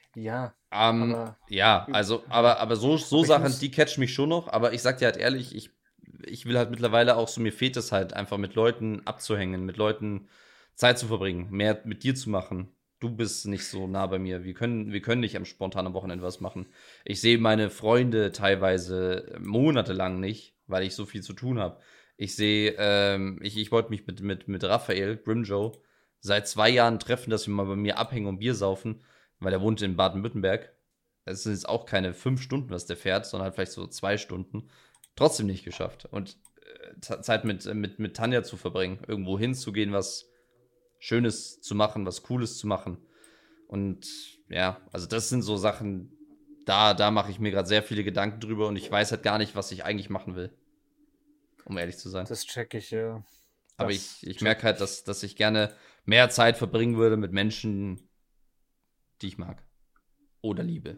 Ja, Ähm, aber ja, also, aber, aber so, so aber ich Sachen, muss, die catchen mich schon noch, aber ich sag dir halt ehrlich, ich, ich will halt mittlerweile auch so, mir fehlt es halt einfach mit Leuten abzuhängen, mit Leuten Zeit zu verbringen, mehr mit dir zu machen. Du bist nicht so nah bei mir. Wir können, wir können nicht am spontanen Wochenende was machen. Ich sehe meine Freunde teilweise monatelang nicht, weil ich so viel zu tun habe. Ich sehe, ähm, ich, ich wollte mich mit, mit, mit Raphael Grimjoe seit zwei Jahren treffen, dass wir mal bei mir abhängen und Bier saufen, weil er wohnt in Baden-Württemberg. Es sind jetzt auch keine fünf Stunden, was der fährt, sondern halt vielleicht so zwei Stunden. Trotzdem nicht geschafft. Und äh, Zeit mit, mit, mit Tanja zu verbringen, irgendwo hinzugehen, was Schönes zu machen, was Cooles zu machen. Und ja, also das sind so Sachen, da, da mache ich mir gerade sehr viele Gedanken drüber und ich weiß halt gar nicht, was ich eigentlich machen will, um ehrlich zu sein. das check ich, ja. Aber Das ich, ich check merke halt, ich. dass, dass ich gerne mehr Zeit verbringen würde mit Menschen, die ich mag. Oder liebe.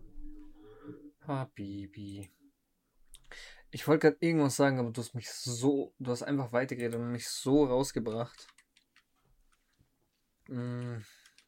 Habibi. Ich wollte gerade irgendwas sagen, aber du hast mich so, du hast einfach weitergeredet und mich so rausgebracht. Mm,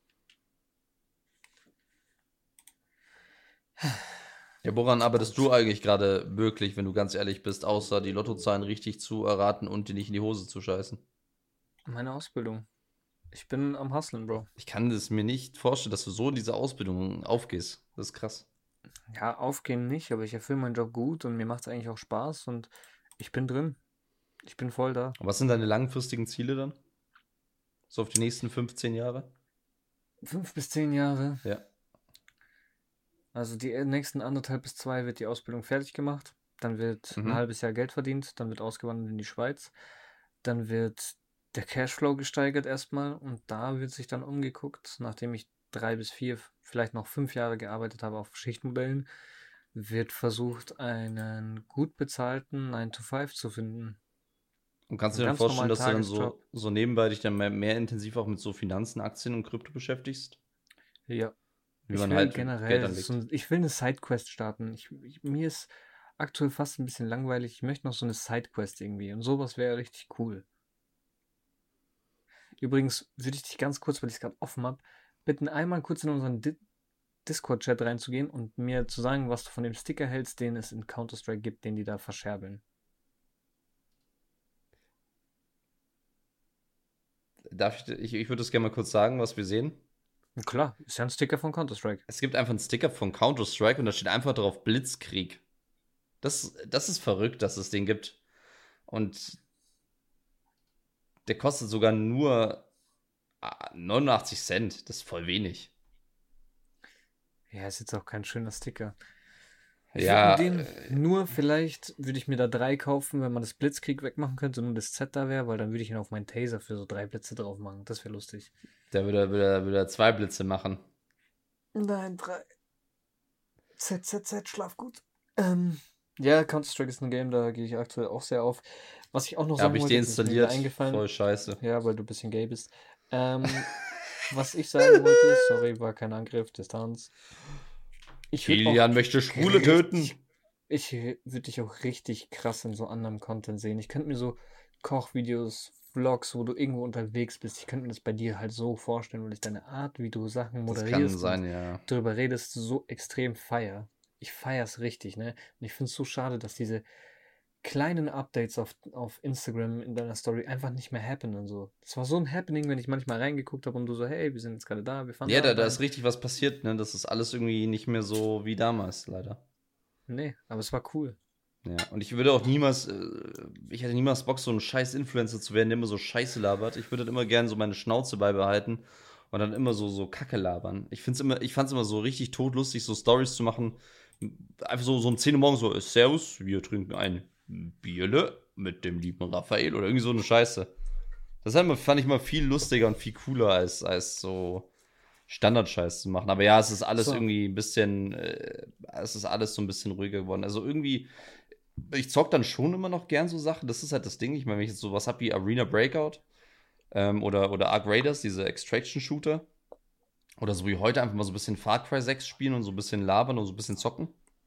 Ja, woran arbeitest du gut. eigentlich gerade wirklich, wenn du ganz ehrlich bist, außer die Lottozahlen richtig zu erraten und die nicht in die Hose zu scheißen? Meine Ausbildung. Ich bin am Hustlen, Bro. Ich kann es mir nicht vorstellen, dass du so in diese Ausbildung aufgehst. Das ist krass. Ja, aufgehen nicht, aber ich erfülle meinen Job gut und mir macht es eigentlich auch Spaß und ich bin drin. Ich bin voll da. Und was sind deine langfristigen Ziele dann? So auf die nächsten fünfzehn Jahre? Fünf bis zehn Jahre. Ja. Also die nächsten anderthalb bis zwei wird die Ausbildung fertig gemacht. Dann wird ein Mhm. halbes Jahr Geld verdient. Dann wird ausgewandert in die Schweiz. Dann wird der Cashflow gesteigert erstmal. Und da wird sich dann umgeguckt, nachdem ich drei bis vier, vielleicht noch fünf Jahre gearbeitet habe auf Schichtmodellen, wird versucht, einen gut bezahlten nine to five zu finden. Und kannst du Einen dir dann ganz vorstellen, normalen dass du dann Tagesjob. so, so nebenbei dich dann mehr, mehr intensiv auch mit so Finanzen, Aktien und Krypto beschäftigst? Ja. Wie Ich man will halt Geld generell, so anlegt. ein, ich will eine Sidequest starten. Ich, ich, mir ist aktuell fast ein bisschen langweilig. Ich möchte noch so eine Sidequest irgendwie. Und sowas wäre richtig cool. Übrigens würde ich dich ganz kurz, weil ich es gerade offen habe, bitten, einmal kurz in unseren Di Discord-Chat reinzugehen und mir zu sagen, was du von dem Sticker hältst, den es in Counter-Strike gibt, den die da verscherbeln. Darf ich, ich, ich würde das gerne mal kurz sagen, was wir sehen. Und klar, ist ja ein Sticker von Counter-Strike. Es gibt einfach einen Sticker von Counter-Strike und da steht einfach drauf Blitzkrieg. Das, das ist verrückt, dass es den gibt. Und der kostet sogar nur ah, neunundachtzig Cent. Das ist voll wenig. Ja, ist jetzt auch kein schöner Sticker. Ich würde mir Ja, den äh, nur, vielleicht würde ich mir da drei kaufen, wenn man das Blitzkrieg wegmachen könnte und nur das Z da wäre, weil dann würde ich ihn auf meinen Taser für so drei Blitze drauf machen. Das wäre lustig. der würde, würde, würde zwei Blitze machen. Nein, drei. Z, Z, Z, schlaf gut. Ähm, ja, Counter-Strike ist ein Game, da gehe ich aktuell auch sehr auf. Was ich auch noch Habe sagen ich wollte, das ist mir wieder deinstalliert. eingefallen. Voll scheiße. Ja, weil du ein bisschen gay bist. Ähm, was ich sagen wollte, sorry, war kein Angriff, Distanz. Ich würde auch Kilian möchte Schwule richtig, töten. ich würde dich auch richtig krass in so anderem Content sehen. Ich könnte mir so Kochvideos, Vlogs, wo du irgendwo unterwegs bist, ich könnte mir das bei dir halt so vorstellen, weil ich deine Art, wie du Sachen Das kann moderierst und sein, ja. darüber redest, so extrem feier. Ich feier's richtig, ne? Und ich finde es so schade, dass diese kleinen Updates auf, auf Instagram in deiner Story einfach nicht mehr happen und so. Das war so ein Happening, wenn ich manchmal reingeguckt habe und du so, hey, wir sind jetzt gerade da, wir fahren Ja, da da, da rein. ist richtig was passiert, ne? Das ist alles irgendwie nicht mehr so wie damals, leider. Nee, aber es war cool. Ja, und ich würde auch niemals, äh, ich hätte niemals Bock, so ein scheiß Influencer zu werden, der immer so Scheiße labert. Ich würde dann immer gerne so meine Schnauze beibehalten und dann immer so, so Kacke labern. Ich find's immer, ich fand's immer so richtig todlustig, so Stories zu machen. Einfach so, so um zehn Uhr morgens so, äh, Servus, wir trinken ein Bierle mit dem lieben Raphael oder irgendwie so eine Scheiße. Das halt immer, fand ich mal viel lustiger und viel cooler als, als so Standardscheiß zu machen. Aber ja, es ist alles So, irgendwie ein bisschen, äh, es ist alles so ein bisschen ruhiger geworden. Also irgendwie, ich zock dann schon immer noch gern so Sachen. Das ist halt das Ding. Ich meine, wenn ich jetzt sowas hab wie Arena Breakout ähm, oder, oder Arc Raiders, diese Extraction-Shooter, oder so wie heute einfach mal so ein bisschen Far Cry sechs spielen und so ein bisschen labern und so ein bisschen zocken,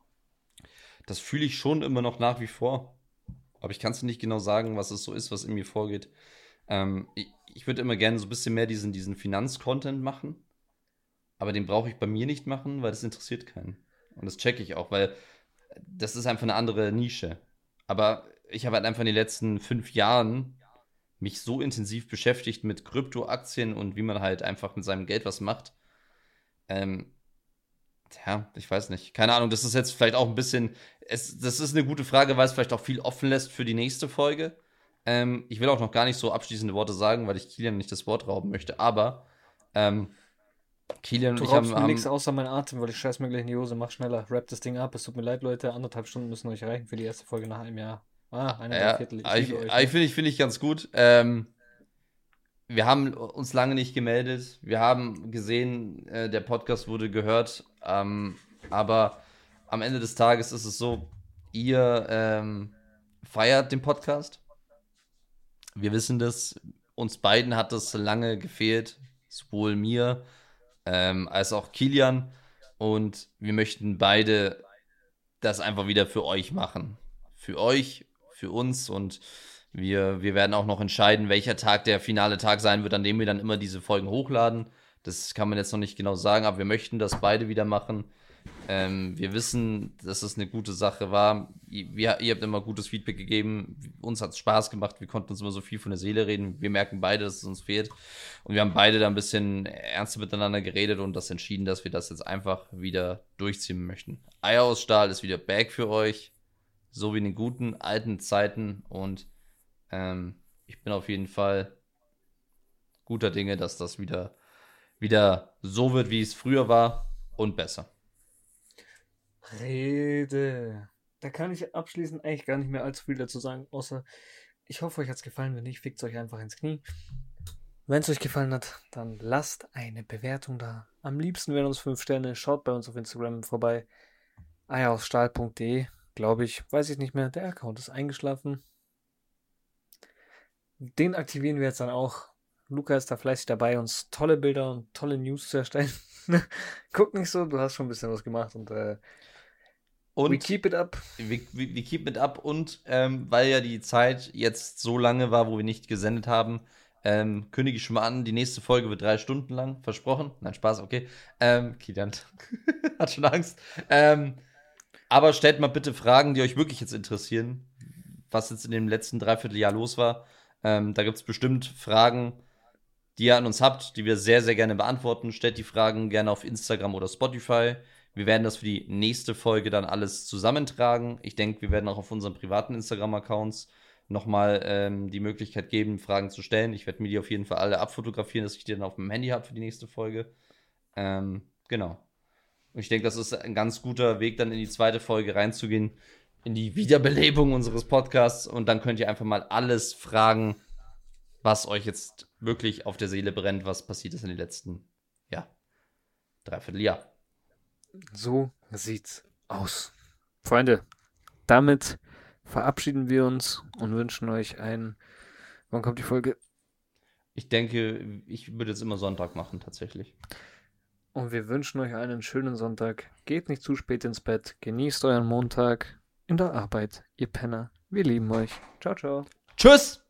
das fühle ich schon immer noch nach wie vor. Aber ich kann es nicht genau sagen, was es so ist, was in mir vorgeht. Ähm, ich ich würde immer gerne so ein bisschen mehr diesen, diesen Finanz-Content machen. aber den brauche ich bei mir nicht machen, weil das interessiert keinen. Und das checke ich auch, weil das ist einfach eine andere Nische. Aber ich habe halt einfach in den letzten fünf Jahren mich so intensiv beschäftigt mit Kryptoaktien und wie man halt einfach mit seinem Geld was macht. Ähm, ja, ich weiß nicht. Keine Ahnung, das ist jetzt vielleicht auch ein bisschen, es, das ist eine gute Frage, weil es vielleicht auch viel offen lässt für die nächste Folge. Ähm, ich will auch noch gar nicht so abschließende Worte sagen, weil ich Kilian nicht das Wort rauben möchte, aber ähm, Kilian und Du ich haben, raubst mir haben nichts außer meinen Atem, weil ich scheiß mir gleich in die Hose. Mach schneller, wrap das Ding ab. Es tut mir leid, Leute. Anderthalb Stunden müssen euch reichen für die erste Folge nach einem Jahr. Ah, eineinhalb ja, Viertel. Ich ich, liebe euch. ich Ne? finde ich, find ich ganz gut. Ähm, wir haben uns lange nicht gemeldet. Wir haben gesehen, äh, der Podcast wurde gehört. Ähm, aber am Ende des Tages ist es so, ihr ähm, feiert den Podcast. Wir wissen das. Uns beiden hat das lange gefehlt. Sowohl mir ähm, als auch Kilian. Und wir möchten beide das einfach wieder für euch machen. Für euch, für uns und wir, wir werden auch noch entscheiden, welcher Tag der finale Tag sein wird, an dem wir dann immer diese Folgen hochladen. Das kann man jetzt noch nicht genau sagen, aber wir möchten das beide wieder machen. Ähm, wir wissen, dass es eine gute Sache war. Wir, ihr habt immer gutes Feedback gegeben. Uns hat es Spaß gemacht. Wir konnten uns immer so viel von der Seele reden. Wir merken beide, dass es uns fehlt. Und wir haben beide da ein bisschen ernster miteinander geredet und das entschieden, dass wir das jetzt einfach wieder durchziehen möchten. Eier aus Stahl ist wieder back für euch. So wie in den guten alten Zeiten. Und ähm, ich bin auf jeden Fall guter Dinge, dass das wieder, wieder so wird, wie es früher war und besser. Rede. Da kann ich abschließend eigentlich gar nicht mehr allzu viel dazu sagen, außer ich hoffe, euch hat es gefallen. Wenn nicht, fickt euch einfach ins Knie. Wenn es euch gefallen hat, dann lasst eine Bewertung da. Am liebsten wären uns fünf Sterne. Schaut bei uns auf Instagram vorbei. eierausstahl punkt de, glaube ich. Weiß ich nicht mehr. Der Account ist eingeschlafen. Den aktivieren wir jetzt dann auch. Luca ist da fleißig dabei, uns tolle Bilder und tolle News zu erstellen. Guck nicht so, du hast schon ein bisschen was gemacht und äh, Und we keep it up. Wir, wir, wir keep it up und ähm, weil ja die Zeit jetzt so lange war, wo wir nicht gesendet haben, ähm, kündige ich schon mal an, die nächste Folge wird drei Stunden lang, versprochen. Nein, Spaß, okay. Ähm, Kilian hat schon Angst. Ähm, aber stellt mal bitte Fragen, die euch wirklich jetzt interessieren, was jetzt in dem letzten Dreivierteljahr los war. Ähm, da gibt es bestimmt Fragen, die ihr an uns habt, die wir sehr, sehr gerne beantworten. Stellt die Fragen gerne auf Instagram oder Spotify. Wir werden das für die nächste Folge dann alles zusammentragen. Ich denke, wir werden auch auf unseren privaten Instagram-Accounts nochmal ähm, die Möglichkeit geben, Fragen zu stellen. Ich werde mir die auf jeden Fall alle abfotografieren, dass ich die dann auf dem Handy habe für die nächste Folge. Ähm, genau. Und ich denke, das ist ein ganz guter Weg, dann in die zweite Folge reinzugehen, in die Wiederbelebung unseres Podcasts. Und dann könnt ihr einfach mal alles fragen, was euch jetzt wirklich auf der Seele brennt, was passiert ist in den letzten, ja, Dreivierteljahr. So sieht's aus. Freunde, damit verabschieden wir uns und wünschen euch einen. Wann kommt die Folge? Ich denke, ich würde jetzt immer Sonntag machen, tatsächlich. Und wir wünschen euch einen schönen Sonntag. Geht nicht zu spät ins Bett. Genießt euren Montag in der Arbeit, ihr Penner. Wir lieben euch. Ciao, ciao. Tschüss!